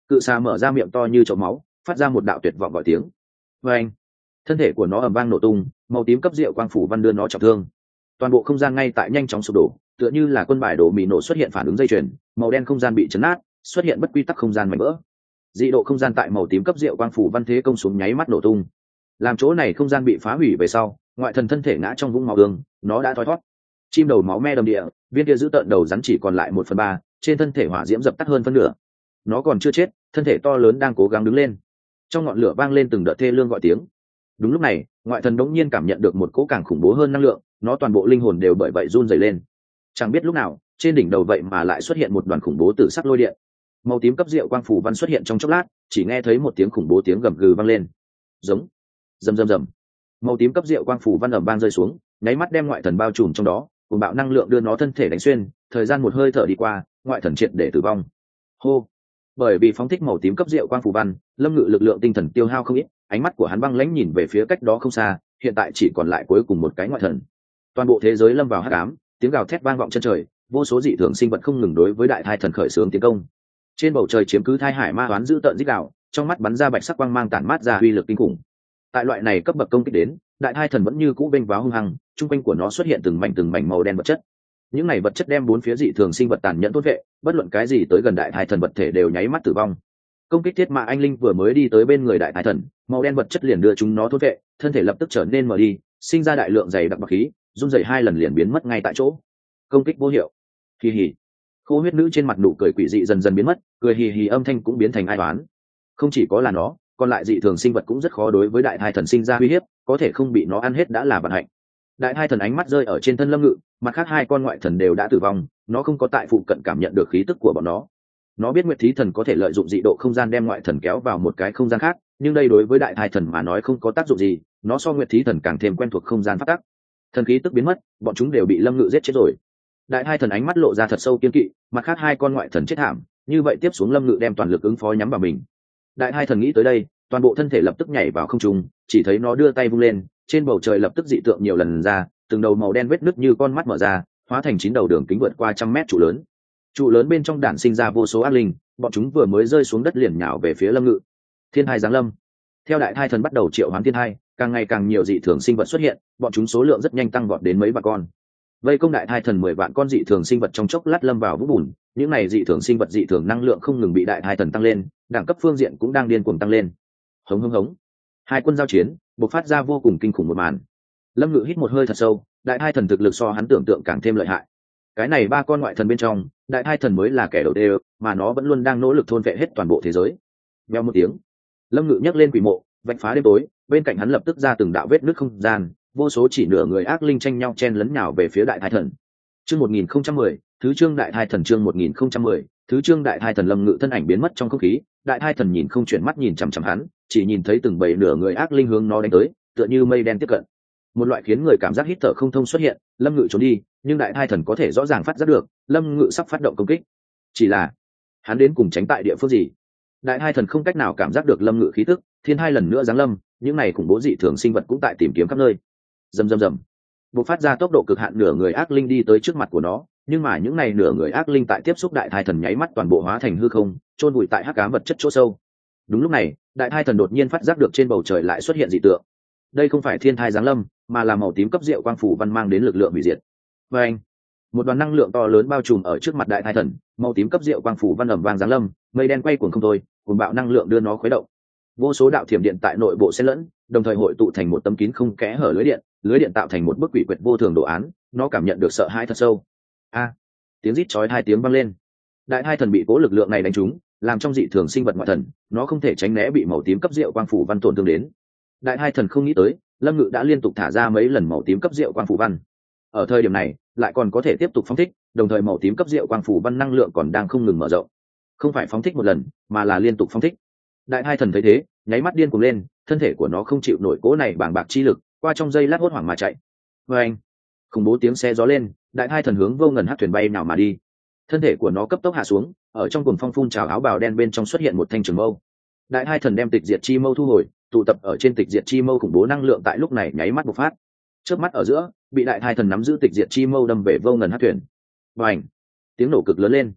Cự xà mở ra miệng to như chậu máu, phát ra một đạo tuyệt vọng gọi tiếng. Và anh, thân thể của nó ầm vang nổ tung, màu tím cấp rượu quang phủ văn đưa nó trọng thương. Toàn bộ không gian ngay tại nhanh chóng sụp đổ, tựa như là quân bài đổ mì nổ xuất hiện phản ứng dây chuyền, màu đen không gian bị chấn nát, xuất hiện bất quy tắc không gian mảnh vỡ. Dị độ không gian tại màu tím cấp rượu quang phủ văn thế công xuống nháy mắt nổ tung. Làm chỗ này không gian bị phá hủy về sau, ngoại thần thân thể ngã trong vũng máu ương, nó đã thoi thoát. Chim đầu máu me đầm địa, viên kia giữ tợn đầu rắn chỉ còn lại một phần ba, trên thân thể hỏa diễm dập tắt hơn phân nửa. Nó còn chưa chết, thân thể to lớn đang cố gắng đứng lên. Trong ngọn lửa vang lên từng đợt thê lương gọi tiếng. Đúng lúc này, ngoại thần đống nhiên cảm nhận được một cỗ càng khủng bố hơn năng lượng, nó toàn bộ linh hồn đều bởi vậy run rẩy lên. Chẳng biết lúc nào, trên đỉnh đầu vậy mà lại xuất hiện một đoàn khủng bố tử sắc lôi điện. Màu tím cấp rượu quang phủ văn xuất hiện trong chốc lát, chỉ nghe thấy một tiếng khủng bố tiếng gầm gừ vang lên. Giống, rầm rầm rầm. Màu tím cấp rượu quang phủ văn ầm vang rơi xuống, nháy mắt đem ngoại thần bao trùm trong đó, cùng bạo năng lượng đưa nó thân thể đánh xuyên, thời gian một hơi thở đi qua, ngoại thần triệt để tử vong. Hô. Bởi vì phóng thích màu tím cấp rượu quang phủ văn, Lâm Ngự lực lượng tinh thần tiêu hao không ít, ánh mắt của hắn băng lãnh nhìn về phía cách đó không xa, hiện tại chỉ còn lại cuối cùng một cái ngoại thần. Toàn bộ thế giới lâm vào hắc ám, tiếng gào thét vang vọng chân trời, vô số dị thường sinh vật không ngừng đối với đại thai thần khởi xướng tiến công. Trên bầu trời chiếm cứ thai hải ma toán giữ tợn rít gào, trong mắt bắn ra bạch sắc quang mang tản mát ra uy lực kinh khủng. Tại loại này cấp bậc công kích đến, đại thai thần vẫn như cũ bênh váo hung hăng, trung quanh của nó xuất hiện từng mảnh từng mảnh màu đen vật chất. Những này vật chất đem bốn phía dị thường sinh vật tàn nhẫn thôn vệ, bất luận cái gì tới gần đại thai thần vật thể đều nháy mắt tử vong. Công kích thiết mã anh linh vừa mới đi tới bên người đại thai thần, màu đen vật chất liền đưa chúng nó thôn vệ, thân thể lập tức trở nên mờ đi, sinh ra đại lượng dày đặc bạc khí, run rẩy hai lần liền biến mất ngay tại chỗ. Công kích vô hiệu. Kỳ hỉ. Khô huyết nữ trên mặt nụ cười quỷ dị dần dần biến mất, cười hì hì âm thanh cũng biến thành ai oán. Không chỉ có là nó, còn lại dị thường sinh vật cũng rất khó đối với đại thai thần sinh ra uy hiếp, có thể không bị nó ăn hết đã là vận hạnh. Đại thai thần ánh mắt rơi ở trên thân Lâm Ngự, mặt khác hai con ngoại thần đều đã tử vong, nó không có tại phụ cận cảm nhận được khí tức của bọn nó. Nó biết Nguyệt Thí thần có thể lợi dụng dị độ không gian đem ngoại thần kéo vào một cái không gian khác, nhưng đây đối với đại thai thần mà nói không có tác dụng gì, nó so Nguyệt Thí thần càng thêm quen thuộc không gian pháp tắc. Thần khí tức biến mất, bọn chúng đều bị Lâm Ngự giết chết rồi. Đại thai thần ánh mắt lộ ra thật sâu kiên kỵ, mặt khác hai con ngoại thần chết thảm, như vậy tiếp xuống Lâm Ngự đem toàn lực ứng phó nhắm vào mình. Đại thai thần nghĩ tới đây, toàn bộ thân thể lập tức nhảy vào không trung, chỉ thấy nó đưa tay vung lên, trên bầu trời lập tức dị tượng nhiều lần ra, từng đầu màu đen vết nứt như con mắt mở ra, hóa thành chín đầu đường kính vượt qua trăm mét trụ lớn. Trụ lớn bên trong đản sinh ra vô số ác linh, bọn chúng vừa mới rơi xuống đất liền nhào về phía Lâm Ngự. Thiên hai giáng lâm. Theo đại thai thần bắt đầu triệu hoán thiên hai, càng ngày càng nhiều dị thường sinh vật xuất hiện, bọn chúng số lượng rất nhanh tăng vọt đến mấy vạn con. Vây công đại thai thần mười vạn con dị thường sinh vật trong chốc lát lâm vào vũng bùn, những này dị thường sinh vật dị thường năng lượng không ngừng bị đại thai thần tăng lên, đẳng cấp phương diện cũng đang điên cuồng tăng lên. Hống hống hống. Hai quân giao chiến, bộc phát ra vô cùng kinh khủng một màn. Lâm Ngự hít một hơi thật sâu, đại thai thần thực lực so hắn tưởng tượng càng thêm lợi hại. Cái này ba con ngoại thần bên trong, đại thai thần mới là kẻ đầu tiên, mà nó vẫn luôn đang nỗ lực thôn vệ hết toàn bộ thế giới. Vèo một tiếng, Lâm Ngự nhấc lên quỷ mộ, vạch phá đêm tối, bên cạnh hắn lập tức ra từng đạo vết nứt không gian, vô số chỉ nửa người ác linh tranh nhau chen lấn nhào về phía đại thai thần. Chương một nghìn không trăm mười, thứ chương đại thai thần chương một nghìn không trăm mười, thứ chương đại thai thần. Lâm Ngự thân ảnh biến mất trong không khí, đại thai thần nhìn không chuyển mắt nhìn chằm chằm hắn, chỉ nhìn thấy từng bầy nửa người ác linh hướng nó đánh tới, tựa như mây đen tiếp cận. Một loại khiến người cảm giác hít thở không thông xuất hiện, Lâm Ngự trốn đi, nhưng đại thai thần có thể rõ ràng phát giác được, Lâm Ngự sắp phát động công kích. Chỉ là, hắn đến cùng tránh tại địa phương gì? Đại thai thần không cách nào cảm giác được Lâm Ngự khí tức, thiên hai lần nữa giáng lâm, những này khủng bố dị thường sinh vật cũng tại tìm kiếm khắp nơi. Rầm rầm rầm. Bộc phát ra tốc độ cực hạn nửa người ác linh đi tới trước mặt của nó, nhưng mà những này nửa người ác linh tại tiếp xúc đại thai thần nháy mắt toàn bộ hóa thành hư không, chôn vùi tại hắc ám vật chất chỗ sâu. Đúng lúc này, đại thai thần đột nhiên phát giác được trên bầu trời lại xuất hiện dị tượng. Đây không phải thiên thai giáng lâm, mà là màu tím cấp rượu quang phủ văn mang đến lực lượng hủy diệt. Và anh, một đoàn năng lượng to lớn bao trùm ở trước mặt đại thai thần, màu tím cấp rượu quang phủ văn ầm vang giáng lâm, mây đen quay cuồng không thôi, cuồng bạo năng lượng đưa nó khuấy động. Vô số đạo thiểm điện tại nội bộ xen lẫn, đồng thời hội tụ thành một tấm kín không kẽ hở lưới điện, lưới điện tạo thành một bức quỷ quyệt vô thường đồ án, nó cảm nhận được sợ hãi thật sâu. A, tiếng rít chói hai tiếng vang lên. Đại thai thần bị cố lực lượng này đánh trúng, làm trong dị thường sinh vật ngoại thần, nó không thể tránh né bị màu tím cấp rượu quang phủ văn tổn thương đến. Đại thai thần không nghĩ tới, Lâm Ngự đã liên tục thả ra mấy lần màu tím cấp rượu quang phủ văn. Ở thời điểm này, lại còn có thể tiếp tục phóng thích, đồng thời màu tím cấp rượu quang phủ văn năng lượng còn đang không ngừng mở rộng. Không phải phóng thích một lần, mà là liên tục phóng thích. Đại thai thần thấy thế, nháy mắt điên cuồng lên, thân thể của nó không chịu nổi cố này bàng bạc chi lực, qua trong giây lát hốt hoảng mà chạy. Và anh, khủng bố tiếng xe gió lên, đại thai thần hướng vô ngần hắc thuyền bay nào mà đi. Thân thể của nó cấp tốc hạ xuống, ở trong cuồng phong phun trào áo bào đen bên trong xuất hiện một thanh trường mâu. Đại thai thần đem tịch diệt chi mâu thu hồi, tụ tập ở trên tịch diệt chi mâu khủng bố năng lượng tại lúc này nháy mắt bộc phát. Chớp mắt ở giữa, bị đại thai thần nắm giữ tịch diệt chi mâu đâm về vô ngần hắc thuyền. Bành! Tiếng nổ cực lớn lên.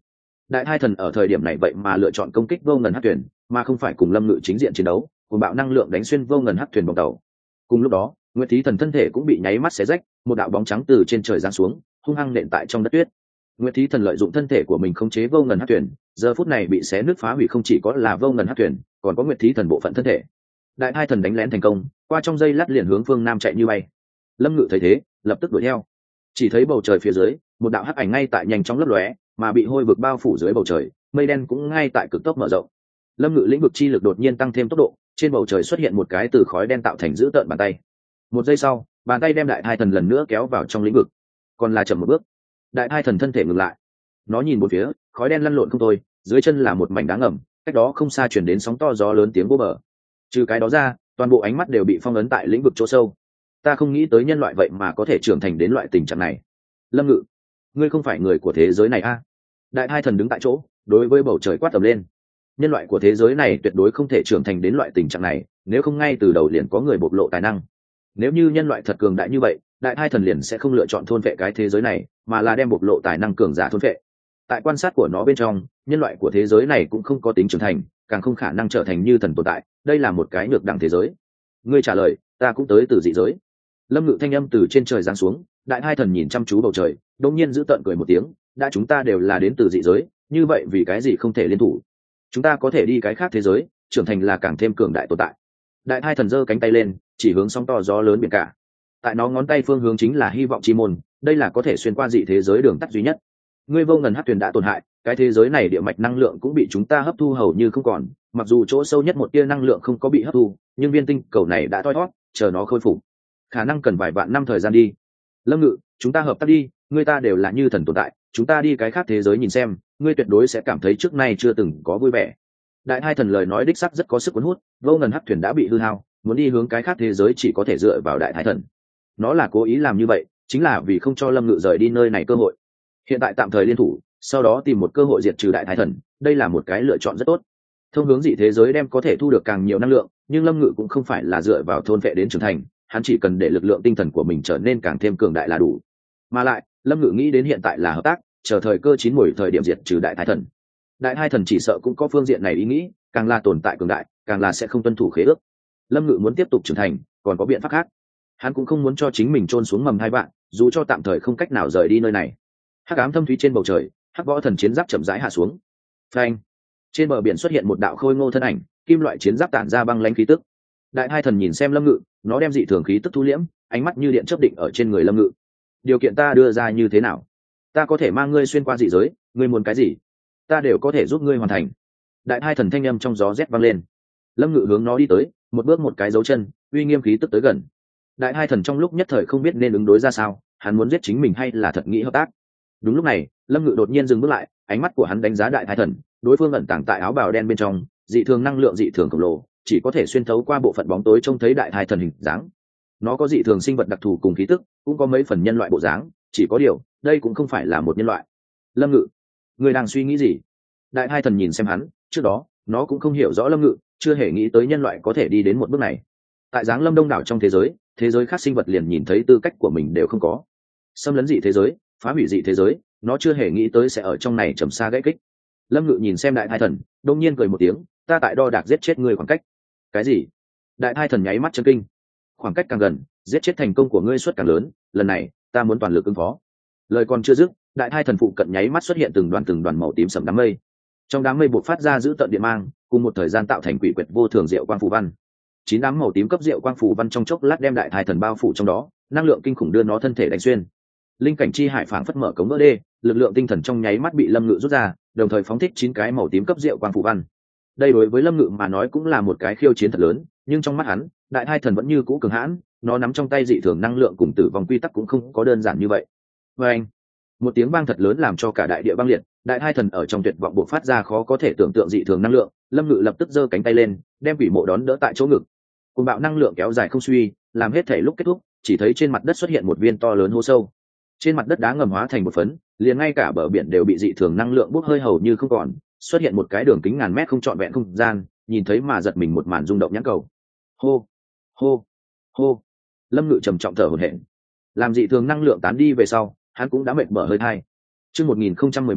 Đại Hai Thần ở thời điểm này vậy mà lựa chọn công kích vô ngần hắc thuyền, mà không phải cùng Lâm Ngự chính diện chiến đấu, cùng bạo năng lượng đánh xuyên vô ngần hắc thuyền bong tàu. Cùng lúc đó, Nguyệt Thí Thần thân thể cũng bị nháy mắt xé rách, một đạo bóng trắng từ trên trời giáng xuống, hung hăng nện tại trong đất tuyết. Nguyệt Thí Thần lợi dụng thân thể của mình khống chế vô ngần hắc thuyền, giờ phút này bị xé nứt phá hủy không chỉ có là vô ngần hắc thuyền, còn có Nguyệt Thí Thần bộ phận thân thể. Đại Hai Thần đánh lén thành công, qua trong dây lát liền hướng phương nam chạy như bay. Lâm Ngự thấy thế, lập tức đuổi theo. Chỉ thấy bầu trời phía dưới, một đạo hắc ảnh ngay tại nhanh chóng lấp lóe, mà bị hôi vực bao phủ dưới bầu trời, mây đen cũng ngay tại cực tốc mở rộng. Lâm Ngự lĩnh vực chi lực đột nhiên tăng thêm tốc độ, trên bầu trời xuất hiện một cái từ khói đen tạo thành dữ tợn bàn tay. Một giây sau, bàn tay đem Đại Hai Thần lần nữa kéo vào trong lĩnh vực. Còn là chậm một bước, Đại Hai Thần thân thể ngừng lại. Nó nhìn một phía, khói đen lăn lộn không thôi, dưới chân là một mảnh đá ngầm, cách đó không xa chuyển đến sóng to gió lớn tiếng vô bờ. Trừ cái đó ra, toàn bộ ánh mắt đều bị phong ấn tại lĩnh vực chỗ sâu. Ta không nghĩ tới nhân loại vậy mà có thể trưởng thành đến loại tình trạng này. Lâm Ngự, ngươi không phải người của thế giới này a? À? Đại Hai Thần đứng tại chỗ, đối với bầu trời quát tầm lên. Nhân loại của thế giới này tuyệt đối không thể trưởng thành đến loại tình trạng này, nếu không ngay từ đầu liền có người bộc lộ tài năng. Nếu như nhân loại thật cường đại như vậy, Đại Hai Thần liền sẽ không lựa chọn thôn vệ cái thế giới này, mà là đem bộc lộ tài năng cường giả thôn vệ. Tại quan sát của nó bên trong, nhân loại của thế giới này cũng không có tính trưởng thành, càng không khả năng trở thành như thần tồn tại, đây là một cái nhược đẳng thế giới. Ngươi trả lời, ta cũng tới từ dị giới. Lâm Ngự thanh âm từ trên trời giáng xuống. Đại Hai Thần nhìn chăm chú bầu trời, đột nhiên giữ tợn cười một tiếng, đã chúng ta đều là đến từ dị giới, như vậy vì cái gì không thể liên thủ? Chúng ta có thể đi cái khác thế giới, trưởng thành là càng thêm cường đại tồn tại. Đại Hai Thần giơ cánh tay lên, chỉ hướng sóng to gió lớn biển cả. Tại nó ngón tay phương hướng chính là hy vọng chi môn, đây là có thể xuyên qua dị thế giới đường tắt duy nhất. Ngươi vô ngần hắc thuyền đã tổn hại, cái thế giới này địa mạch năng lượng cũng bị chúng ta hấp thu hầu như không còn, mặc dù chỗ sâu nhất một tia năng lượng không có bị hấp thu, nhưng viên tinh cầu này đã thoi thoát, chờ nó khôi phục khả năng cần vài vạn năm thời gian đi. Lâm Ngự, chúng ta hợp tác đi, ngươi ta đều là như thần tồn tại, chúng ta đi cái khác thế giới nhìn xem, ngươi tuyệt đối sẽ cảm thấy trước nay chưa từng có vui vẻ. Đại Hai Thần lời nói đích sắc rất có sức cuốn hút, vô ngần hắc thuyền đã bị hư hao, muốn đi hướng cái khác thế giới chỉ có thể dựa vào Đại Hai Thần. Nó là cố ý làm như vậy, chính là vì không cho Lâm Ngự rời đi nơi này cơ hội. Hiện tại tạm thời liên thủ, sau đó tìm một cơ hội diệt trừ Đại Hai Thần, đây là một cái lựa chọn rất tốt. Thông hướng dị thế giới đem có thể thu được càng nhiều năng lượng, nhưng Lâm Ngự cũng không phải là dựa vào thôn vệ đến trưởng thành, hắn chỉ cần để lực lượng tinh thần của mình trở nên càng thêm cường đại là đủ. Mà lại, Lâm Ngự nghĩ đến hiện tại là hợp tác, chờ thời cơ chín muồi thời điểm diệt trừ Đại Hai Thần. Đại Hai Thần chỉ sợ cũng có phương diện này ý nghĩ, càng là tồn tại cường đại, càng là sẽ không tuân thủ khế ước. Lâm Ngự muốn tiếp tục trưởng thành, còn có biện pháp khác. Hắn cũng không muốn cho chính mình chôn xuống mầm hai bạn, dù cho tạm thời không cách nào rời đi nơi này. Hắc ám thâm thúy trên bầu trời, Hắc Võ Thần chiến giáp chậm rãi hạ xuống. Phanh! Trên bờ biển xuất hiện một đạo khôi ngô thân ảnh, kim loại chiến giáp tản ra băng lãnh khí tức. Đại Hai Thần nhìn xem Lâm Ngự, nó đem dị thường khí tức thu liễm, ánh mắt như điện chớp định ở trên người Lâm Ngự. Điều kiện ta đưa ra như thế nào? Ta có thể mang ngươi xuyên qua dị giới, ngươi muốn cái gì? Ta đều có thể giúp ngươi hoàn thành. Đại Hai Thần thanh âm trong gió rét vang lên. Lâm Ngự hướng nó đi tới, một bước một cái dấu chân, uy nghiêm khí tức tới gần. Đại Hai Thần trong lúc nhất thời không biết nên ứng đối ra sao, hắn muốn giết chính mình hay là thật nghĩ hợp tác. Đúng lúc này, Lâm Ngự đột nhiên dừng bước lại, ánh mắt của hắn đánh giá Đại Hai Thần, đối phương ẩn tàng tại áo bào đen bên trong, dị thường năng lượng dị thường khổng lồ, chỉ có thể xuyên thấu qua bộ phận bóng tối trông thấy Đại Hai Thần hình dáng. Nó có dị thường sinh vật đặc thù cùng khí tức, cũng có mấy phần nhân loại bộ dáng, chỉ có điều, đây cũng không phải là một nhân loại. Lâm Ngự, ngươi đang suy nghĩ gì? Đại Hai Thần nhìn xem hắn, trước đó, nó cũng không hiểu rõ Lâm Ngự, chưa hề nghĩ tới nhân loại có thể đi đến một bước này. Tại Giáng Lâm đông đảo trong thế giới, thế giới khác sinh vật liền nhìn thấy tư cách của mình đều không có. Xâm lấn dị thế giới, phá hủy dị thế giới, nó chưa hề nghĩ tới sẽ ở trong này trầm xa gãy kích. Lâm Ngự nhìn xem Đại Hai Thần, đông nhiên cười một tiếng, ta tại đo đạc giết chết ngươi khoảng cách. Cái gì? Đại Hai Thần nháy mắt chấn kinh. Khoảng cách càng gần, giết chết thành công của ngươi suất càng lớn, lần này, ta muốn toàn lực ứng phó. Lời còn chưa dứt, Đại Hai Thần phụ cận nháy mắt xuất hiện từng đoàn từng đoàn màu tím sẫm đám mây. Trong đám mây bộc phát ra giữ tận điện mang, cùng một thời gian tạo thành quỷ quyệt vô thường diệu quang phù văn. Chín đám màu tím cấp diệu quang phù văn trong chốc lát đem Đại Hai Thần bao phủ trong đó, năng lượng kinh khủng đưa nó thân thể đánh xuyên. Linh cảnh chi hải phảng phất mở cống vỡ đê, lực lượng tinh thần trong nháy mắt bị Lâm Ngự rút ra, đồng thời phóng thích chín cái màu tím cấp diệu quang phù văn. Đây đối với Lâm Ngự mà nói cũng là một cái khiêu chiến thật lớn, nhưng trong mắt hắn, Đại Hai Thần vẫn như cũ cường hãn, nó nắm trong tay dị thường năng lượng cùng tử vong quy tắc cũng không có đơn giản như vậy. Oeng! Một tiếng vang thật lớn làm cho cả đại địa băng liệt, Đại Hai Thần ở trong tuyệt vọng bộc phát ra khó có thể tưởng tượng dị thường năng lượng, Lâm Ngự lập tức giơ cánh tay lên, đem quỷ mộ đón đỡ tại chỗ ngực. Cùng bạo năng lượng kéo dài không suy, làm hết thể lúc kết thúc, chỉ thấy trên mặt đất xuất hiện một viên to lớn hố sâu. Trên mặt đất đá ngầm hóa thành một phấn, liền ngay cả bờ biển đều bị dị thường năng lượng bốc hơi hầu như không còn, xuất hiện một cái đường kính ngàn mét không trọn vẹn không gian, nhìn thấy mà giật mình một màn rung động nhãn cầu. Hô, hô, hô. Lâm Ngự trầm trọng thở hổn hển. Làm dị thường năng lượng tán đi về sau, hắn cũng đã mệt mỏi hơi thai. Chương một nghìn không trăm mười một,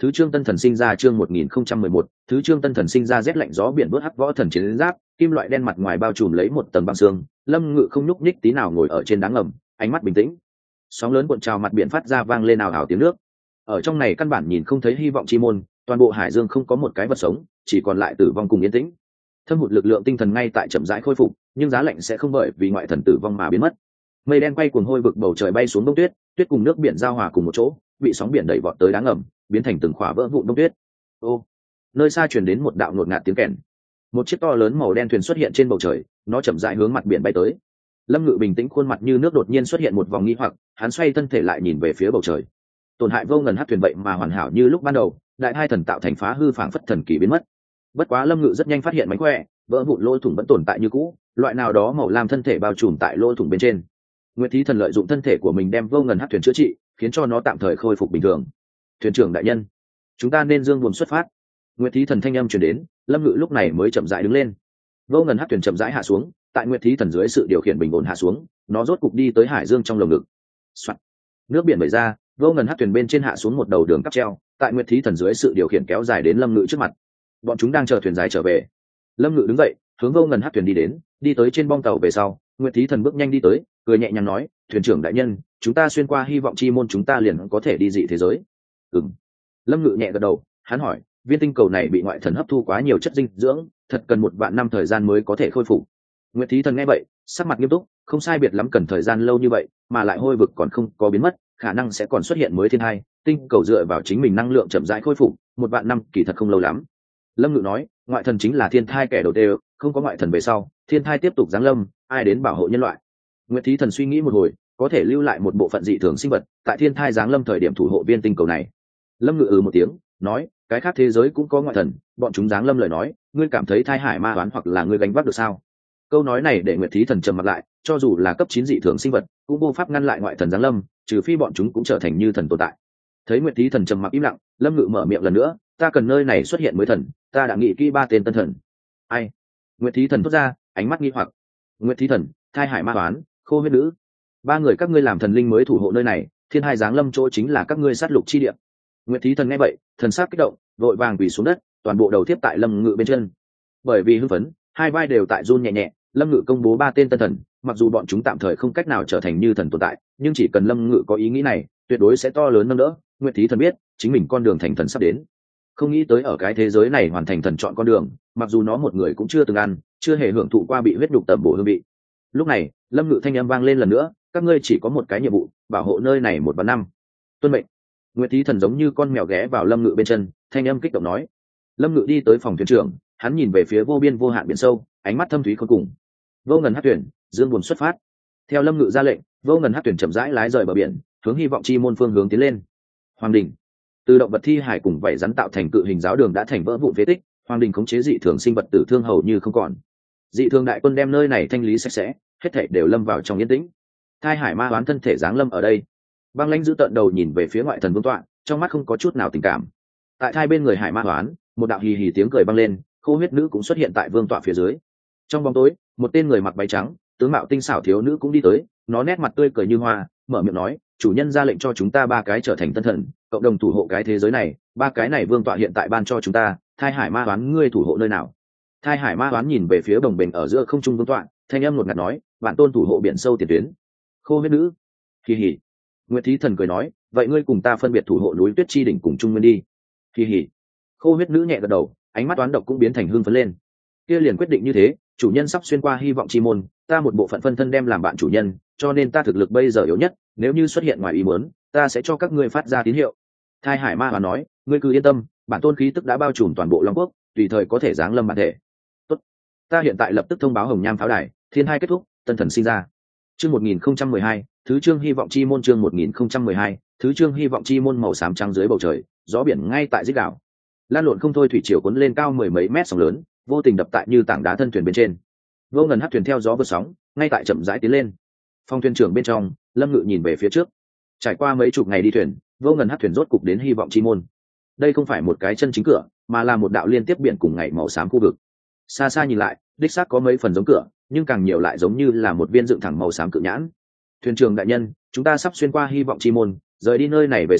thứ chương tân thần sinh ra chương một nghìn không trăm mười một, thứ chương tân thần sinh ra rét lạnh gió biển vớt hắc võ thần chiến giáp, kim loại đen mặt ngoài bao trùm lấy một tầng băng xương, Lâm Ngự không nhúc nhích tí nào ngồi ở trên đá ngầm, ánh mắt bình tĩnh. Sóng lớn cuộn trào mặt biển phát ra vang lên ào ào tiếng nước. Ở trong này căn bản nhìn không thấy hy vọng chi môn, toàn bộ hải dương không có một cái vật sống, chỉ còn lại tử vong cùng yên tĩnh. Thâm hụt lực lượng tinh thần ngay tại chậm rãi khôi phục, nhưng giá lạnh sẽ không bởi vì ngoại thần tử vong mà biến mất. Mây đen quay cuồng hôi vực bầu trời bay xuống đông tuyết, tuyết cùng nước biển giao hòa cùng một chỗ, bị sóng biển đẩy vọt tới đá ngầm, biến thành từng khỏa vỡ vụn đông tuyết. Ô, nơi xa truyền đến một đạo ngột ngạt tiếng kèn. Một chiếc to lớn màu đen thuyền xuất hiện trên bầu trời, nó chậm rãi hướng mặt biển bay tới. Lâm Ngự bình tĩnh, khuôn mặt như nước đột nhiên xuất hiện một vòng nghi hoặc, hắn xoay thân thể lại nhìn về phía bầu trời. Tổn hại vô ngần hắc thuyền vậy mà hoàn hảo như lúc ban đầu, đại hai thần tạo thành phá hư phảng phất thần kỳ biến mất. Bất quá Lâm Ngự rất nhanh phát hiện mánh khỏe, vỡ vụn lỗ thủng vẫn tồn tại như cũ, loại nào đó màu lam thân thể bao trùm tại lỗ thủng bên trên. Nguyệt Thí Thần lợi dụng thân thể của mình đem vô ngần hắc thuyền chữa trị, khiến cho nó tạm thời khôi phục bình thường. Thuyền trưởng đại nhân, chúng ta nên dương buồm xuất phát. Nguyệt Thí Thần thanh âm truyền đến, Lâm Ngự lúc này mới chậm rãi đứng lên. Vô ngần hắc thuyền chậm rãi hạ xuống, tại Nguyệt Thí Thần dưới sự điều khiển bình ổn hạ xuống, nó rốt cục đi tới hải dương trong lồng ngực. Soạn. Nước biển vẩy ra, vô ngần hắc thuyền bên trên hạ xuống một đầu đường cáp treo, tại Nguyệt Thí Thần dưới sự điều khiển kéo dài đến Lâm Ngự trước mặt. Bọn chúng đang chờ thuyền dài trở về. Lâm Ngự đứng dậy, hướng vô ngần hắc thuyền đi đến, đi tới trên bong tàu về sau, Nguyệt Thí Thần bước nhanh đi tới, cười nhẹ nhàng nói, thuyền trưởng đại nhân, chúng ta xuyên qua hy vọng chi môn, chúng ta liền có thể đi dị thế giới. Ừm. Lâm Ngự nhẹ gật đầu, hắn hỏi, viên tinh cầu này bị ngoại thần hấp thu quá nhiều chất dinh dưỡng, thật cần một vạn năm thời gian mới có thể khôi phục. Nguyệt Thí Thần nghe vậy, sắc mặt nghiêm túc, không sai biệt lắm cần thời gian lâu như vậy, mà lại hôi vực còn không có biến mất, khả năng sẽ còn xuất hiện mới thiên hai, tinh cầu dựa vào chính mình năng lượng chậm rãi khôi phục, một vạn năm kỳ thật không lâu lắm. Lâm Ngự nói, ngoại thần chính là thiên thai kẻ đầu tiên, không có ngoại thần về sau, thiên thai tiếp tục giáng lâm, ai đến bảo hộ nhân loại? Nguyệt Thí Thần suy nghĩ một hồi, có thể lưu lại một bộ phận dị thường sinh vật, tại thiên thai giáng lâm thời điểm thủ hộ viên tinh cầu này. Lâm Ngự ừ một tiếng, nói, cái khác thế giới cũng có ngoại thần, bọn chúng giáng lâm lời nói, ngươi cảm thấy thai hải ma toán hoặc là ngươi gánh vác được sao? Câu nói này để Nguyệt Thí Thần trầm mặt lại, cho dù là cấp chín dị thường sinh vật, cũng vô pháp ngăn lại ngoại thần giáng lâm, trừ phi bọn chúng cũng trở thành như thần tồn tại. Thấy Nguyệt Thí Thần trầm mặc im lặng, Lâm Ngự mở miệng lần nữa, ta cần nơi này xuất hiện mới thần, ta đã nghĩ kỹ ba tên tân thần. Ai? Nguyệt Thí Thần thốt ra, ánh mắt nghi hoặc. Nguyệt Thí Thần, thai hải ma toán, khô huyết nữ, ba người các ngươi làm thần linh mới thủ hộ nơi này, thiên hai giáng lâm chỗ chính là các ngươi sát lục chi địa. Nguyệt Thí Thần nghe vậy, thần sắc kích động, vội vàng quỳ xuống đất, toàn bộ đầu tiếp tại Lâm Ngự bên chân. Bởi vì hưng phấn, hai vai đều tại run nhẹ nhẹ. Lâm Ngự công bố ba tên tân thần, mặc dù bọn chúng tạm thời không cách nào trở thành như thần tồn tại, nhưng chỉ cần Lâm Ngự có ý nghĩ này, tuyệt đối sẽ to lớn nâng đỡ. Nguyệt Thí Thần biết, chính mình con đường thành thần sắp đến. Không nghĩ tới ở cái thế giới này hoàn thành thần chọn con đường, mặc dù nó một người cũng chưa từng ăn, chưa hề hưởng thụ qua bị huyết nhục tẩm bổ hương vị. Lúc này, Lâm Ngự thanh âm vang lên lần nữa, các ngươi chỉ có một cái nhiệm vụ, bảo hộ nơi này một vạn năm. Tuân mệnh. Nguyệt Thí Thần giống như con mèo ghé vào Lâm Ngự bên chân, thanh âm kích động nói. Lâm Ngự đi tới phòng thuyền trưởng, hắn nhìn về phía vô biên vô hạn biển sâu, ánh mắt thâm thúy khôn cùng. Vô ngần hắc thuyền, dương buồm xuất phát. Theo Lâm Ngự ra lệnh, vô ngần hắc thuyền chậm rãi lái rời bờ biển, hướng hy vọng chi môn phương hướng tiến lên. Hoàng đình, từ động vật thi hải cùng vảy rắn tạo thành cự hình giáo đường đã thành vỡ vụn phế tích, Hoàng đình khống chế dị thường sinh vật tử thương hầu như không còn. Dị thường đại quân đem nơi này thanh lý sạch sẽ, hết thảy đều lâm vào trong yên tĩnh. Thai hải ma toán thân thể giáng lâm ở đây. Băng Lãnh giữ tận đầu nhìn về phía ngoại thần vương tọa, trong mắt không có chút nào tình cảm. Tại thai bên người hải ma toán, một đạo hì hì tiếng cười băng lên, khô huyết nữ cũng xuất hiện tại vương tọa phía dưới. Trong bóng tối, một tên người mặc váy trắng, tướng mạo tinh xảo thiếu nữ cũng đi tới, nó nét mặt tươi cười như hoa, mở miệng nói, chủ nhân ra lệnh cho chúng ta ba cái trở thành tân thần, cộng đồng thủ hộ cái thế giới này, ba cái này vương tọa hiện tại ban cho chúng ta, thai hải ma toán ngươi thủ hộ nơi nào? Thai hải ma toán nhìn về phía bồng bềnh ở giữa không trung vương tọa, thanh âm ngột ngạt nói, bạn tôn thủ hộ biển sâu tiền tuyến. Khô huyết nữ, kỳ hỉ. Nguyệt Thí Thần cười nói, vậy ngươi cùng ta phân biệt thủ hộ núi tuyết chi đỉnh cùng trung nguyên đi. Kỳ hỉ. Khô huyết nữ nhẹ gật đầu, ánh mắt toán độc cũng biến thành hương phấn lên. Kia liền quyết định như thế, chủ nhân sắp xuyên qua hy vọng chi môn, ta một bộ phận phân thân đem làm bạn chủ nhân, cho nên ta thực lực bây giờ yếu nhất, nếu như xuất hiện ngoài ý muốn, ta sẽ cho các ngươi phát ra tín hiệu. Thai hải ma toán nói, ngươi cứ yên tâm, bản tôn khí tức đã bao trùm toàn bộ Long Quốc, tùy thời có thể giáng lâm bản thể. Tốt, ta hiện tại lập tức thông báo hồng nham pháo đài, thiên hai kết thúc, tân thần sinh ra. Chương một nghìn không trăm mười hai, thứ chương hy vọng chi môn chương một nghìn không trăm mười hai, thứ chương hy vọng chi môn màu xám trắng dưới bầu trời, gió biển ngay tại dích đảo. Lan lộn không thôi, thủy triều cuốn lên cao mười mấy mét sóng lớn, vô tình đập tại như tảng đá thân thuyền bên trên. Vô ngần hắc thuyền theo gió vượt sóng, ngay tại chậm rãi tiến lên. Phòng thuyền trưởng bên trong, Lâm Ngự nhìn về phía trước. Trải qua mấy chục ngày đi thuyền, vô ngần hắc thuyền rốt cục đến hy vọng chi môn. Đây không phải một cái chân chính cửa, mà là một đạo liên tiếp biển cùng ngày màu xám khu vực. Xa xa nhìn lại, đích xác có mấy phần giống cửa, nhưng càng nhiều lại giống như là một viên dựng thẳng màu xám cự nhãn. Thuyền trưởng đại nhân, chúng ta sắp xuyên qua hy vọng chi môn, rời đi nơi này về sau,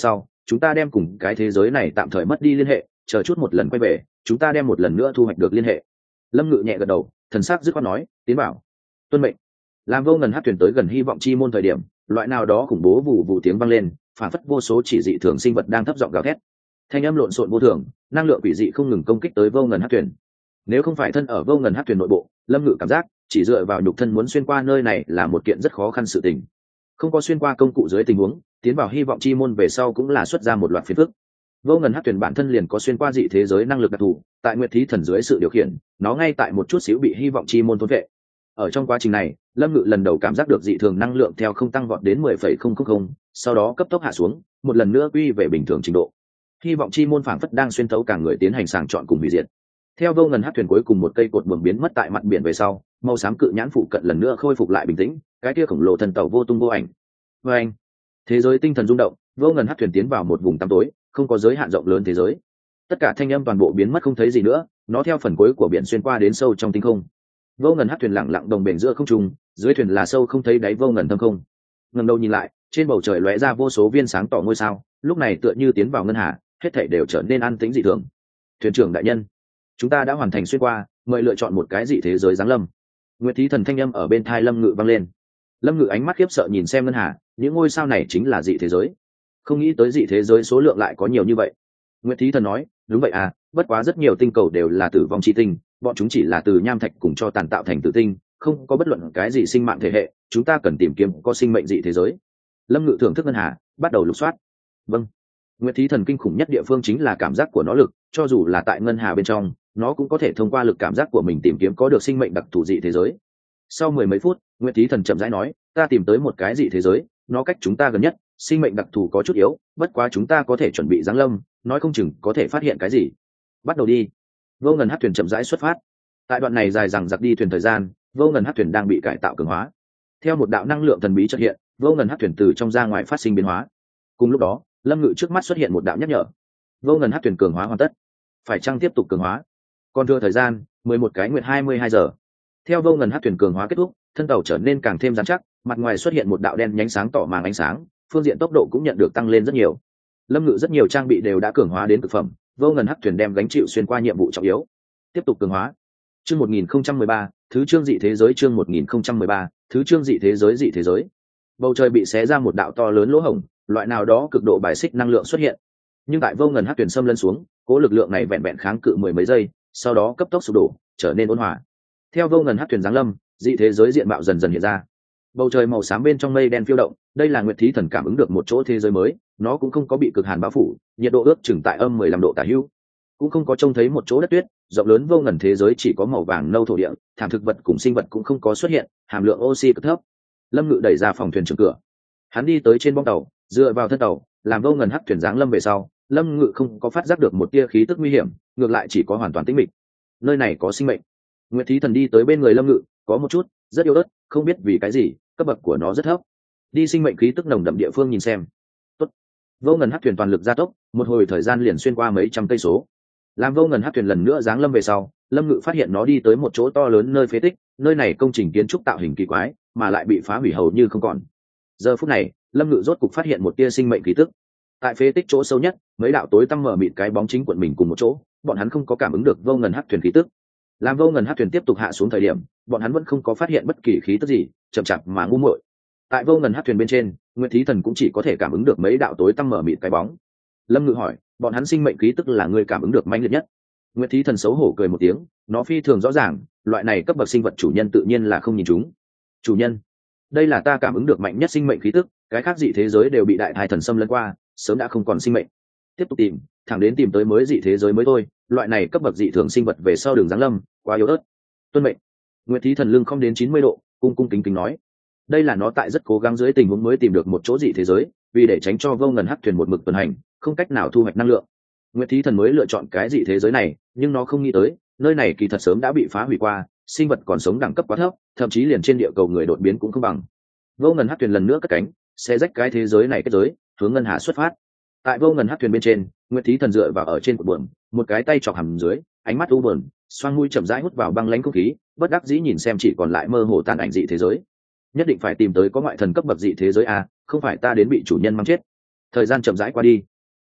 chúng ta đem cùng cái thế giới này tạm thời mất đi liên hệ, chờ chút một lần quay về chúng ta đem một lần nữa thu hoạch được liên hệ. Lâm Ngự nhẹ gật đầu, thần sắc dứt khoát nói, tiến bảo. Tuân mệnh. Làm Vô Ngần hát thuyền tới gần hy vọng chi môn thời điểm, loại nào đó khủng bố vụ vụ tiếng vang lên, phản phất vô số chỉ dị thường sinh vật đang thấp giọng gào thét. Thanh âm lộn xộn vô thường, năng lượng quỷ dị không ngừng công kích tới Vô Ngần hát thuyền. Nếu không phải thân ở Vô Ngần hát thuyền nội bộ, Lâm Ngự cảm giác chỉ dựa vào nhục thân muốn xuyên qua nơi này là một kiện rất khó khăn sự tình. Không có xuyên qua công cụ dưới tình huống, tiến vào hy vọng chi môn về sau cũng là xuất ra một loạt phiền phức. Vô Ngần hát thuyền bản thân liền có xuyên qua dị thế giới năng lực đặc thù, tại Nguyệt Thí Thần dưới sự điều khiển, nó ngay tại một chút xíu bị hy vọng chi môn thôn vệ. Ở trong quá trình này, Lâm Ngự lần đầu cảm giác được dị thường năng lượng theo không tăng vọt đến mười phẩy không không không, sau đó cấp tốc hạ xuống, một lần nữa quy về bình thường trình độ. Hy vọng chi môn phảng phất đang xuyên thấu cả người tiến hành sàng chọn cùng hủy diệt. Theo Vô Ngần hát thuyền cuối cùng một cây cột buồm biến mất tại mặt biển về sau, màu xám cự nhãn phụ cận lần nữa khôi phục lại bình tĩnh, cái kia khổng lồ thần tàu vô tung vô ảnh. Và anh, thế giới tinh thần rung động, Vô Ngần hát thuyền tiến vào một vùng tăm tối, không có giới hạn rộng lớn thế giới. Tất cả thanh âm toàn bộ biến mất không thấy gì nữa, nó theo phần cuối của biển xuyên qua đến sâu trong tinh không. Vô Ngần hát thuyền lặng lặng đồng bền giữa không trung, dưới thuyền là sâu không thấy đáy vô ngần thâm không. Ngẩng đầu nhìn lại, trên bầu trời lóe ra vô số viên sáng tỏ ngôi sao, lúc này tựa như tiến vào ngân hà, hết thảy đều trở nên an tĩnh dị thường. Thuyền trưởng đại nhân, chúng ta đã hoàn thành xuyên qua, mời lựa chọn một cái dị thế giới giáng lâm. Nguyệt Thí Thần thanh âm ở bên tai Lâm Ngự vang lên. Lâm Ngự ánh mắt khiếp sợ nhìn xem ngân hà, những ngôi sao này chính là dị thế giới. Không nghĩ tới dị thế giới số lượng lại có nhiều như vậy. Nguyệt Thí Thần nói, đúng vậy à, bất quá rất nhiều tinh cầu đều là tử vong chi tinh, bọn chúng chỉ là từ nham thạch cùng cho tàn tạo thành tử tinh, không có bất luận cái gì sinh mạng thể hệ, chúng ta cần tìm kiếm có sinh mệnh dị thế giới. Lâm Ngự thưởng thức ngân hà, bắt đầu lục soát. Vâng. Nguyệt Thí Thần kinh khủng nhất địa phương chính là cảm giác của nó lực, cho dù là tại ngân hà bên trong, nó cũng có thể thông qua lực cảm giác của mình tìm kiếm có được sinh mệnh đặc thù dị thế giới. Sau mười mấy phút, Nguyệt Thí Thần chậm rãi nói, ta tìm tới một cái dị thế giới, nó cách chúng ta gần nhất, sinh mệnh đặc thù có chút yếu, bất quá chúng ta có thể chuẩn bị giáng lâm, nói không chừng có thể phát hiện cái gì. Bắt đầu đi. Vô Ngần hát thuyền chậm rãi xuất phát. Tại đoạn này dài dằng dặc đi thuyền thời gian, Vô Ngần hát thuyền đang bị cải tạo cường hóa. Theo một đạo năng lượng thần bí xuất hiện, Vô Ngần hát thuyền từ trong ra ngoài phát sinh biến hóa. Cùng lúc đó, Lâm Ngự trước mắt xuất hiện một đạo nhắc nhở. Vô Ngần hát thuyền cường hóa hoàn tất, phải chăng tiếp tục cường hóa? Còn thừa thời gian, mười một cái nguyệt hai mươi hai giờ. Theo Vô Ngần hát thuyền cường hóa kết thúc, thân tàu trở nên càng thêm rắn chắc, mặt ngoài xuất hiện một đạo đen nhánh sáng tỏ màng ánh sáng, phương diện tốc độ cũng nhận được tăng lên rất nhiều. Lâm Ngự rất nhiều trang bị đều đã cường hóa đến cực phẩm, Vô Ngần hát thuyền đem gánh chịu xuyên qua nhiệm vụ trọng yếu. Tiếp tục cường hóa. Chương một nghìn không trăm mười ba, thứ chương dị thế giới chương một nghìn không trăm mười ba, thứ chương dị thế giới dị thế giới. Bầu trời bị xé ra một đạo to lớn lỗ hổng, loại nào đó cực độ bài xích năng lượng xuất hiện. Nhưng tại Vô Ngần hát thuyền xâm lấn xuống, cố lực lượng này vẹn vẹn kháng cự mười mấy giây, sau đó cấp tốc sụp đổ, trở nên ôn hòa. Theo Vô Ngần hát thuyền giáng lâm, dị thế giới diện mạo dần dần hiện ra. Bầu trời màu xám bên trong mây đen phiêu động, đây là Nguyệt Thí Thần cảm ứng được một chỗ thế giới mới, nó cũng không có bị cực hàn bao phủ, nhiệt độ ước chừng tại âm mười lăm độ tả hữu. Cũng không có trông thấy một chỗ đất tuyết, rộng lớn vô ngần thế giới chỉ có màu vàng nâu thổ địa, thảm thực vật cùng sinh vật cũng không có xuất hiện, hàm lượng oxy cực thấp. Lâm Ngự đẩy ra phòng thuyền trưởng cửa, hắn đi tới trên bong tàu, dựa vào thân tàu, làm vô ngần hắc thuyền dáng lâm về sau, Lâm Ngự không có phát giác được một tia khí tức nguy hiểm, ngược lại chỉ có hoàn toàn tĩnh mịch. Nơi này có sinh mệnh. Nguyệt Thí Thần đi tới bên người Lâm Ngự, có một chút, rất yếu ớt, không biết vì cái gì, cấp bậc của nó rất thấp. Đi sinh mệnh khí tức nồng đậm địa phương nhìn xem. Tốt. Vô ngần hắc thuyền toàn lực gia tốc, một hồi thời gian liền xuyên qua mấy trăm cây số. Làm vô ngần hắc thuyền lần nữa giáng lâm về sau, Lâm Ngự phát hiện nó đi tới một chỗ to lớn nơi phế tích, nơi này công trình kiến trúc tạo hình kỳ quái, mà lại bị phá hủy hầu như không còn. Giờ phút này, Lâm Ngự rốt cục phát hiện một tia sinh mệnh khí tức. Tại phế tích chỗ sâu nhất, mấy đạo tối tăm mở mịt cái bóng chính quận mình cùng một chỗ, bọn hắn không có cảm ứng được vô ngần hắc thuyền khí tức. Làm vô ngần hắc thuyền tiếp tục hạ xuống thời điểm, bọn hắn vẫn không có phát hiện bất kỳ khí tức gì, chậm chạp mà ngu muội. Tại vô ngần hắc thuyền bên trên, Nguyệt Thí Thần cũng chỉ có thể cảm ứng được mấy đạo tối tăm mở mịt cái bóng. Lâm Ngự hỏi, bọn hắn sinh mệnh khí tức là người cảm ứng được mãnh liệt nhất? Nguyệt Thí Thần xấu hổ cười một tiếng, nó phi thường rõ ràng, loại này cấp bậc sinh vật chủ nhân tự nhiên là không nhìn chúng. Chủ nhân, đây là ta cảm ứng được mạnh nhất sinh mệnh khí tức, cái khác dị thế giới đều bị đại thai thần xâm lấn qua, sớm đã không còn sinh mệnh. Tiếp tục tìm, thẳng đến tìm tới mới dị thế giới mới thôi, loại này cấp bậc dị thường sinh vật về sau đường giáng lâm, quá yếu ớt. Tuân mệnh. Nguyệt Thí Thần lưng không đến chín mươi độ, cung cung kính kính nói. Đây là nó tại rất cố gắng dưới tình huống mới tìm được một chỗ dị thế giới, vì để tránh cho vô ngần hắc thuyền một mực tuần hành, không cách nào thu hoạch năng lượng. Nguyệt Thí Thần mới lựa chọn cái dị thế giới này, nhưng nó không nghĩ tới, nơi này kỳ thật sớm đã bị phá hủy qua, sinh vật còn sống đẳng cấp quá thấp, thậm chí liền trên địa cầu người đột biến cũng không bằng. Vô ngần hắc thuyền lần nữa cất cánh, sẽ rách cái thế giới này kết giới, hướng ngân hà xuất phát. Tại vô ngần hắc thuyền bên trên, Nguyệt Thí Thần dựa vào ở trên cột buồm, một cái tay chọc hầm dưới, ánh mắt u buồn, xoang mũi chậm rãi hút vào băng lãnh không khí, bất đắc dĩ nhìn xem chỉ còn lại mơ hồ tàn ảnh dị thế giới. Nhất định phải tìm tới có ngoại thần cấp bậc dị thế giới a, không phải ta đến bị chủ nhân mang chết. Thời gian chậm rãi qua đi,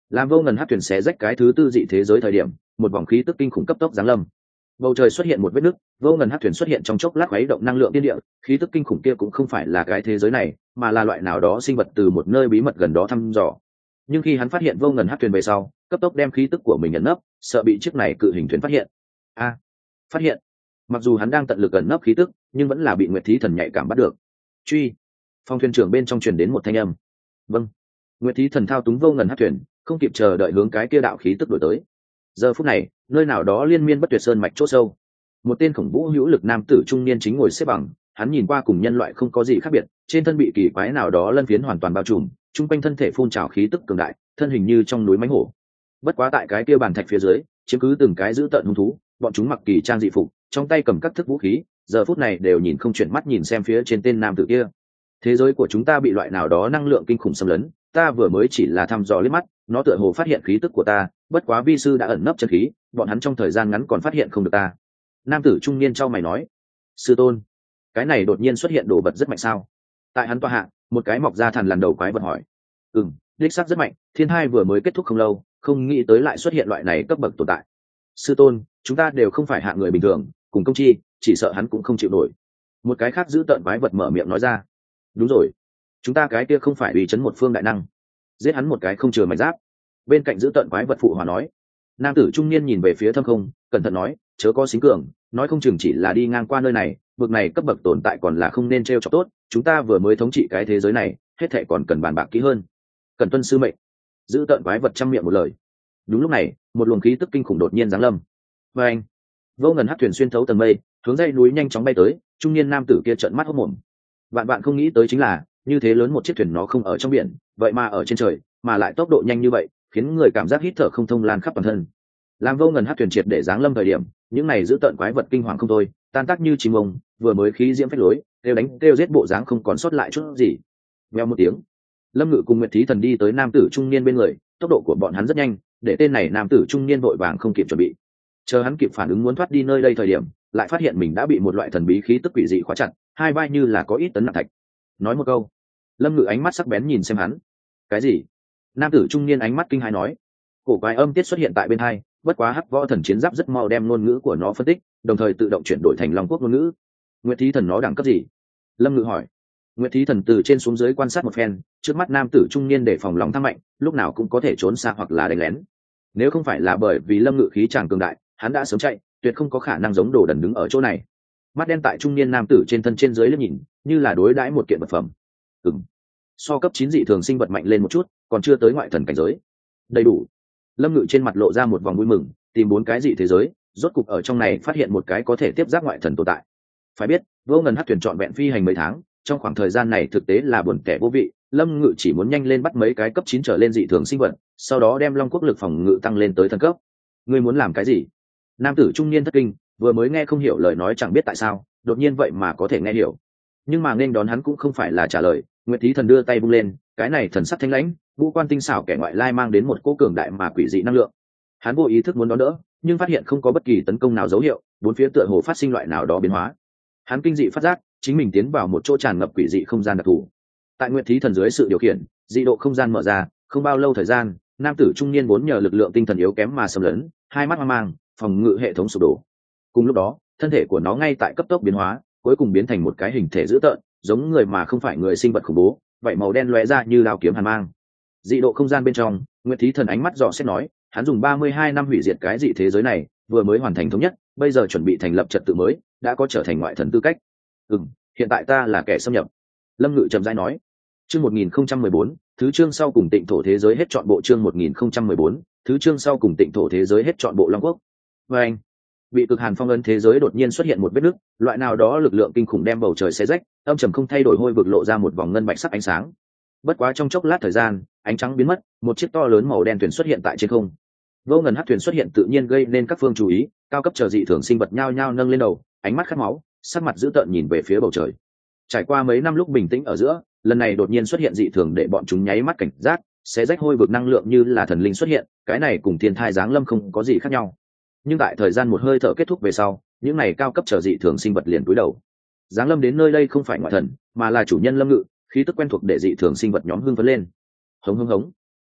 làm vô ngần hát thuyền xé rách cái thứ tư dị thế giới thời điểm, một vòng khí tức kinh khủng cấp tốc giáng lâm. Bầu trời xuất hiện một vết nứt, vô ngần hát thuyền xuất hiện trong chốc lát khuấy động năng lượng tiên địa, khí tức kinh khủng kia cũng không phải là cái thế giới này, mà là loại nào đó sinh vật từ một nơi bí mật gần đó thăm dò. Nhưng khi hắn phát hiện vô ngần hát thuyền về sau, cấp tốc đem khí tức của mình ẩn nấp, sợ bị chiếc này cự hình thuyền phát hiện. A, phát hiện. Mặc dù hắn đang tận lực ẩn nấp khí tức, nhưng vẫn là bị Nguyệt Thí Thần nhạy cảm bắt được. Truy. Phong thuyền trưởng bên trong truyền đến một thanh âm. Vâng. Nguyệt Thí Thần thao túng vô ngần hát thuyền, không kịp chờ đợi hướng cái kia đạo khí tức đổi tới. Giờ phút này, nơi nào đó liên miên bất tuyệt sơn mạch chỗ sâu, một tên khổng vũ hữu lực nam tử trung niên chính ngồi xếp bằng, hắn nhìn qua cùng nhân loại không có gì khác biệt, trên thân bị kỳ quái nào đó lân phiến hoàn toàn bao trùm, trung quanh thân thể phun trào khí tức cường đại, thân hình như trong núi mãnh hổ. Bất quá tại cái kia bàn thạch phía dưới, chiếm cứ từng cái giữ tợn hung thú, bọn chúng mặc kỳ trang dị phục, trong tay cầm các thức vũ khí, giờ phút này đều nhìn không chuyển mắt nhìn xem phía trên tên nam tử kia. Thế giới của chúng ta bị loại nào đó năng lượng kinh khủng xâm lấn, ta vừa mới chỉ là thăm dò liếc mắt, nó tựa hồ phát hiện khí tức của ta, bất quá vi sư đã ẩn nấp chân khí, bọn hắn trong thời gian ngắn còn phát hiện không được ta. Nam tử trung niên trao mày nói, sư tôn, cái này đột nhiên xuất hiện đồ vật rất mạnh sao? Tại hắn tọa hạ, một cái mọc ra thằn lằn đầu quái vật hỏi. Ừm, đích xác rất mạnh, thiên hai vừa mới kết thúc không lâu, không nghĩ tới lại xuất hiện loại này cấp bậc tồn tại. Sư tôn, chúng ta đều không phải hạng người bình thường, cùng công chi, chỉ sợ hắn cũng không chịu nổi. Một cái khác giữ tợn quái vật mở miệng nói ra. Đúng rồi, chúng ta cái kia không phải uy chấn một phương đại năng, giết hắn một cái không chừa mảnh giáp. Bên cạnh giữ tợn quái vật phụ hòa nói. Nam tử trung niên nhìn về phía thâm không, cẩn thận nói, chớ có xính cường, nói không chừng chỉ là đi ngang qua nơi này, vực này cấp bậc tồn tại còn là không nên trêu chọc tốt, chúng ta vừa mới thống trị cái thế giới này, hết thảy còn cần bàn bạc kỹ hơn. Cần tuân sư mệnh. Giữ tợn quái vật trăm miệng một lời. Đúng lúc này, một luồng khí tức kinh khủng đột nhiên giáng lâm. Và anh, vô ngần hắc thuyền xuyên thấu tầng mây, hướng dãy núi nhanh chóng bay tới, trung niên nam tử kia trợn mắt hốt mồm. Vạn bạn không nghĩ tới chính là, như thế lớn một chiếc thuyền nó không ở trong biển, vậy mà ở trên trời, mà lại tốc độ nhanh như vậy, khiến người cảm giác hít thở không thông lan khắp toàn thân. Làm vô ngần hắc thuyền triệt để giáng lâm thời điểm, những này giữ tợn quái vật kinh hoàng không thôi, tan tác như chim ông, vừa mới khí diễm phách lối, đều đánh đều giết bộ dáng không còn sót lại chút gì. Vèo một tiếng, Lâm Ngự cùng Nguyệt Thí Thần đi tới nam tử trung niên bên người, tốc độ của bọn hắn rất nhanh, để tên này nam tử trung niên vội vàng không kịp chuẩn bị. Chờ hắn kịp phản ứng muốn thoát đi nơi đây thời điểm, lại phát hiện mình đã bị một loại thần bí khí tức quỷ dị khóa chặt, hai vai như là có ít tấn nặng thạch. Nói một câu, Lâm Ngự ánh mắt sắc bén nhìn xem hắn. Cái gì? Nam tử trung niên ánh mắt kinh hãi nói. Cổ quái âm tiết xuất hiện tại bên hai, bất quá hắc võ thần chiến giáp rất mau đem ngôn ngữ của nó phân tích, đồng thời tự động chuyển đổi thành long quốc ngôn ngữ. Nguyệt Thí Thần nó đẳng cấp gì? Lâm Ngự hỏi. Nguyệt Thí Thần từ trên xuống dưới quan sát một phen, trước mắt nam tử trung niên để phòng lòng tham mạnh, lúc nào cũng có thể trốn xa hoặc là đánh lén. Nếu không phải là bởi vì Lâm Ngự khí tràng cường đại, hắn đã sớm chạy, tuyệt không có khả năng giống đồ đần đứng ở chỗ này. Mắt đen tại trung niên nam tử trên thân trên dưới liếc nhìn, như là đối đãi một kiện vật phẩm. Ừm. So cấp chín dị thường sinh vật mạnh lên một chút, còn chưa tới ngoại thần cảnh giới. Đầy đủ. Lâm Ngự trên mặt lộ ra một vòng vui mừng, tìm bốn cái dị thế giới, rốt cục ở trong này phát hiện một cái có thể tiếp giáp ngoại thần tồn tại. Phải biết, vô ngần hắc thuyền trọn vẹn phi hành mấy tháng, trong khoảng thời gian này thực tế là buồn kẻ vô vị. Lâm Ngự chỉ muốn nhanh lên bắt mấy cái cấp chín trở lên dị thường sinh vật, sau đó đem long quốc lực phòng ngự tăng lên tới thần cấp. Ngươi muốn làm cái gì? Nam tử trung niên thất kinh, vừa mới nghe không hiểu lời nói chẳng biết tại sao, đột nhiên vậy mà có thể nghe hiểu. Nhưng mà nên đón hắn cũng không phải là trả lời. Nguyệt Thí Thần đưa tay vung lên, cái này thần sắc thanh lãnh, ngũ quan tinh xảo kẻ ngoại lai mang đến một cỗ cường đại mà quỷ dị năng lượng. Hắn vô ý thức muốn đón đỡ, nhưng phát hiện không có bất kỳ tấn công nào dấu hiệu, bốn phía tựa hồ phát sinh loại nào đó biến hóa. Hắn kinh dị phát giác, chính mình tiến vào một chỗ tràn ngập quỷ dị không gian đặc thù. Tại Nguyệt Thí Thần dưới sự điều khiển, dị độ không gian mở ra, không bao lâu thời gian, nam tử trung niên vốn nhờ lực lượng tinh thần yếu kém mà xâm lấn, hai mắt hoang mang, phòng ngự hệ thống sụp đổ. Cùng lúc đó, thân thể của nó ngay tại cấp tốc biến hóa, cuối cùng biến thành một cái hình thể dữ tợn, giống người mà không phải người sinh vật khủng bố, vậy màu đen lóe ra như đao kiếm hàn mang. Dị độ không gian bên trong, Nguyệt Thí Thần ánh mắt dò xét nói, hắn dùng ba mươi hai năm hủy diệt cái dị thế giới này, vừa mới hoàn thành thống nhất, bây giờ chuẩn bị thành lập trật tự mới, đã có trở thành ngoại thần tư cách. Ừm, hiện tại ta là kẻ xâm nhập. Lâm Ngự trầm rãi nói. Chương một nghìn không trăm mười bốn, thứ chương sau cùng tịnh thổ thế giới hết chọn bộ chương một nghìn không trăm mười bốn, thứ chương sau cùng tịnh thổ thế giới hết chọn bộ Long Quốc. Và anh, bị cực hàn phong ấn thế giới đột nhiên xuất hiện một vết nứt, loại nào đó lực lượng kinh khủng đem bầu trời xé rách, âm trầm không thay đổi hôi vực lộ ra một vòng ngân bạch sắc ánh sáng. Bất quá trong chốc lát thời gian, ánh trắng biến mất, một chiếc to lớn màu đen thuyền xuất hiện tại trên không. Vô ngần hắc thuyền xuất hiện tự nhiên gây nên các phương chú ý, cao cấp chờ dị thường sinh vật nhao nhao nâng lên đầu, ánh mắt khát máu, sắc mặt dữ tợn nhìn về phía bầu trời. Trải qua mấy năm lúc bình tĩnh ở giữa, lần này đột nhiên xuất hiện dị thường để bọn chúng nháy mắt cảnh giác, xé rách hôi vực năng lượng như là thần linh xuất hiện, cái này cùng thiên thai giáng lâm không có gì khác nhau. Nhưng tại thời gian một hơi thở kết thúc về sau, những này cao cấp trở dị thường sinh vật liền cúi đầu. Giáng lâm đến nơi đây không phải ngoại thần, mà là chủ nhân Lâm Ngự, khí tức quen thuộc để dị thường sinh vật nhóm hưng phấn lên. Hống hống hống.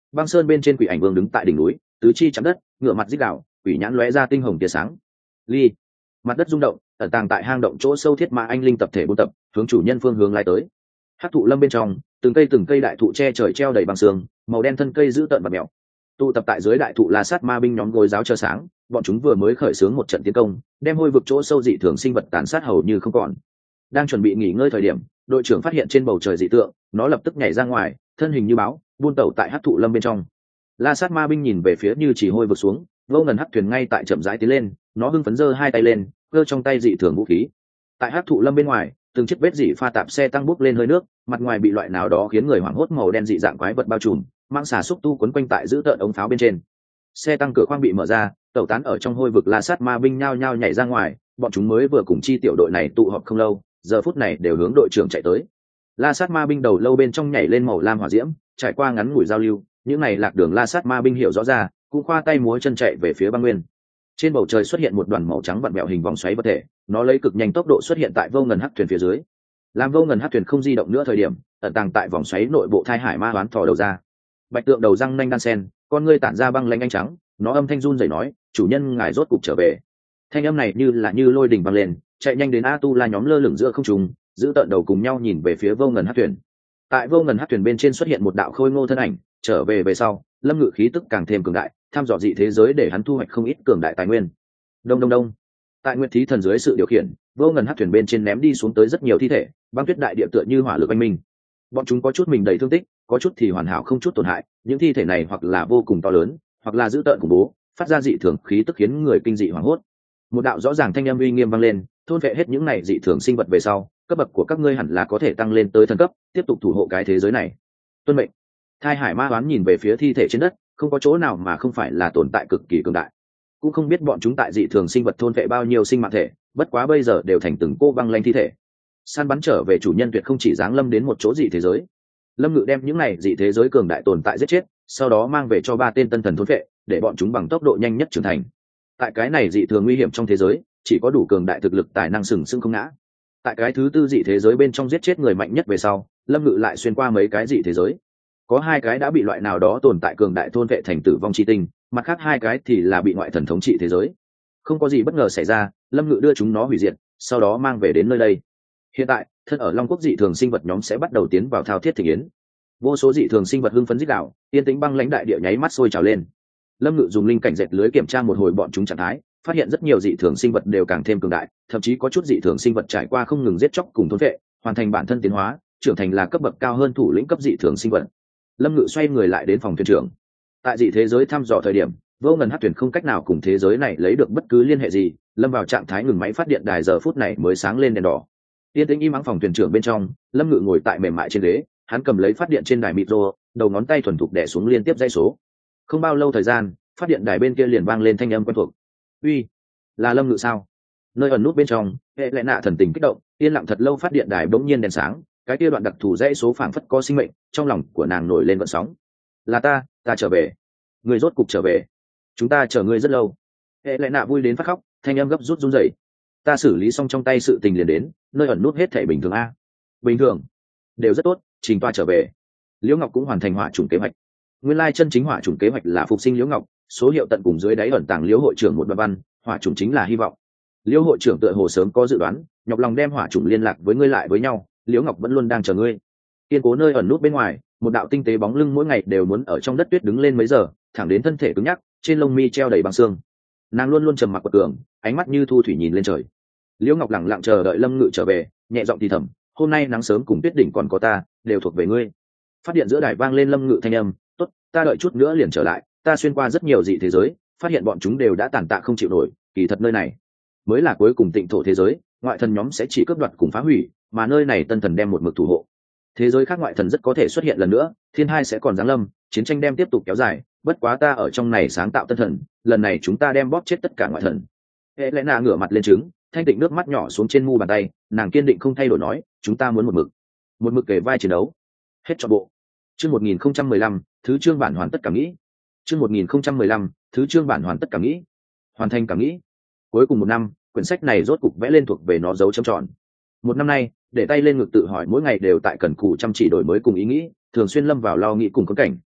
Băng sơn bên trên quỷ ảnh vương đứng tại đỉnh núi, tứ chi chạm đất, ngựa mặt rít gào, quỷ nhãn lóe ra tinh hồng tia sáng. Ly, mặt đất rung động, ẩn tàng tại hang động chỗ sâu thiết mã anh linh tập thể buôn tập, hướng chủ nhân phương hướng lái tới. Hắc thụ lâm bên trong, từng cây từng cây đại thụ che trời treo đầy bằng sương, màu đen thân cây giữ tợn và mèo. Tụ tập tại dưới đại thụ La Sát Ma binh nhóm gối giáo chờ sáng, bọn chúng vừa mới khởi xướng một trận tiến công, đem hôi vực chỗ sâu dị thường sinh vật tàn sát hầu như không còn. Đang chuẩn bị nghỉ ngơi thời điểm, đội trưởng phát hiện trên bầu trời dị tượng, nó lập tức nhảy ra ngoài, thân hình như báo, buôn tẩu tại Hắc thụ lâm bên trong. La Sát Ma binh nhìn về phía như chỉ hôi vực xuống, vô ngần hắc thuyền ngay tại chậm rãi tiến lên, nó hưng phấn giơ hai tay lên, cơ trong tay dị thường vũ khí. Tại Hắc thụ lâm bên ngoài, từng chiếc vết dị pha tạp xe tăng bốc lên hơi nước, mặt ngoài bị loại nào đó khiến người hoảng hốt màu đen dị dạng quái vật bao trùm, mang xà xúc tu quấn quanh tại giữ tợn ống pháo bên trên. Xe tăng cửa khoang bị mở ra, tẩu tán ở trong hôi vực La Sát Ma binh nhao nhao nhảy ra ngoài, bọn chúng mới vừa cùng chi tiểu đội này tụ họp không lâu, giờ phút này đều hướng đội trưởng chạy tới. La Sát Ma binh đầu lâu bên trong nhảy lên màu lam hỏa diễm, trải qua ngắn ngủi giao lưu, những này lạc đường La Sát Ma binh hiểu rõ ra, cũng khoa tay múa chân chạy về phía băng nguyên. Trên bầu trời xuất hiện một đoàn màu trắng vặn vẹo hình vòng xoáy vật thể, nó lấy cực nhanh tốc độ xuất hiện tại vô ngần hắc thuyền phía dưới. Làm vô ngần hắc thuyền không di động nữa thời điểm, ẩn tàng tại vòng xoáy nội bộ thai hải ma đoán thò đầu ra. Bạch tượng đầu răng nanh đan sen, con ngươi tản ra băng lanh ánh trắng, nó âm thanh run rẩy nói, chủ nhân ngài rốt cục trở về. Thanh âm này như là như lôi đình vang lên, chạy nhanh đến A Tu La nhóm lơ lửng giữa không trung, giữ tận đầu cùng nhau nhìn về phía vô ngần hắc thuyền. Tại vô ngần hắc thuyền bên trên xuất hiện một đạo khôi ngô thân ảnh, trở về về sau, lâm ngự khí tức càng thêm cường đại, tham dò dị thế giới để hắn thu hoạch không ít cường đại tài nguyên. Đông đông đông. Tại Nguyệt Thí thần dưới sự điều khiển, vô ngần hắc thuyền bên trên ném đi xuống tới rất nhiều thi thể, băng tuyết đại địa tựa như hỏa lực anh minh. Bọn chúng có chút mình đầy thương tích, có chút thì hoàn hảo không chút tổn hại, những thi thể này hoặc là vô cùng to lớn, hoặc là dữ tợn khủng bố, phát ra dị thường khí tức khiến người kinh dị hoảng hốt. Một đạo rõ ràng thanh âm uy nghiêm vang lên, thôn vệ hết những này dị thường sinh vật về sau, cấp bậc của các ngươi hẳn là có thể tăng lên tới thần cấp, tiếp tục thủ hộ cái thế giới này. Tuân mệnh. Thai Hải Ma Hoán nhìn về phía thi thể trên đất, không có chỗ nào mà không phải là tồn tại cực kỳ cường đại. Cũng không biết bọn chúng tại dị thường sinh vật thôn vệ bao nhiêu sinh mạng thể, bất quá bây giờ đều thành từng cô băng lanh thi thể. Săn bắn trở về chủ nhân tuyệt không chỉ giáng lâm đến một chỗ dị thế giới. Lâm Ngự đem những này dị thế giới cường đại tồn tại giết chết, sau đó mang về cho ba tên tân thần thôn vệ, để bọn chúng bằng tốc độ nhanh nhất trưởng thành. Tại cái này dị thường nguy hiểm trong thế giới, chỉ có đủ cường đại thực lực tài năng sừng sững không ngã. Tại cái thứ tư dị thế giới bên trong giết chết người mạnh nhất về sau, Lâm Ngự lại xuyên qua mấy cái dị thế giới. Có hai cái đã bị loại nào đó tồn tại cường đại thôn vệ thành tử vong chi tinh, mặt khác hai cái thì là bị ngoại thần thống trị thế giới. Không có gì bất ngờ xảy ra, Lâm Ngự đưa chúng nó hủy diệt, sau đó mang về đến nơi đây. Hiện tại, thân ở Long Quốc dị thường sinh vật nhóm sẽ bắt đầu tiến vào thao thiết thị yến. Vô số dị thường sinh vật hưng phấn rít gào, yên tĩnh băng lãnh đại địa nháy mắt sôi trào lên. Lâm Ngự dùng linh cảnh dệt lưới kiểm tra một hồi bọn chúng trạng thái, phát hiện rất nhiều dị thường sinh vật đều càng thêm cường đại, thậm chí có chút dị thường sinh vật trải qua không ngừng giết chóc cùng thôn vệ, hoàn thành bản thân tiến hóa, trưởng thành là cấp bậc cao hơn thủ lĩnh cấp dị thường sinh vật. Lâm Ngự xoay người lại đến phòng thuyền trưởng. Tại dị thế giới thăm dò thời điểm, vô ngần hắc thuyền không cách nào cùng thế giới này lấy được bất cứ liên hệ gì, lâm vào trạng thái ngừng máy phát điện đài, giờ phút này mới sáng lên đèn đỏ. Yên tĩnh im ắng phòng thuyền trưởng bên trong, Lâm Ngự ngồi tại mềm mại trên ghế, hắn cầm lấy phát điện trên đài micro, đầu ngón tay thuần thục đè xuống liên tiếp dây số. Không bao lâu thời gian, phát điện đài bên kia liền vang lên thanh âm quen thuộc. "Uy, là Lâm Ngự sao?" Nơi ẩn nút bên trong, hệ lệ nạ thần tình kích động, yên lặng thật lâu, phát điện đài bỗng nhiên đèn sáng, cái kia đoạn đặc thù dãy số phảng phất có sinh mệnh, trong lòng của nàng nổi lên gợn sóng. "Là ta, ta trở về. Người rốt cục trở về. Chúng ta chờ ngươi rất lâu." Hệ lệ nạ vui đến phát khóc, thanh âm gấp rút run rẩy. "Ta xử lý xong trong tay sự tình liền đến, nơi ẩn nút hết thảy bình thường a?" "Bình thường, đều rất tốt, trình toa trở về." Liễu Ngọc cũng hoàn thành hỏa chủng kế hoạch. Nguyên lai chân chính hỏa chủng kế hoạch là phục sinh Liễu Ngọc, số hiệu tận cùng dưới đáy ẩn tàng Liễu hội trưởng một đoạn văn, hỏa chủng chính là hy vọng. Liễu hội trưởng tựa hồ sớm có dự đoán, nhọc lòng đem hỏa chủng liên lạc với ngươi lại với nhau, Liễu Ngọc vẫn luôn đang chờ ngươi. Kiên cố nơi ẩn nút bên ngoài, một đạo tinh tế bóng lưng mỗi ngày đều muốn ở trong đất tuyết đứng lên mấy giờ, thẳng đến thân thể cứng nhắc, trên lông mi treo đầy băng xương. Nàng luôn luôn trầm mặc quật cường, ánh mắt như thu thủy nhìn lên trời. Liễu Ngọc lặng lặng chờ đợi Lâm Ngự trở về, nhẹ giọng thì thầm, "Hôm nay nắng sớm cùng tuyết đỉnh còn có ta, đều thuộc về ngươi." Phát điện giữa đài vang lên Lâm Ngự thanh âm, "Tốt, ta đợi chút nữa liền trở lại, ta xuyên qua rất nhiều dị thế giới, phát hiện bọn chúng đều đã tàn tạ không chịu nổi, kỳ thật nơi này mới là cuối cùng tịnh thổ thế giới, ngoại thần nhóm sẽ chỉ cướp đoạt cùng phá hủy, mà nơi này tân thần đem một mực thủ hộ. Thế giới khác ngoại thần rất có thể xuất hiện lần nữa, thiên hai sẽ còn giáng lâm, chiến tranh đem tiếp tục kéo dài, bất quá ta ở trong này sáng tạo tân thần, lần này chúng ta đem bóp chết tất cả ngoại thần." Hệ lẽ nạ ngửa mặt lên trứng, thanh tịnh nước mắt nhỏ xuống trên mu bàn tay, nàng kiên định không thay đổi nói, "Chúng ta muốn một mực một mực kề vai chiến đấu." Hết trọn bộ. Chương một nghìn không trăm mười lăm, thứ chương bản hoàn tất cảm nghĩ. Chương một nghìn không trăm mười lăm, thứ chương bản hoàn tất cảm nghĩ. Hoàn thành cảm nghĩ. Cuối cùng một năm, quyển sách này rốt cục vẽ lên thuộc về nó dấu chấm tròn. Một năm nay, để tay lên ngực tự hỏi mỗi ngày đều tại cần cù chăm chỉ đổi mới cùng ý nghĩ, thường xuyên lâm vào lo nghĩ cùng khốn cảnh,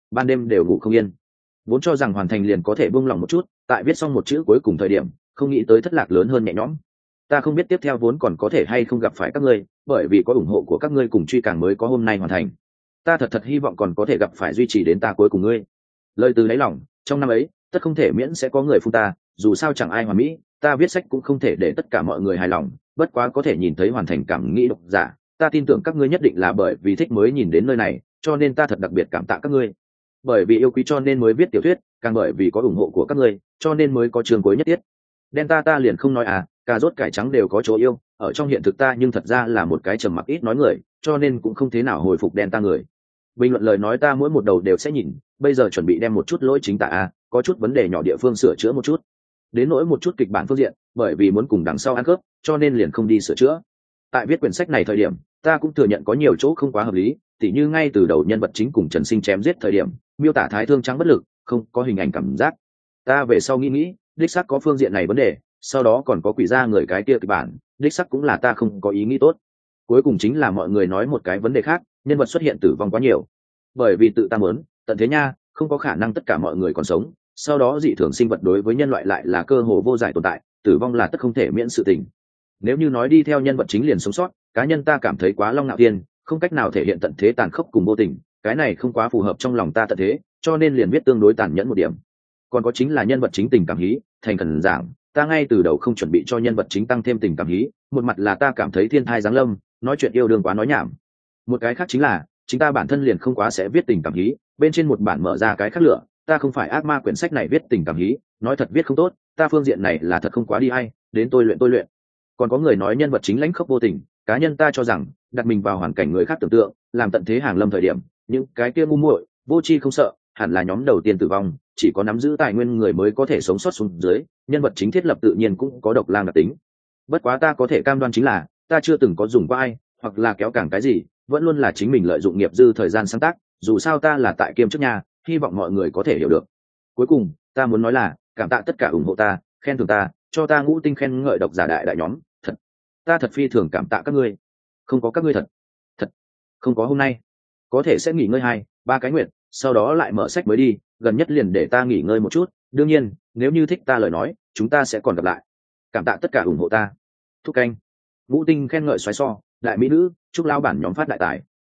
ban đêm đều ngủ không yên. Vốn cho rằng hoàn thành liền có thể buông lòng một chút, tại viết xong một chữ cuối cùng thời điểm, không nghĩ tới thất lạc lớn hơn nhẹ nhõm. Ta không biết tiếp theo vốn còn có thể hay không gặp phải các ngươi, bởi vì có ủng hộ của các ngươi cùng truy càng mới có hôm nay hoàn thành. Ta thật thật hy vọng còn có thể gặp phải duy trì đến ta cuối cùng ngươi. Lời từ đáy lòng, trong năm ấy, tất không thể miễn sẽ có người phun ta, dù sao chẳng ai hoàn mỹ, ta viết sách cũng không thể để tất cả mọi người hài lòng, bất quá có thể nhìn thấy hoàn thành cảm nghĩ độc giả, ta tin tưởng các ngươi nhất định là bởi vì thích mới nhìn đến nơi này, cho nên ta thật đặc biệt cảm tạ các ngươi. Bởi vì yêu quý cho nên mới viết tiểu thuyết, càng bởi vì có ủng hộ của các ngươi, cho nên mới có chương cuối nhất tiết. Đen ta ta liền không nói à, cà rốt cải trắng đều có chỗ yêu, ở trong hiện thực ta nhưng thật ra là một cái trầm mặc ít nói người, cho nên cũng không thế nào hồi phục đen ta người. Bình luận lời nói ta mỗi một đầu đều sẽ nhìn, bây giờ chuẩn bị đem một chút lỗi chính tả a, có chút vấn đề nhỏ địa phương sửa chữa một chút. Đến nỗi một chút kịch bản phương diện, bởi vì muốn cùng đằng sau ăn khớp, cho nên liền không đi sửa chữa. Tại viết quyển sách này thời điểm, ta cũng thừa nhận có nhiều chỗ không quá hợp lý, tỉ như ngay từ đầu nhân vật chính cùng Trần Sinh chém giết thời điểm, miêu tả thái thương trắng bất lực, không có hình ảnh cảm giác. Ta về sau nghĩ nghĩ, đích xác có phương diện này vấn đề, sau đó còn có quỷ ra người cái kia kịch bản, đích xác cũng là ta không có ý nghĩ tốt. Cuối cùng chính là mọi người nói một cái vấn đề khác, nhân vật xuất hiện tử vong quá nhiều. Bởi vì tự ta muốn, tận thế nha, không có khả năng tất cả mọi người còn sống, sau đó dị thường sinh vật đối với nhân loại lại là cơ hồ vô giải tồn tại, tử vong là tất không thể miễn sự tình. Nếu như nói đi theo nhân vật chính liền sống sót, cá nhân ta cảm thấy quá long ngạo thiên, không cách nào thể hiện tận thế tàn khốc cùng vô tình, cái này không quá phù hợp trong lòng ta tận thế, cho nên liền viết tương đối tàn nhẫn một điểm. Còn có chính là nhân vật chính tình cảm hí, thành cần giảng, ta ngay từ đầu không chuẩn bị cho nhân vật chính tăng thêm tình cảm hí, một mặt là ta cảm thấy thiên thai giáng lâm, nói chuyện yêu đương quá nói nhảm. Một cái khác chính là, chính ta bản thân liền không quá sẽ viết tình cảm hí, bên trên một bản mở ra cái khác lửa, ta không phải ác ma quyển sách này viết tình cảm hí, nói thật viết không tốt, ta phương diện này là thật không quá đi hay, đến tôi luyện tôi luyện. Còn có người nói nhân vật chính lãnh khốc vô tình, cá nhân ta cho rằng đặt mình vào hoàn cảnh người khác tưởng tượng, làm tận thế hàng lâm thời điểm, những cái kia ngu muội vô tri không sợ, hẳn là nhóm đầu tiên tử vong, chỉ có nắm giữ tài nguyên người mới có thể sống sót xuống dưới, nhân vật chính thiết lập tự nhiên cũng có độc lang đặc tính. Bất quá ta có thể cam đoan chính là ta chưa từng có dùng qua ai, hoặc là kéo cảng cái gì, vẫn luôn là chính mình lợi dụng nghiệp dư thời gian sáng tác, dù sao ta là tại kiêm chức nhà, hy vọng mọi người có thể hiểu được. Cuối cùng ta muốn nói là cảm tạ tất cả ủng hộ ta, khen thưởng ta, cho ta ngũ tinh khen ngợi độc giả đại đại nhóm, thật ta thật phi thường cảm tạ các ngươi, không có các ngươi thật thật không có hôm nay. Có thể sẽ nghỉ ngơi hai ba cái nguyện, sau đó lại mở sách mới đi, gần nhất liền để ta nghỉ ngơi một chút, đương nhiên nếu như thích ta lời nói chúng ta sẽ còn gặp lại. Cảm tạ tất cả ủng hộ ta. Thúc canh ngũ tinh khen ngợi xoáy so đại mỹ nữ, chúc lao bản nhóm phát đại tài.